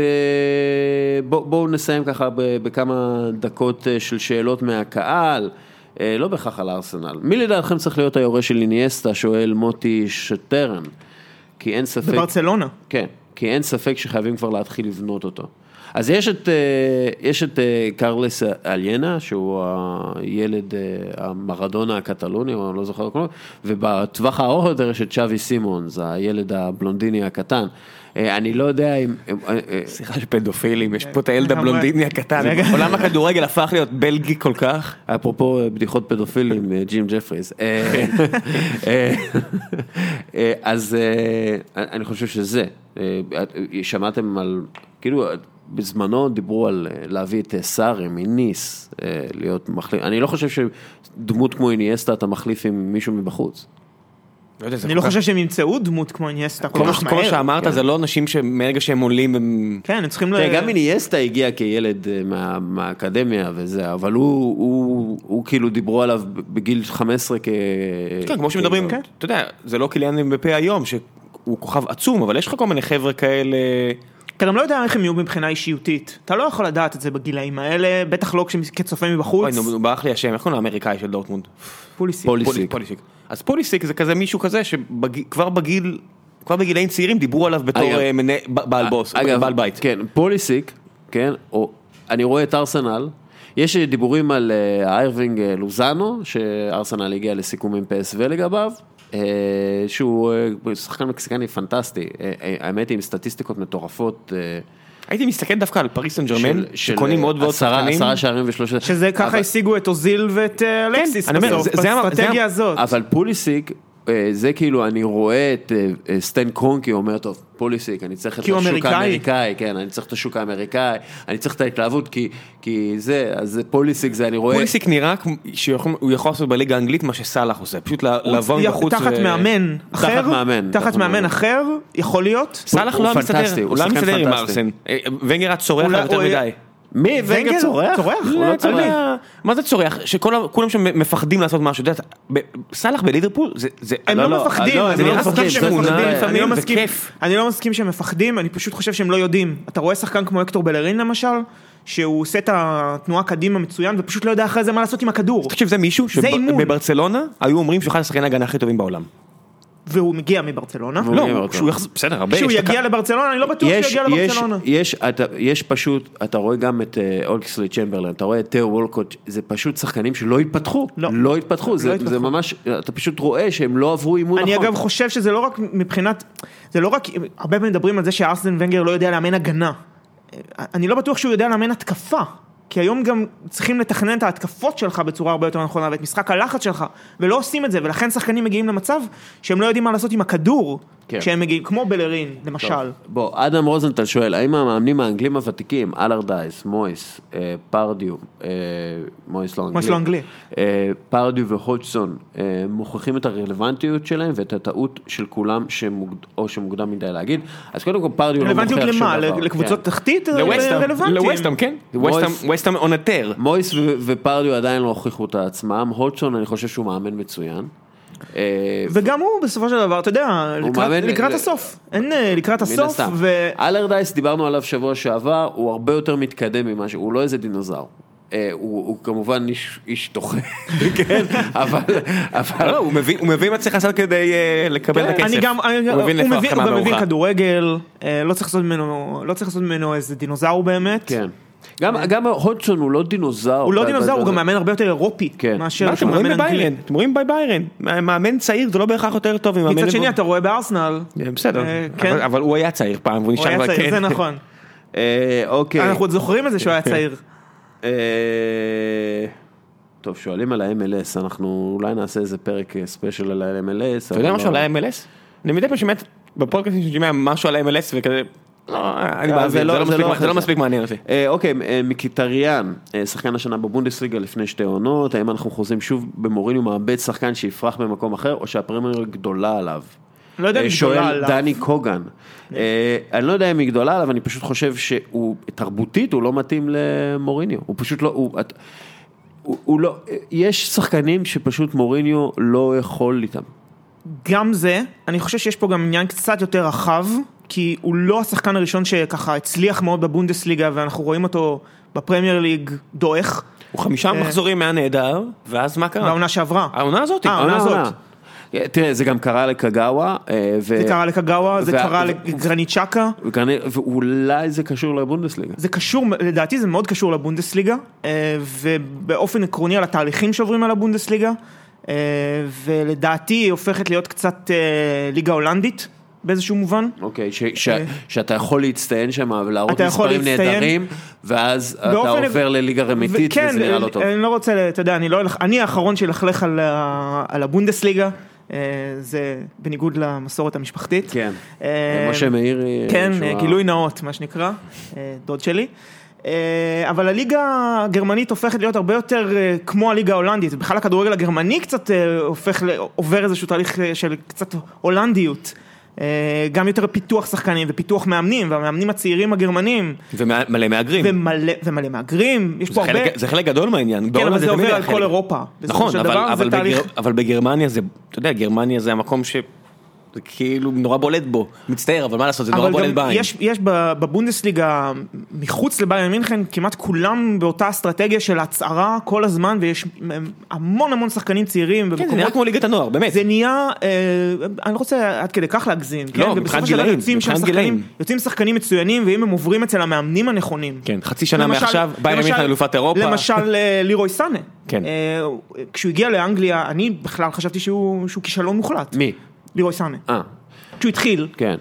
בואו נסיים ככה בכמה דקות של שאלות מהקהל, לא בכך על ארסנל. מי לדעתכם צריך להיות היורש של אינייסטה, שואל מוטי שטרן? כי אין ספק... בברצלונה. כן. כי אין ספק שחייבים כבר להתחיל לבנות אותו. אז יש את, יש את קרלס אליאנה, שהוא הילד המרדונה הקטלוני, או לא זוכר כלום, ובטווח הארוך יותר יש את צ'אבי סימונס, הילד הבלונדיני הקטן. אני לא יודע אם... סליחה של פדופילים, יש פה את הילד הבלונדיני הקטן, עולם הכדורגל הפך להיות בלגי כל כך. אפרופו בדיחות פדופילים, ג'ים ג'פריס. אז אני חושב שזה, שמעתם על, כאילו, בזמנו דיברו על להביא את סארי מניס, להיות מחליף, אני לא חושב שדמות כמו איניאסטה אתה מחליף עם מישהו מבחוץ. אני לא חושב שהם ימצאו דמות כמו איניאסטה כל כך מהר. כמו שאמרת, זה לא אנשים שמרגע שהם עולים הם... כן, הם צריכים... גם איניאסטה הגיע כילד מהאקדמיה וזה, אבל הוא כאילו דיברו עליו בגיל חמש עשרה כ... כן, כמו שמדברים, אתה יודע, זה לא קיליאן אמבפה היום, שהוא כוכב עצום, אבל יש לך כל מיני חבר'ה כאלה... אתה גם לא יודע איך הם יהיו מבחינה אישיותית. אתה לא יכול לדעת את זה בגילאים האלה, בטח לא כצופה מבחוץ. אוי, נו, ברח לי השם, איך קוראים לאמריקאי של דורטמונד? פוליסיק. פוליסיק. פוליסיק. אז פוליסיק זה כזה מישהו כזה שכבר בגיל, כבר בגילאים צעירים דיברו עליו בתור בעל בוס, בעל בית. כן, פוליסיק, כן, או אני רואה את ארסנל, יש דיבורים על איירווינג לוזאנו, שארסנל הגיע לסיכום עם פי אס וי לגביו, שהוא שחקן מקסיקני פנטסטי, האמת היא עם סטטיסטיקות מטורפות. הייתי מסתכל דווקא על פריס סן ז'רמן, שקונים עוד ועוד שחקנים. עשרה שערים ושלושה. שזה ככה השיגו את אוזיל ואת אלקסיס בסוף, באסטרטגיה הזאת. אבל פוליסיק, זה כאילו, אני רואה את סטן קרונקי אומר, טוב, פוליסיק, אני צריך את השוק האמריקאי, כן, אני צריך את השוק האמריקאי, אני צריך את ההתלהבות, כי זה, אז פוליסיק זה, אני רואה... פוליסיק נראה שהוא יכול לעשות בליגה האנגלית מה שסלח עושה, פשוט לבוא בחוץ... תחת מאמן אחר, תחת מאמן אחר, יכול להיות. סלח לא מסתדר, הוא לא מסתדר עם ארסן, ונגר את צורח יותר מדי. מי? ונגר צורח? הוא לא צורח. מה זה צורח? שכולם שמפחדים לעשות משהו, סלח בליברפול, הם לא מפחדים, אני לא מסכים שהם מפחדים, אני פשוט חושב שהם לא יודעים. אתה רואה שחקן כמו הקטור בלרין למשל, שהוא עושה את התנועה קדימה מצוין, ופשוט לא יודע אחרי זה מה לעשות עם הכדור. תקשיב, זה מישהו שבברצלונה היו אומרים שהוא אחד השחקנים ההגנה הכי טובים בעולם. והוא מגיע מברצלונה. לא, כשהוא יחזור, בסדר, הרבה. כשהוא יגיע לברצלונה, אני לא בטוח שהוא יגיע לברצלונה. יש פשוט, אתה רואה גם את אוקסלי צ'מברלן, אתה רואה את תיאו וולקוט, זה פשוט שחקנים שלא התפתחו. לא התפתחו, זה ממש, אתה פשוט רואה שהם לא עברו אימון נכון. אני אגב חושב שזה לא רק מבחינת, זה לא רק, הרבה פעמים מדברים על זה שארסן ונגר לא יודע לאמן הגנה. אני לא בטוח שהוא יודע לאמן התקפה. כי היום גם צריכים לתכנן את ההתקפות שלך בצורה הרבה יותר נכונה, ואת משחק הלחץ שלך, ולא עושים את זה, ולכן שחקנים מגיעים למצב שהם לא יודעים מה לעשות עם הכדור, כן. כשהם מגיעים, כמו בלרין, למשל. טוב. בוא, אדם רוזנטל שואל, האם המאמנים האנגלים הוותיקים, אלרדייס, מויס, אה, פרדיו, אה, מויס לא אנגלי, מויס לא אנגלי. אה, פרדיו והודג'סון, אה, מוכיחים את הרלוונטיות שלהם, ואת הטעות של כולם, שמוגד, או שמוקדם מדי להגיד, אז קודם כל פרדיו לא מוכיח שום דבר. רלוונטיות למה? לקבוצות כן. תחתית? רלוונטיים. לווסטהאם, כן. ווסטהאם on a tear. מויס ופרדיו עדיין לא הוכיחו את עצמם, הודג'סון אני חושב שהוא מאמן מצוין. וגם הוא בסופו של דבר, אתה יודע, לקראת הסוף, אין לקראת הסוף. אלרדייס, דיברנו עליו שבוע שעבר, הוא הרבה יותר מתקדם ממה שהוא, הוא לא איזה דינוזאור. הוא כמובן איש תוכה, כן, אבל... הוא מבין מה צריך לעשות כדי לקבל את הכסף. הוא גם מבין כדורגל, לא צריך לעשות ממנו איזה דינוזאור באמת. כן. גם הודג'סון הוא לא דינוזאור. הוא לא דינוזאור, הוא גם מאמן הרבה יותר אירופי. אתם רואים בביירן, אתם רואים בביירן, מאמן צעיר זה לא בהכרח יותר טוב. מצד שני אתה רואה בארסנל. בסדר, אבל הוא היה צעיר פעם, והוא נשאר רק... זה נכון. אנחנו עוד זוכרים את זה שהוא היה צעיר. טוב, שואלים על ה-אם אל אס, אנחנו אולי נעשה איזה פרק ספיישל על ה-אם אל אס. אתה יודע משהו על ה-אם אל אס? אני מדי פעם שמעת בפודקאסטים ששומע משהו על ה-אם אל אס וכזה... זה לא מספיק מעניין אותי. אוקיי, מקיטריאן, שחקן השנה בבונדסליגה לפני שתי עונות, האם אנחנו חוזרים שוב במוריניו מאבד שחקן שיפרח במקום אחר, או שהפרמייר גדולה עליו? לא יודע אם גדולה עליו. שואל דני קוגן. אני לא יודע אם היא גדולה עליו, אני פשוט חושב שהוא, תרבותית, הוא לא מתאים למוריניו. הוא פשוט לא, הוא לא, יש שחקנים שפשוט מוריניו לא יכול איתם. גם זה, אני חושב שיש פה גם עניין קצת יותר רחב, כי הוא לא השחקן הראשון שככה הצליח מאוד בבונדסליגה, ואנחנו רואים אותו בפרמייר ליג דועך. הוא חמישה מחזורים מהנהדר, ואז מה קרה? העונה שעברה. העונה הזאת. העונה הזאת. תראה, זה גם קרה לקגאווה. זה קרה לקגאווה, זה קרה לגרנית שקה. ואולי זה קשור לבונדסליגה. זה קשור, לדעתי זה מאוד קשור לבונדסליגה, ובאופן עקרוני על התהליכים שעוברים על הבונדסליגה, ולדעתי היא הופכת להיות קצת ליגה הולנדית, באיזשהו מובן. אוקיי, שאתה יכול להצטיין שם, ולהראות מספרים נהדרים, ואז אתה עובר לליגה רמיתית, וזה נראה לא טוב. אני לא רוצה, אתה יודע, אני האחרון שילכלך על הבונדסליגה, זה בניגוד למסורת המשפחתית. כן, משה מאיר. כן, גילוי נאות, מה שנקרא, דוד שלי. אבל הליגה הגרמנית הופכת להיות הרבה יותר כמו הליגה ההולנדית, בכלל הכדורגל הגרמני קצת הופך, עובר איזשהו תהליך של קצת הולנדיות. גם יותר פיתוח שחקנים ופיתוח מאמנים, והמאמנים הצעירים הגרמנים. ומלא מאגרים. ומלא, ומלא מאגרים. יש פה הרבה... זה חלק גדול מהעניין. כן, אבל זה עובר על כל אירופה. נכון, אבל, בגר... אבל בגרמניה זה, אתה יודע, גרמניה זה המקום ש... זה כאילו נורא בולט בו, מצטער, אבל מה לעשות, זה נורא בולט בעין. יש, יש בבונדסליגה, מחוץ לביירן מינכן, כמעט כולם באותה אסטרטגיה של הצערה כל הזמן, ויש המון המון שחקנים צעירים. כן, זה נראה כמו ליגת הנוער, באמת. זה נהיה, אני לא רוצה עד כדי כך להגזים. לא, מבחינת גילאים, מבחינת גילאים. יוצאים שחקנים מצוינים, ואם הם עוברים אצל המאמנים הנכונים. כן, חצי שנה מעכשיו, ביירן מינכן אלופת אירופה. למשל, לירוי סאנה. כן. כשהוא הגיע לאנגליה, אני בכלל חשבתי שהוא כישלון מוחלט. מי? לירוי סאנה. כשהוא התחיל. כן.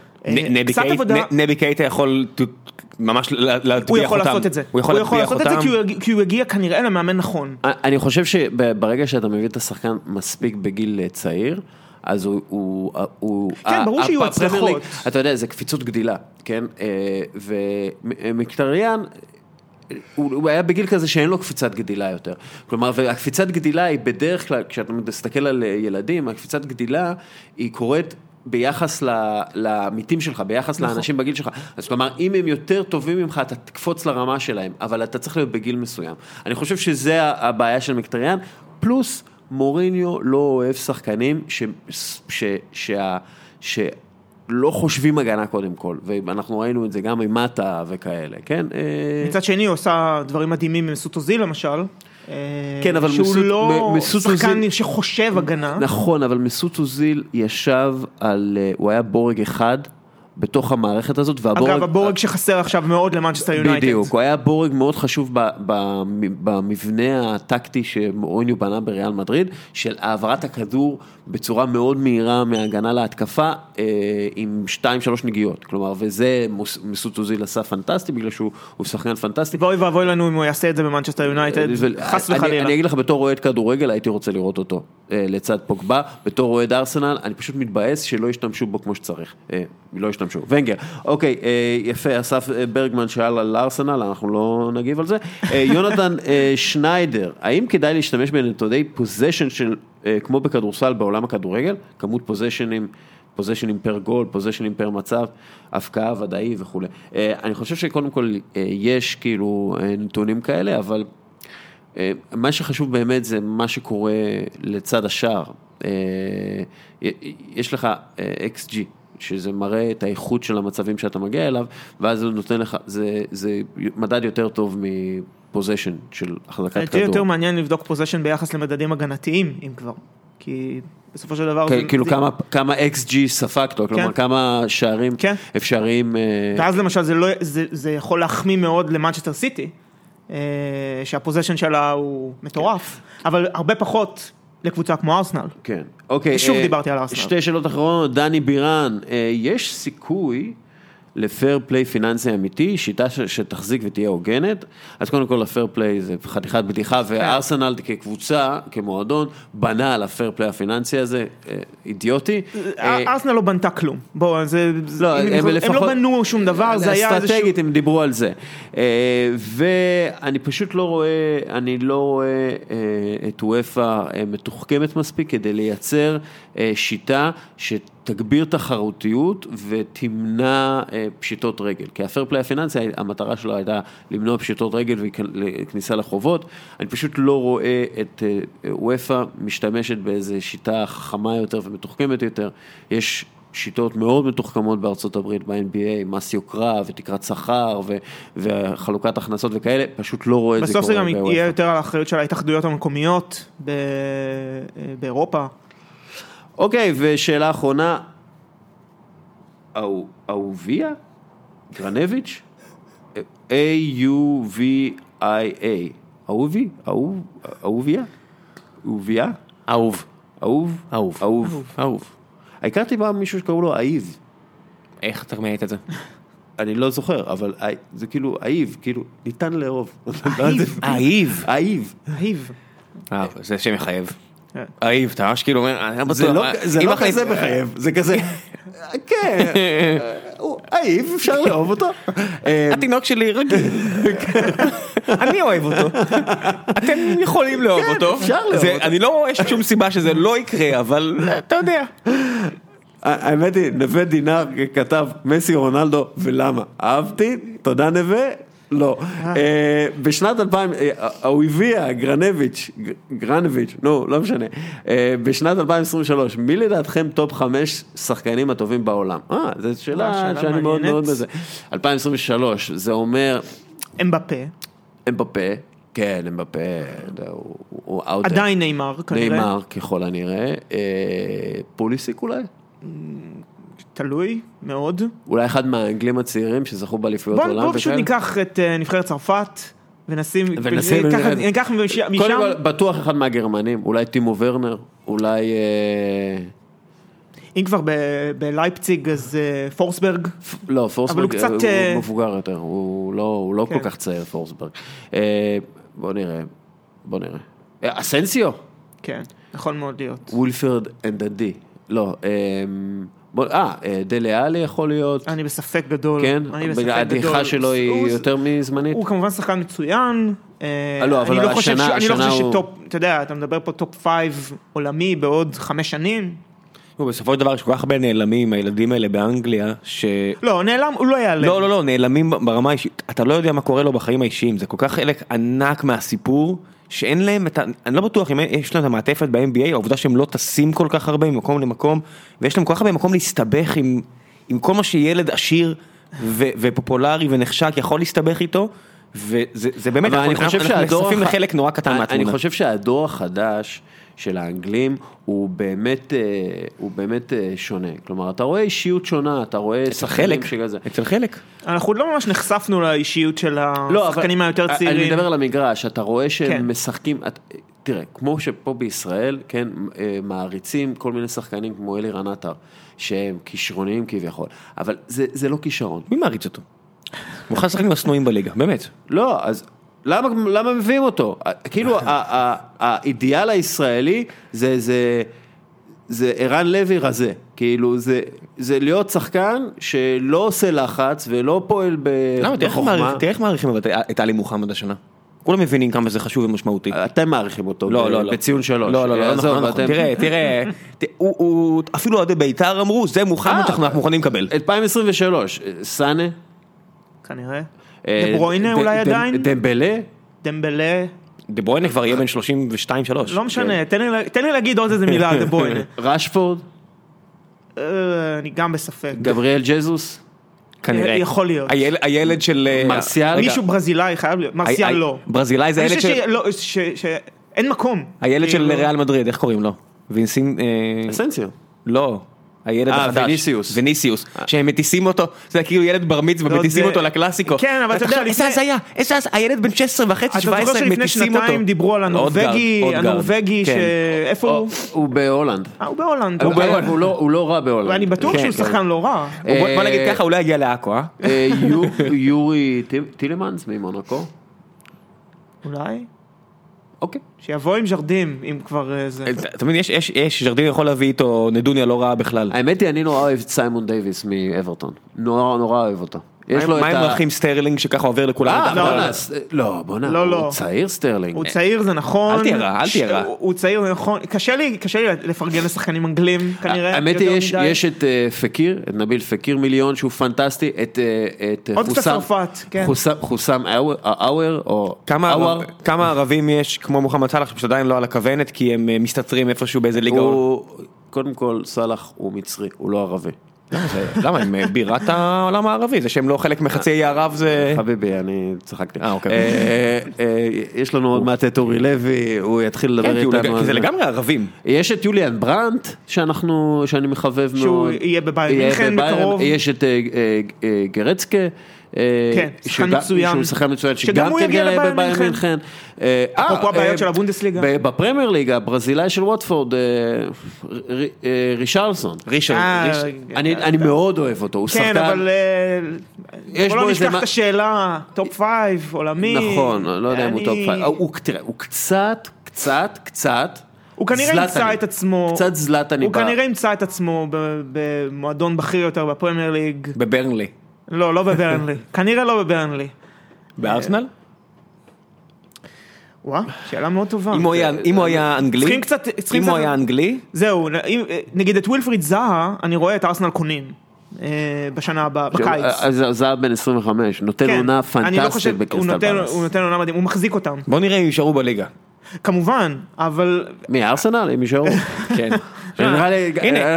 נבי קייטה יכול ממש להטביח אותם. הוא יכול לעשות את זה. הוא יכול לעשות את זה כי הוא הגיע כנראה למאמן נכון. אני חושב שברגע שאתה מביא את השחקן מספיק בגיל צעיר, אז הוא... כן, ברור שיהיו הצלחות. אתה יודע, זה קפיצות גדילה, כן? ומקטריאן... הוא היה בגיל כזה שאין לו קפיצת גדילה יותר. כלומר, והקפיצת גדילה היא בדרך כלל, כשאתה מסתכל על ילדים, הקפיצת גדילה היא קורית ביחס לעמיתים שלך, ביחס לאנשים בגיל שלך. אז כלומר, אם הם יותר טובים ממך, אתה תקפוץ לרמה שלהם, אבל אתה צריך להיות בגיל מסוים. אני חושב שזה הבעיה של מקטריאן, פלוס מוריניו לא אוהב שחקנים ש... ש... שה... ש... לא חושבים הגנה קודם כל, ואנחנו ראינו את זה גם עם מטה וכאלה, כן? מצד שני, הוא עושה דברים מדהימים ממסות אוזיל למשל, כן, אבל שהוא לא שחקן שחושב הגנה. נכון, אבל מסות אוזיל ישב על, הוא היה בורג אחד, בתוך המערכת הזאת, והבורג... אגב, הבורג שחסר עכשיו מאוד למנצ'סטר יונייטד. בדיוק, הוא היה בורג מאוד חשוב במבנה הטקטי שמוריניו בנה בריאל מדריד, של העברת הכדור בצורה מאוד מהירה מהגנה להתקפה, עם שתיים, שלוש נגיעות. כלומר, וזה מסות אוזיל עשה פנטסטי, בגלל שהוא שחקן פנטסטי. ואוי ואבוי לנו אם הוא יעשה את זה במנצ'סטר יונייטד, חס וחלילה. אני אגיד לך, בתור אוהד כדורגל, הייתי רוצה לראות אותו לצד פוגבה. בתור אוהד ארסנל, אני פשוט מתבאס שלא ישתמשו בו כמו שצריך. לא ישתמשו. ונגר. אוקיי, יפה, אסף ברגמן שאל על ארסנל, אנחנו לא נגיב על זה. יונתן שניידר, האם כדאי להשתמש בנתוני פוזיישן של, כמו בכדורסל בעולם הכדורגל, כמות פוזיישנים, פוזיישנים פר גול, פוזיישנים פר מצב, הפקעה ודאי וכו'. אני חושב שקודם כל יש כאילו נתונים כאלה, אבל מה שחשוב באמת זה מה שקורה לצד השאר. יש לך אקס ג'י, שזה מראה את האיכות של המצבים שאתה מגיע אליו, ואז הוא נותן לך, זה, זה מדד יותר טוב מפוזיישן של החזקת כדור. הייתי יותר מעניין לבדוק פוזיישן ביחס למדדים הגנתיים, אם כבר. כי בסופו של דבר... כאילו כמה, כמה אקס ג'י ספקת, כלומר כמה שערים אפשריים... ואז למשל זה, לא, זה, זה יכול להחמיא מאוד למנצ'סטר סיטי, שהפוזיישן שלה הוא מטורף, אבל הרבה פחות... לקבוצה כמו ארסנל. כן. אוקיי. שוב דיברתי על ארסנל. שתי שאלות אחרונות, דני בירן, יש סיכוי לפייר פליי פיננסי אמיתי, שיטה שתחזיק ותהיה הוגנת, אז קודם כל הפייר פליי זה חתיכת בדיחה, וארסנל כקבוצה, כמועדון, בנה על הפייר פליי הפיננסי הזה, אידיוטי. ארסנל לא בנתה כלום, בואו, הם לא בנו שום דבר, זה היה איזשהו... אסטרטגית הם דיברו על זה, ואני פשוט לא רואה, אני לא רואה את וופא מתוחכמת מספיק, כדי לייצר שיטה שתגביר תחרותיות ותמנע פשיטות רגל. כי הפייר פליי הפיננסי, המטרה שלו הייתה למנוע פשיטות רגל וכניסה לחובות. אני פשוט לא רואה את וופא משתמשת באיזו שיטה חכמה יותר ומתוחכמת יותר. יש שיטות מאוד מתוחכמות בארצות הברית, ב-אן בי איי, מס יוקרה ותקרת שכר וחלוקת הכנסות וכאלה, פשוט לא רואה את זה קורה בסוף בוופא. זה גם יהיה יותר על האחריות של ההתאחדויות המקומיות באירופה. אוקיי, ושאלה אחרונה, אהוביה? גרנביץ'? A-U-V-I-A. אהובי? אהוביה? אהוביה? אהוב. אהוב? אהוב. אהוב. אהוב. הכרתי פעם מישהו שקראו לו אהיב. איך אתה מעט את זה? אני לא זוכר, אבל זה כאילו אהיב, כאילו ניתן לאהוב. אהיב. אהיב. אהיב. אהיב. אה, זה שם מחייב. אהיב, אתה ממש כאילו אומר, זה לא כזה מחייב, זה כזה, כן, אהיב, אפשר לאהוב אותו. התינוק שלי רגיל. אני אוהב אותו. אתם יכולים לאהוב אותו. אפשר לאהוב אותו. אני לא רואה שום סיבה שזה לא יקרה, אבל אתה יודע. האמת היא, נווה דינר כתב מסי רונלדו, ולמה? אהבתי, תודה נווה, לא. בשנת אלפיים, אהוביה, גרנביץ', גרנביץ', נו, לא משנה. בשנת אלפיים עשרים ושלוש, מי לדעתכם טופ חמש שחקנים הטובים בעולם? אה, זו שאלה שאני מאוד מאוד בזה. אלפיים עשרים ושלוש, זה אומר... אמבפה. אמבפה, כן, אמבפה, הוא אאוט. עדיין ניימר, כנראה. ניימר, ככל הנראה. פוליסיק אולי? תלוי, מאוד. אולי אחד מהאנגלים הצעירים שזכו באליפויות עולם. בואו פשוט ניקח את נבחרת צרפת, ונשים, ונשים, ניקח משם. קודם כל, בטוח אחד מהגרמנים, אולי טימו ורנר, אולי... אם כבר בלייפציג, אז פורסברג. לא, פורסברג הוא מבוגר יותר, הוא לא כל כך צעיר, פורסברג. בוא נראה, בוא נראה. אסנסיו? כן, יכול מאוד להיות. וולפרד אנדדי. לא, אה, דליאלי יכול להיות. אני בספק גדול. כן, הדעיכה שלו היא יותר מזמנית. הוא כמובן שחקן מצוין. לא, אבל השנה... אני לא חושב שטופ, אתה יודע, אתה מדבר פה טופ פייב עולמי בעוד חמש שנים. הוא בסופו של דבר יש כל כך הרבה נעלמים, הילדים האלה באנגליה, ש... לא, נעלם, הוא לא יעלם. לא, לא, לא, נעלמים ברמה האישית. אתה לא יודע מה קורה לו בחיים האישיים, זה כל כך חלק ענק מהסיפור, שאין להם את ה... אני לא בטוח אם יש להם את המעטפת ב-אן בי איי, העובדה שהם לא טסים כל כך הרבה ממקום למקום, ויש להם כל כך הרבה מקום להסתבך עם, עם כל מה שילד עשיר ו- ופופולרי ונחשק יכול להסתבך איתו, וזה זה באמת, אנחנו, אני חושב אנחנו נחשפים הח... לחלק נורא קטן מהתמונה. אני חושב שהדור החדש של האנגלים הוא באמת, הוא באמת שונה. כלומר, אתה רואה אישיות שונה, אתה רואה שחקנים שכזה. אצל חלק. אנחנו לא ממש נחשפנו לאישיות של השחקנים היותר צעירים. אני מדבר על המגרש, אתה רואה שהם משחקים, תראה, כמו שפה בישראל, כן, מעריצים כל מיני שחקנים כמו אלי רנטר, שהם כישרוניים כביכול, אבל זה, זה לא כישרון. מי מעריץ אותו? הוא אחד שחקנים הסנועים בליגה, באמת. לא, אז... למה, למה מביאים אותו? כאילו, האידיאל הישראלי זה, זה, זה ערן לוי רזה. כאילו, זה, זה להיות שחקן שלא עושה לחץ ולא פועל בחוכמה. למה, תראה איך מעריכים את עלי מוחמד השנה. כולם מבינים כמה זה חשוב ומשמעותי. אתם מעריכים אותו בציון שלוש. לא, לא, לא, נכון, נכון. תראה, תראה, אפילו עדי בית"ר אמרו, זה מוחמד שאנחנו מוכנים לקבל. אלפיים עשרים ושלוש, סאנה? כנראה. דברוינה אולי עדיין? דמבלה? דמבלה. דברוינה כבר יהיה בין שלושים ושתיים שלוש. לא משנה, תן לי להגיד עוד איזה מילה על דברוינה. רשפורד? אני גם בספק. גבריאל ג'זוס? כנראה. יכול להיות. הילד של... מרסיאל? מישהו ברזילאי חייב להיות. מרסיאל לא. ברזילאי זה הילד של... אין מקום. הילד של ריאל מדריד, איך קוראים לו? וינסים... אסנסיו. לא. הילד החדש. וניסיוס. וניסיוס. שהם מטיסים אותו, זה כאילו ילד בר מצווה, מטיסים אותו לקלאסיקו. כן, אבל אתה יודע, איזה הזיה, איזה הזיה, הילד בן שש עשרה וחצי, שבע עשרה, מטיסים אותו. אתה זוכר שלפני שנתיים דיברו על הנורווגי, הנורווגי, איפה הוא? הוא בהולנד. אה, הוא בהולנד. הוא לא רע בהולנד. ואני בטוח שהוא שחקן לא רע. בוא נגיד ככה, הוא לא יגיע לעכו, אה? יורי טילמנס ממונקו? אולי? אוקיי. שיבוא עם ז'רדים, אם כבר זה... תמיד יש, יש, ז'רדים יכול להביא איתו נדוניה לא רעה בכלל. האמת היא, אני נורא אוהב את סיימון דייביס מאברטון. נורא נורא אוהב אותו. מה עם רכים סטרלינג שככה עובר לכולם? לא, בוא נע, הוא צעיר סטרלינג. הוא צעיר, זה נכון. אל תהיה רע, אל תהיה רע. הוא צעיר, זה נכון. קשה לי, קשה לי לפרגן לשחקנים אנגלים, כנראה. האמת היא, יש את פקיר, את נביל פקיר מיליון, שהוא פנטסטי, את חוסם אאואר, או אאואר. כמה ערבים יש, כמו מוחמד סלאח, שעדיין לא על הכוונת, כי הם מסתתרים איפשהו באיזה ליגה. קודם כל, סלאח הוא מצרי, הוא לא ערבי. למה, הם בירת העולם הערבי, זה שהם לא חלק מחצי האי ערב זה... חביבי, אני צחקתי. אה, אוקיי. יש לנו עוד מעט את אורי לוי, הוא יתחיל לדבר איתנו. כי זה לגמרי ערבים. יש את יוליאן ברנט, שאנחנו, שאני מחבב מאוד. שהוא יהיה בביירן מינכן בקרוב. יש את גרצקה. כן, שחקן מצוין. שהוא שחקן מצוין, שגם כן יראה בביירן מינכן. אפרופו הבעיות של הבונדסליגה. בפרמייר ליג, הברזילאי של ווטפורד, רישרלסון. אני מאוד אוהב אותו, הוא שחקן. כן, אבל בוא לא נשכח את השאלה, טופ פייב, עולמי. נכון, לא יודע אם הוא טופ פייב. הוא קצת, קצת, קצת. הוא כנראה ימצא את עצמו. קצת זלטני. הוא כנראה ימצא את עצמו במועדון בכיר יותר בפרמייר ליג. בברנלי. לא, לא בברנלי. כנראה לא בברנלי. בארסנל? וואו, שאלה מאוד טובה. אם הוא היה אנגלי? צריכים קצת... אם הוא היה אנגלי? זהו, נגיד את ווילפריד זאהה, אני רואה את ארסנל קונים. בשנה הבאה, בקיץ. זאהה בן עשרים וחמש, נותן עונה פנטסטית בקריסטל פלאס. הוא נותן עונה מדהים, הוא מחזיק אותם. בוא נראה אם יישארו בליגה. כמובן, אבל... מי, ארסנל? אם יישארו? כן. נראה לי...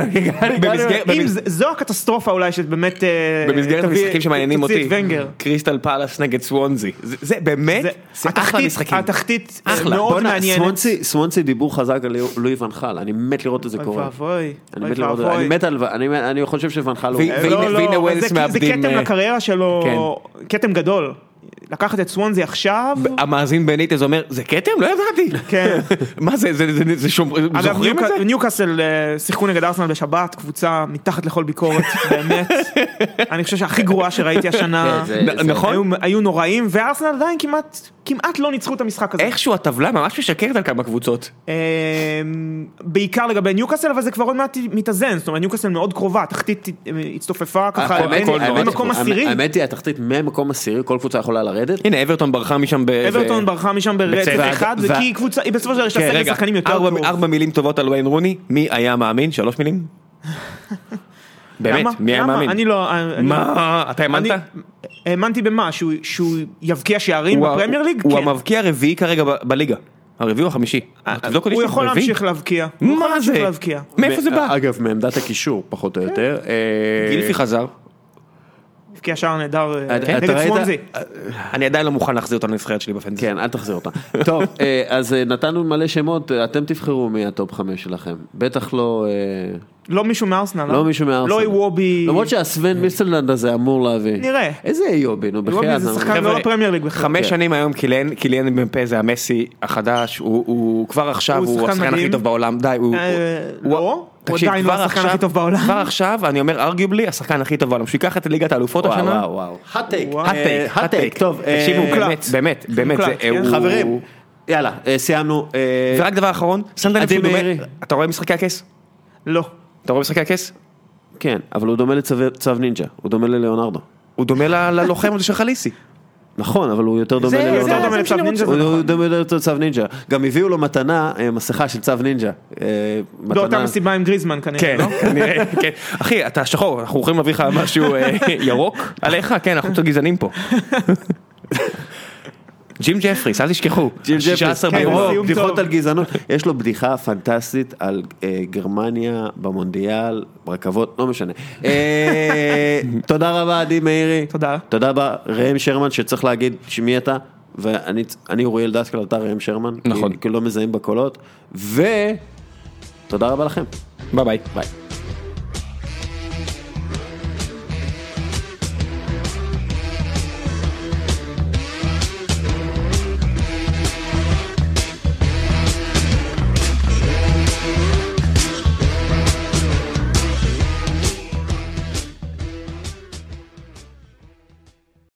אם זו הקטסטרופה אולי שבאמת... במסגרת המשחקים שמעניינים אותי, קריסטל פלאס נגד סוונזי. זה באמת, זה אחלה משחקים. התחתית מאוד מעניינת. סוונזי דיבור חזק על לואי ון חל, אני מת לראות את זה קורה. אני מת לראות את זה, אני מת על... אני חושב שוון חל הוא... והנה ווילס מאבדים... זה קטם לקריירה שלו, קטם גדול. לקחת את סוונזי עכשיו... המאזין בניטז אומר, זה קטם? לא ידעתי. כן. מה זה, זה זוכרים את זה? ניוקאסל שיחקו נגד ארסנל בשבת, קבוצה מתחת לכל ביקורת, באמת. אני חושב שהכי גרועה שראיתי השנה. נכון? היו נוראים, וארסנל עדיין כמעט לא ניצחו את המשחק הזה. איכשהו הטבלה ממש משקרת על כמה קבוצות. בעיקר לגבי ניוקאסל, אבל זה כבר עוד מעט מתאזן. זאת אומרת, ניוקאסל מאוד קרובה, התחתית הצטופפה ככה, במקום עשירי. האמת היא, התחתית ממקום עשירי, כל קבוצה יכולה לרדת. הנה, אברטון ברחה משם ב... אברטון ברחה משם ברצף אחד, וכי קבוצה, היא בסופו של דבר שתעשה לשחקנים יותר טוב. ארבע מילים טובות על ויין רוני, מי היה מאמין? שלוש מילים? באמת, מי היה מאמין? אני לא... מה? אתה האמנת? האמנתי במה? שהוא יבקיע שערים בפרמייר ליג? הוא המבקיע הרביעי כרגע בליגה. הרביעי הוא החמישי. הוא יכול להמשיך להבקיע. מה זה? מאיפה זה בא? אגב, מעמדת הקישור, פחות או יותר. גילפי חזר. הבקיע שער נהדר נגד סוונזי. אני עדיין לא מוכן להחזיר אותה לנבחרת שלי בפנטזי. כן, אל תחזיר אותה. טוב, אז נתנו מלא שמות, אתם תבחרו מי הטופ חמש שלכם. בטח לא... לא מישהו מארסנל. לא מישהו מארסנל. לא איוובי. למרות שהסוון מיסלנד הזה אמור להביא. נראה. איזה איוובי, נו, בחייאת. איוובי זה שחקן לא בפרמייר ליג בכלל. חמש שנים היום קיליאן אמבפה זה המסי החדש, הוא כבר עכשיו, הוא השחקן הכי טוב בעולם. די, הוא... לא? הוא עדיין לא השחקן הכי טוב בעולם. כבר עכשיו, אני אומר ארגובלי, השחקן הכי טוב בעולם. שיקח את ליגת האלופות השנה. וואו, וואו. הטייק. הטייק, הטייק. טוב, תקשיבו, באמת, באמת, באמת. חברים, יאללה, סיימנו. ורק דבר אחרון, שמת לב שהוא דומה, אתה רואה משחקי הכס? לא. אתה רואה משחקי הכס? כן, אבל הוא דומה לצו נינג'ה, הוא דומה ללאונרדו. הוא דומה ללוחם הזה של חליסי. נכון, אבל הוא יותר דומה ללאונרדו. זה יותר דומה לצו נינג'ה. הוא דומה לצו נינג'ה. גם הביאו לו מתנה, מסכה של צו נינג'ה. באותה מסיבה עם גריזמן כנראה, לא? כן, כנראה, כן. אחי, אתה שחור, אנחנו יכולים להביא לך משהו ירוק עליך? כן, אנחנו קצת גזענים פה. ג'ים ג'פריס, אל תשכחו. ג'ים ג'פריס, בדיחות על גזענות. יש לו בדיחה פנטסטית על גרמניה במונדיאל, ברכבות, לא משנה. תודה רבה, עדי מאירי. תודה. תודה רבה, ראם שרמן, שצריך להגיד שמי אתה, ואני אוריאל דסקל, אתה ראם שרמן. נכון. כי לא מזהים בקולות. ותודה רבה לכם. ביי ביי. ביי.